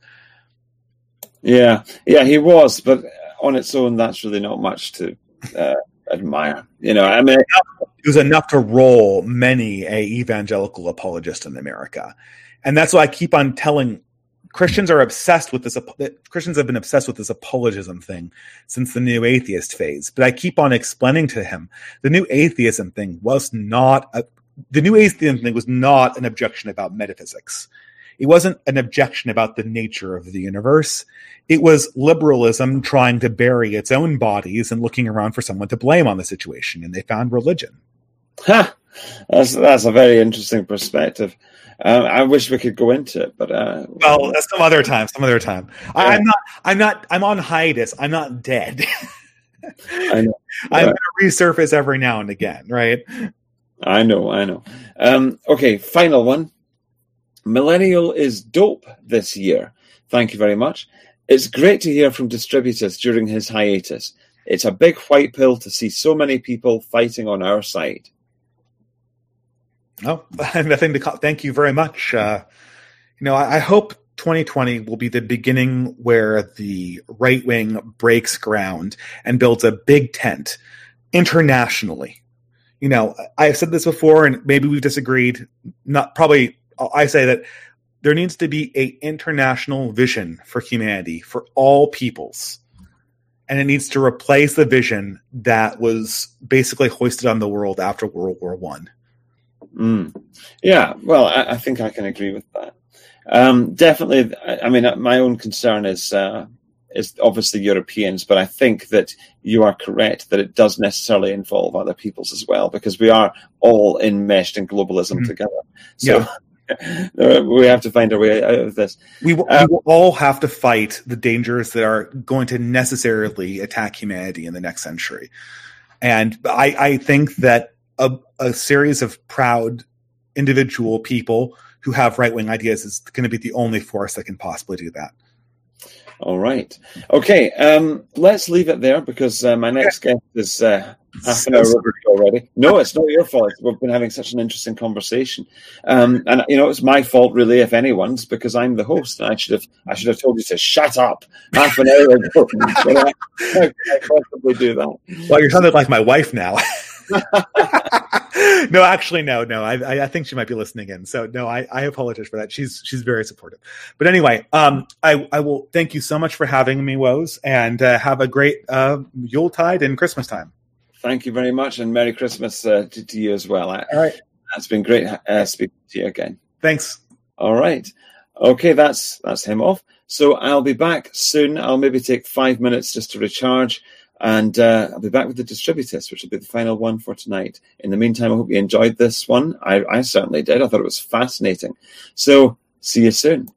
Yeah, yeah, he was, but on its own, that's really not much to uh, admire. You know, I mean, it was enough to roll many a evangelical apologist in America. And that's why I keep on telling Christians are obsessed with this. Christians have been obsessed with this apologism thing since the new atheist phase. But I keep on explaining to him the new atheism thing was not a, the new atheism thing was not an objection about metaphysics. It wasn't an objection about the nature of the universe. It was liberalism trying to bury its own bodies and looking around for someone to blame on the situation. And they found religion. Ha! That's, that's a very interesting perspective. Uh, I wish we could go into it, but uh, well, that's some other time. Some other time. Yeah. I, I'm not. I'm not. I'm on hiatus. I'm not dead. I know. I'm going to resurface every now and again, right? I know. I know. Um, okay, final one. Millennial is dope this year. Thank you very much. It's great to hear from Distributus during his hiatus. It's a big white pill to see so many people fighting on our side. Oh, nothing to call. Thank you very much. Uh, you know, I, I hope twenty twenty will be the beginning where the right wing breaks ground and builds a big tent internationally. You know, I've said this before, and maybe we've disagreed. Not probably. I say that there needs to be a international vision for humanity for all peoples, and it needs to replace the vision that was basically hoisted on the world after World War One. Mm. Yeah, well, I, I think I can agree with that. Um, definitely, I, I mean, my own concern is uh, is obviously Europeans, but I think that you are correct that it does necessarily involve other peoples as well, because we are all enmeshed in globalism mm-hmm. together. So yeah. we have to find our way out of this. We will, um, we will all have to fight the dangers that are going to necessarily attack humanity in the next century. And I, I think that A, a series of proud individual people who have right-wing ideas is going to be the only force that can possibly do that. All right. Okay, um, let's leave it there because uh, my next guest is uh, half an hour over already. No, it's not your fault. We've been having such an interesting conversation. Um, and, you know, it's my fault, really, if anyone's, because I'm the host. And I should have I should have told you to shut up half an hour ago. But I, how can I possibly do that? Well, you're sounding like my wife now. No, actually, no, no. I, I think she might be listening in. So, no, I, I apologize for that. She's she's very supportive. But anyway, um, I, I will thank you so much for having me, Woz, and uh, have a great uh, Yuletide and Christmas time. Thank you very much, and Merry Christmas uh, to, to you as well. All right. It's been great uh, speaking to you again. Thanks. All right. Okay, that's that's him off. So I'll be back soon. I'll maybe take five minutes just to recharge. And uh, I'll be back with the Distributist, which will be the final one for tonight. In the meantime, I hope you enjoyed this one. I, I certainly did. I thought it was fascinating. So, see you soon.